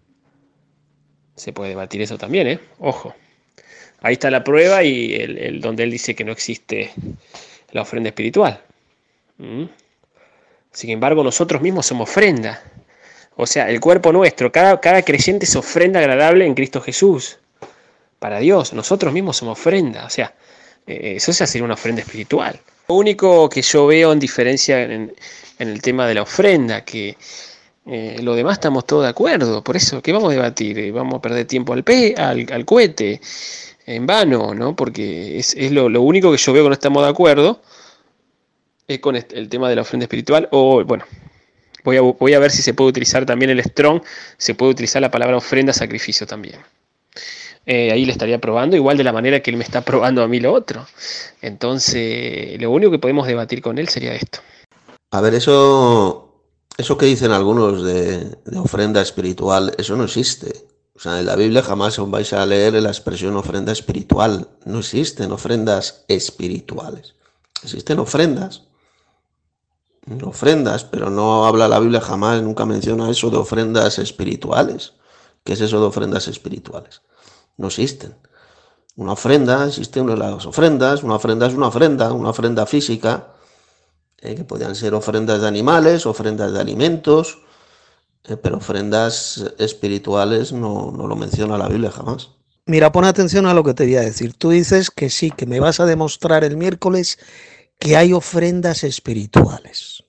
H: Se puede debatir eso también, ¿eh? Ojo. Ahí está la prueba y el, el donde él dice que no existe la ofrenda espiritual. ¿Mm? Sin embargo, nosotros mismos somos ofrenda. O sea, el cuerpo nuestro, cada, cada creyente es ofrenda agradable en Cristo Jesús. Para Dios, nosotros mismos somos ofrenda. O sea, eh, eso ya sería una ofrenda espiritual. Lo único que yo veo en diferencia en, en el tema de la ofrenda, que eh, lo demás estamos todos de acuerdo. Por eso, ¿qué vamos a debatir? ¿Vamos a perder tiempo al, pe, al, al cohete? En vano, ¿no? Porque es, es lo, lo único que yo veo que no estamos de acuerdo es con este, el tema de la ofrenda espiritual. O, bueno, voy a, voy a ver si se puede utilizar también el Strong, se puede utilizar la palabra ofrenda, sacrificio también. Eh, ahí le estaría probando, igual de la manera que él me está probando a mí lo otro. Entonces, lo único que podemos debatir con él sería esto.
L: A ver, eso, eso que dicen algunos de, de ofrenda espiritual, eso no existe. O sea, en la Biblia jamás os vais a leer la expresión ofrenda espiritual. No existen ofrendas espirituales. Existen ofrendas. Ofrendas, pero no habla la Biblia jamás, nunca menciona eso de ofrendas espirituales. ¿Qué es eso de ofrendas espirituales? No existen. Una ofrenda, existen las ofrendas. Una ofrenda es una ofrenda, una ofrenda física, eh, que podrían ser ofrendas de animales, ofrendas de alimentos. Pero ofrendas espirituales no, no lo menciona la Biblia jamás.
A: Mira, pon atención a lo que te voy a decir. Tú dices que sí, que me vas a demostrar el miércoles que hay ofrendas espirituales.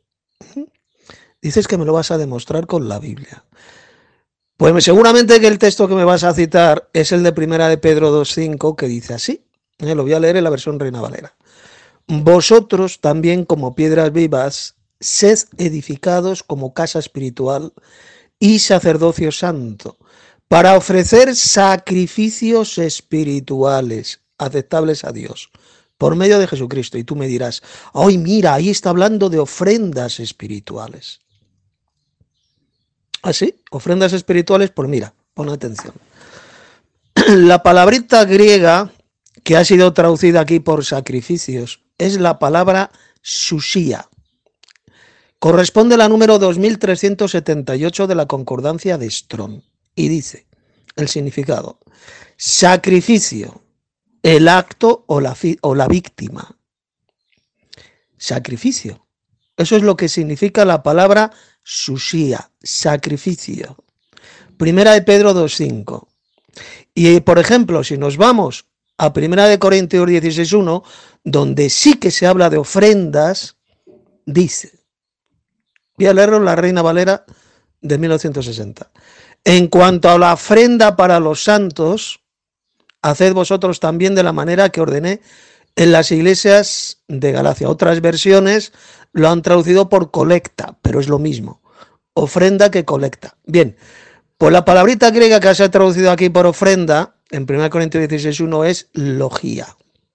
A: Dices que me lo vas a demostrar con la Biblia. Pues seguramente que el texto que me vas a citar es el de Primera de Pedro dos cinco, que dice así. Eh, lo voy a leer en la versión Reina Valera. Vosotros también, como piedras vivas, sed edificados como casa espiritual y sacerdocio santo, para ofrecer sacrificios espirituales aceptables a Dios, por medio de Jesucristo. Y tú me dirás, ¡ay, mira, ahí está hablando de ofrendas espirituales! ¿Así? Ofrendas espirituales, pues mira, pon atención. La palabrita griega que ha sido traducida aquí por sacrificios es la palabra susía. Corresponde a la número dos mil trescientos setenta y ocho de la concordancia de Strong. Y dice el significado: sacrificio, el acto o la, o la víctima. Sacrificio. Eso es lo que significa la palabra susía, sacrificio. Primera de Pedro dos cinco. Y por ejemplo, si nos vamos a Primera de Corintios dieciséis uno, donde sí que se habla de ofrendas, dice, voy a leerlo en la Reina Valera de mil novecientos sesenta. En cuanto a la ofrenda para los santos, haced vosotros también de la manera que ordené en las iglesias de Galacia. Otras versiones lo han traducido por colecta, pero es lo mismo. Ofrenda que colecta. Bien, pues la palabrita griega que se ha traducido aquí por ofrenda, en Primera Corintios dieciséis uno, es logía.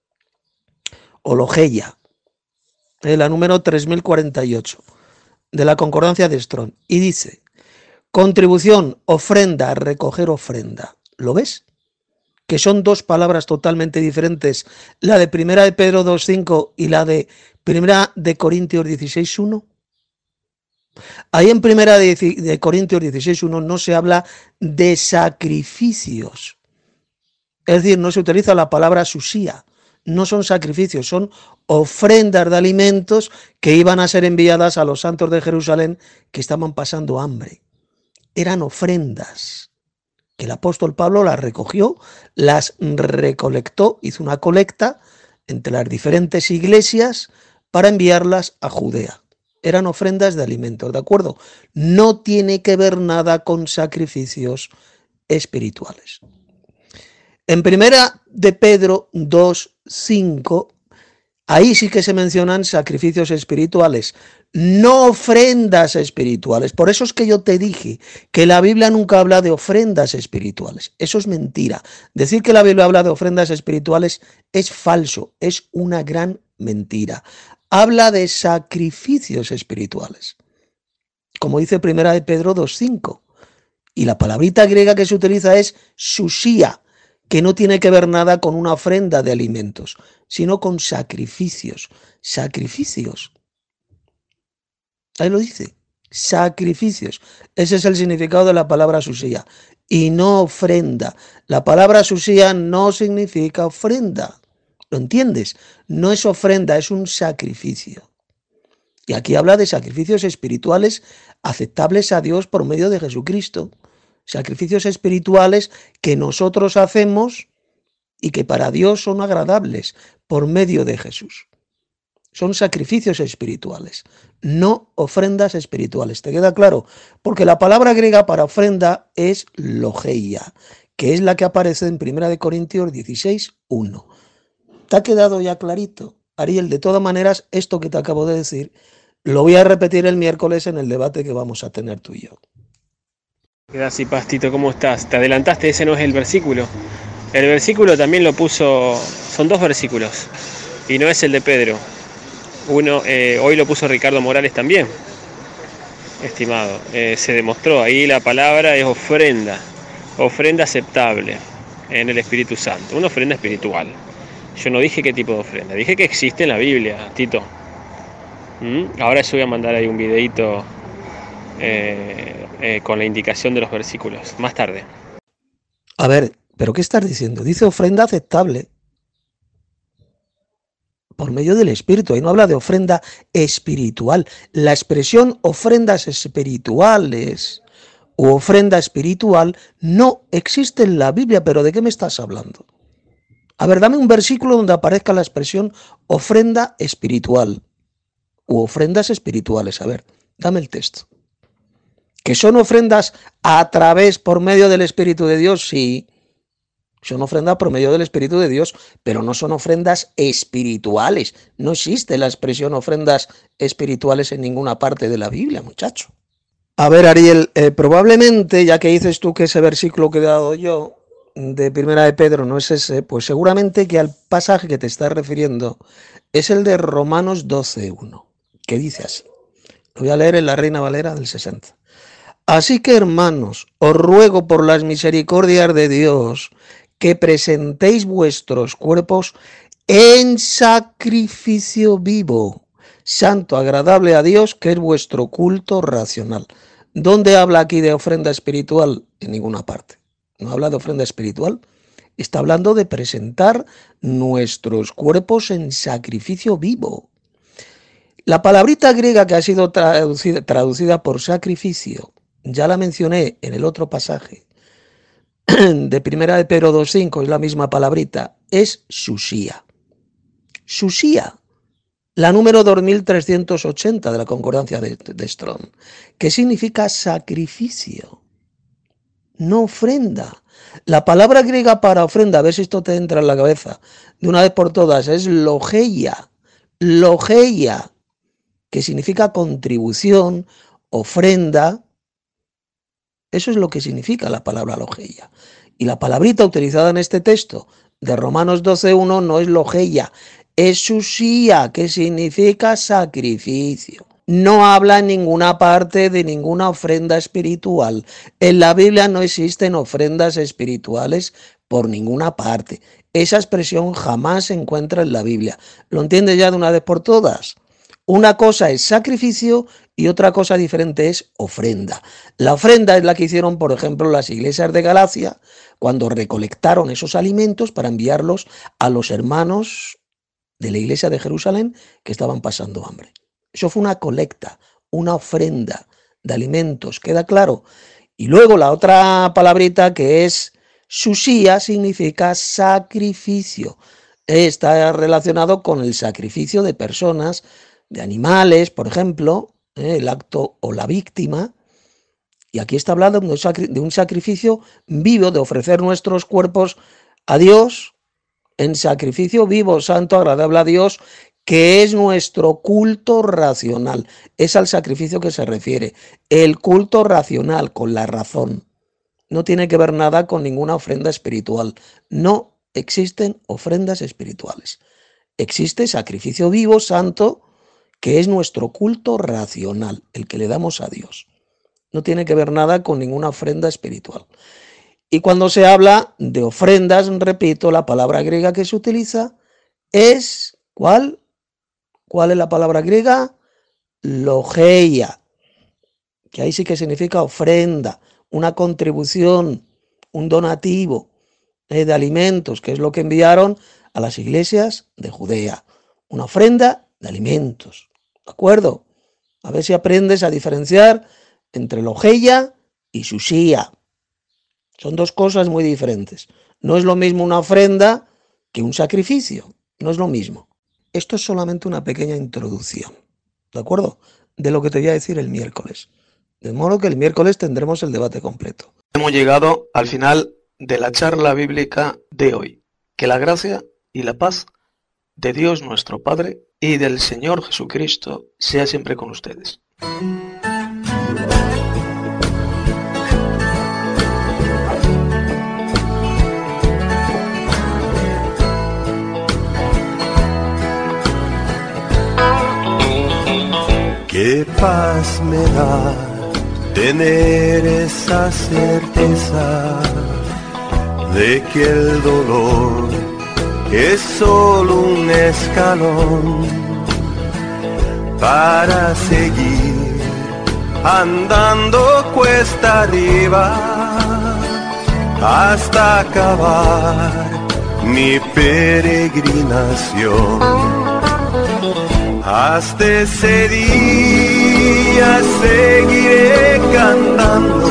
A: O logeia. Es la número tres mil cuarenta y ocho. De la concordancia de Strong, y dice, contribución, ofrenda, recoger ofrenda. ¿Lo ves? Que son dos palabras totalmente diferentes, la de Primera de Pedro dos cinco y la de Primera de Corintios dieciséis uno. Ahí en Primera de, de Corintios dieciséis uno no se habla de sacrificios, es decir, no se utiliza la palabra susía. No son sacrificios, son ofrendas de alimentos que iban a ser enviadas a los santos de Jerusalén que estaban pasando hambre. Eran ofrendas que el apóstol Pablo las recogió, las recolectó, hizo una colecta entre las diferentes iglesias para enviarlas a Judea. Eran ofrendas de alimentos, ¿de acuerdo? No tiene que ver nada con sacrificios espirituales. En Primera de Pedro dos cinco, ahí sí que se mencionan sacrificios espirituales, no ofrendas espirituales. Por eso es que yo te dije que la Biblia nunca habla de ofrendas espirituales. Eso es mentira. Decir que la Biblia habla de ofrendas espirituales es falso, es una gran mentira. Habla de sacrificios espirituales, como dice Primera de Pedro dos cinco. Y la palabrita griega que se utiliza es susía, que no tiene que ver nada con una ofrenda de alimentos, sino con sacrificios. Sacrificios. Ahí lo dice. Sacrificios. Ese es el significado de la palabra susía. Y no ofrenda. La palabra susía no significa ofrenda. ¿Lo entiendes? No es ofrenda, es un sacrificio. Y aquí habla de sacrificios espirituales aceptables a Dios por medio de Jesucristo. Sacrificios espirituales que nosotros hacemos y que para Dios son agradables por medio de Jesús. Son sacrificios espirituales, no ofrendas espirituales. ¿Te queda claro? Porque la palabra griega para ofrenda es logeia, que es la que aparece en primera de Corintios dieciséis, uno. ¿Te ha quedado ya clarito? Ariel, de todas maneras, esto que te acabo de decir, lo voy a repetir el miércoles en el debate que vamos a tener tú y yo.
H: Gracias, Pastito, ¿cómo estás? Te adelantaste, ese no es el versículo. El versículo también lo puso, son dos versículos, y no es el de Pedro. Uno, eh, hoy lo puso Ricardo Morales también, estimado. Eh, se demostró, ahí la palabra es ofrenda, ofrenda aceptable en el Espíritu Santo, una ofrenda espiritual. Yo no dije qué tipo de ofrenda, dije que existe en la Biblia, Tito. ¿Mm? Ahora yo voy a mandar ahí un videito eh, eh, con la indicación de los versículos, más tarde.
A: A ver, ¿pero qué estás diciendo? Dice ofrenda aceptable por medio del Espíritu. Ahí no habla de ofrenda espiritual. La expresión ofrendas espirituales u ofrenda espiritual no existe en la Biblia, pero ¿de qué me estás hablando? A ver, dame un versículo donde aparezca la expresión ofrenda espiritual u ofrendas espirituales. A ver, dame el texto. ¿Que son ofrendas a través, por medio del Espíritu de Dios? Sí, son ofrendas por medio del Espíritu de Dios, pero no son ofrendas espirituales. No existe la expresión ofrendas espirituales en ninguna parte de la Biblia, muchacho. A ver, Ariel, eh, probablemente, ya que dices tú que ese versículo que he dado yo, de Primera de Pedro no es ese, pues seguramente que al pasaje que te estás refiriendo es el de Romanos doce, uno, que dice así. Lo voy a leer en la Reina Valera del sesenta. Así que, hermanos, os ruego por las misericordias de Dios que presentéis vuestros cuerpos en sacrificio vivo, santo, agradable a Dios, que es vuestro culto racional. ¿Dónde habla aquí de ofrenda espiritual? En ninguna parte. No habla de ofrenda espiritual. Está hablando de presentar nuestros cuerpos en sacrificio vivo. La palabrita griega que ha sido traducida, traducida por sacrificio, ya la mencioné en el otro pasaje de Primera de Pedro dos cinco, es la misma palabrita, es susía. Susía, la número dos mil trescientos ochenta de la concordancia de, de Strong, que significa sacrificio, no ofrenda. La palabra griega para ofrenda, a ver si esto te entra en la cabeza de una vez por todas, es logeia, logeia, que significa contribución, ofrenda. Eso es lo que significa la palabra logeia. Y la palabrita utilizada en este texto de Romanos doce uno no es logeia, es susía, que significa sacrificio. No habla en ninguna parte de ninguna ofrenda espiritual. En la Biblia no existen ofrendas espirituales por ninguna parte. Esa expresión jamás se encuentra en la Biblia. ¿Lo entiendes ya de una vez por todas? Una cosa es sacrificio y otra cosa diferente es ofrenda. La ofrenda es la que hicieron, por ejemplo, las iglesias de Galacia cuando recolectaron esos alimentos para enviarlos a los hermanos de la iglesia de Jerusalén que estaban pasando hambre. Eso fue una colecta, una ofrenda de alimentos, ¿queda claro? Y luego la otra palabrita que es susía significa sacrificio. Está relacionado con el sacrificio de personas, de animales, por ejemplo, eh, el acto o la víctima. Y aquí está hablando de un, sacri- de un sacrificio vivo, de ofrecer nuestros cuerpos a Dios en sacrificio vivo, santo, agradable a Dios, que es nuestro culto racional. Es al sacrificio que se refiere. El culto racional, con la razón. No tiene que ver nada con ninguna ofrenda espiritual. No existen ofrendas espirituales. Existe sacrificio vivo, santo, que es nuestro culto racional, el que le damos a Dios. No tiene que ver nada con ninguna ofrenda espiritual. Y cuando se habla de ofrendas, repito, la palabra griega que se utiliza es, ¿cuál? ¿Cuál es la palabra griega? Logeia, que ahí sí que significa ofrenda, una contribución, un donativo eh, de alimentos, que es lo que enviaron a las iglesias de Judea. Una ofrenda de alimentos. ¿De acuerdo? A ver si aprendes a diferenciar entre logeia y shusía. Son dos cosas muy diferentes. No es lo mismo una ofrenda que un sacrificio. No es lo mismo. Esto es solamente una pequeña introducción, ¿de acuerdo? De lo que te voy a decir el miércoles. De modo que el miércoles tendremos el debate completo. Hemos llegado al final de la charla bíblica de hoy. Que la gracia y la paz de Dios nuestro Padre y del Señor Jesucristo sea siempre con ustedes.
M: Qué paz me da tener esa certeza de que el dolor es solo un escalón para seguir andando cuesta arriba hasta acabar mi peregrinación. Hasta ese día seguiré cantando,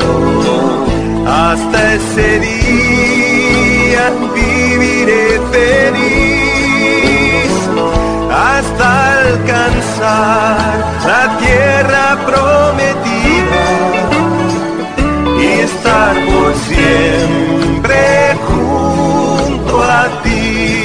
M: hasta ese día viviré feliz, hasta alcanzar la tierra prometida y estar por siempre junto a ti.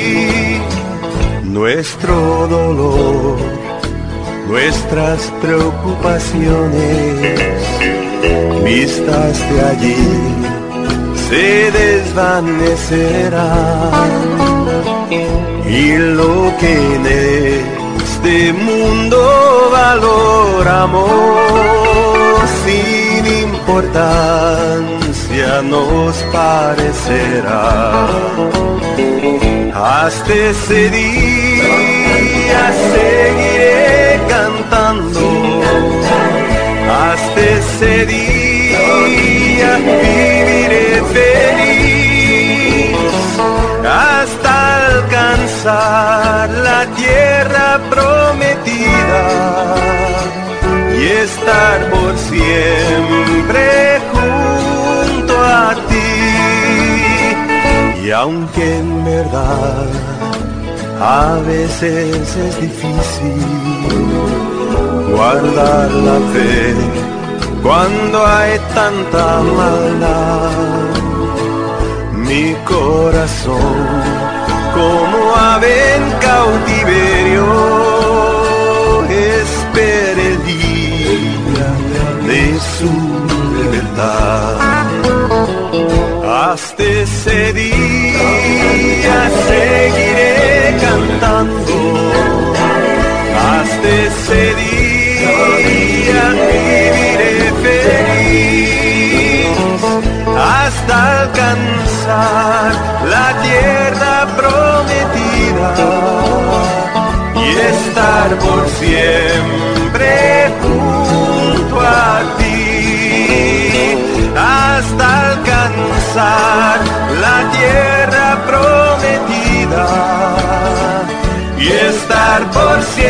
M: Nuestro dolor, nuestras preocupaciones, vistas de allí, se desvanecerán. Y lo que en este mundo valoramos, sin importancia nos parecerá. Hasta ese día seguiré cantando, hasta ese día viviré feliz, hasta alcanzar la tierra prometida y estar por siempre junto a ti. Y aunque en verdad a veces es difícil guardar la fe cuando hay tanta maldad, mi corazón como ave en cautiverio espera el día de su libertad. Hasta ese día seguiré cantando, hasta ese día viviré feliz, hasta alcanzar la tierra prometida y estar por siempre junto a ti. Hasta alcanzar la tierra prometida y estar por siempre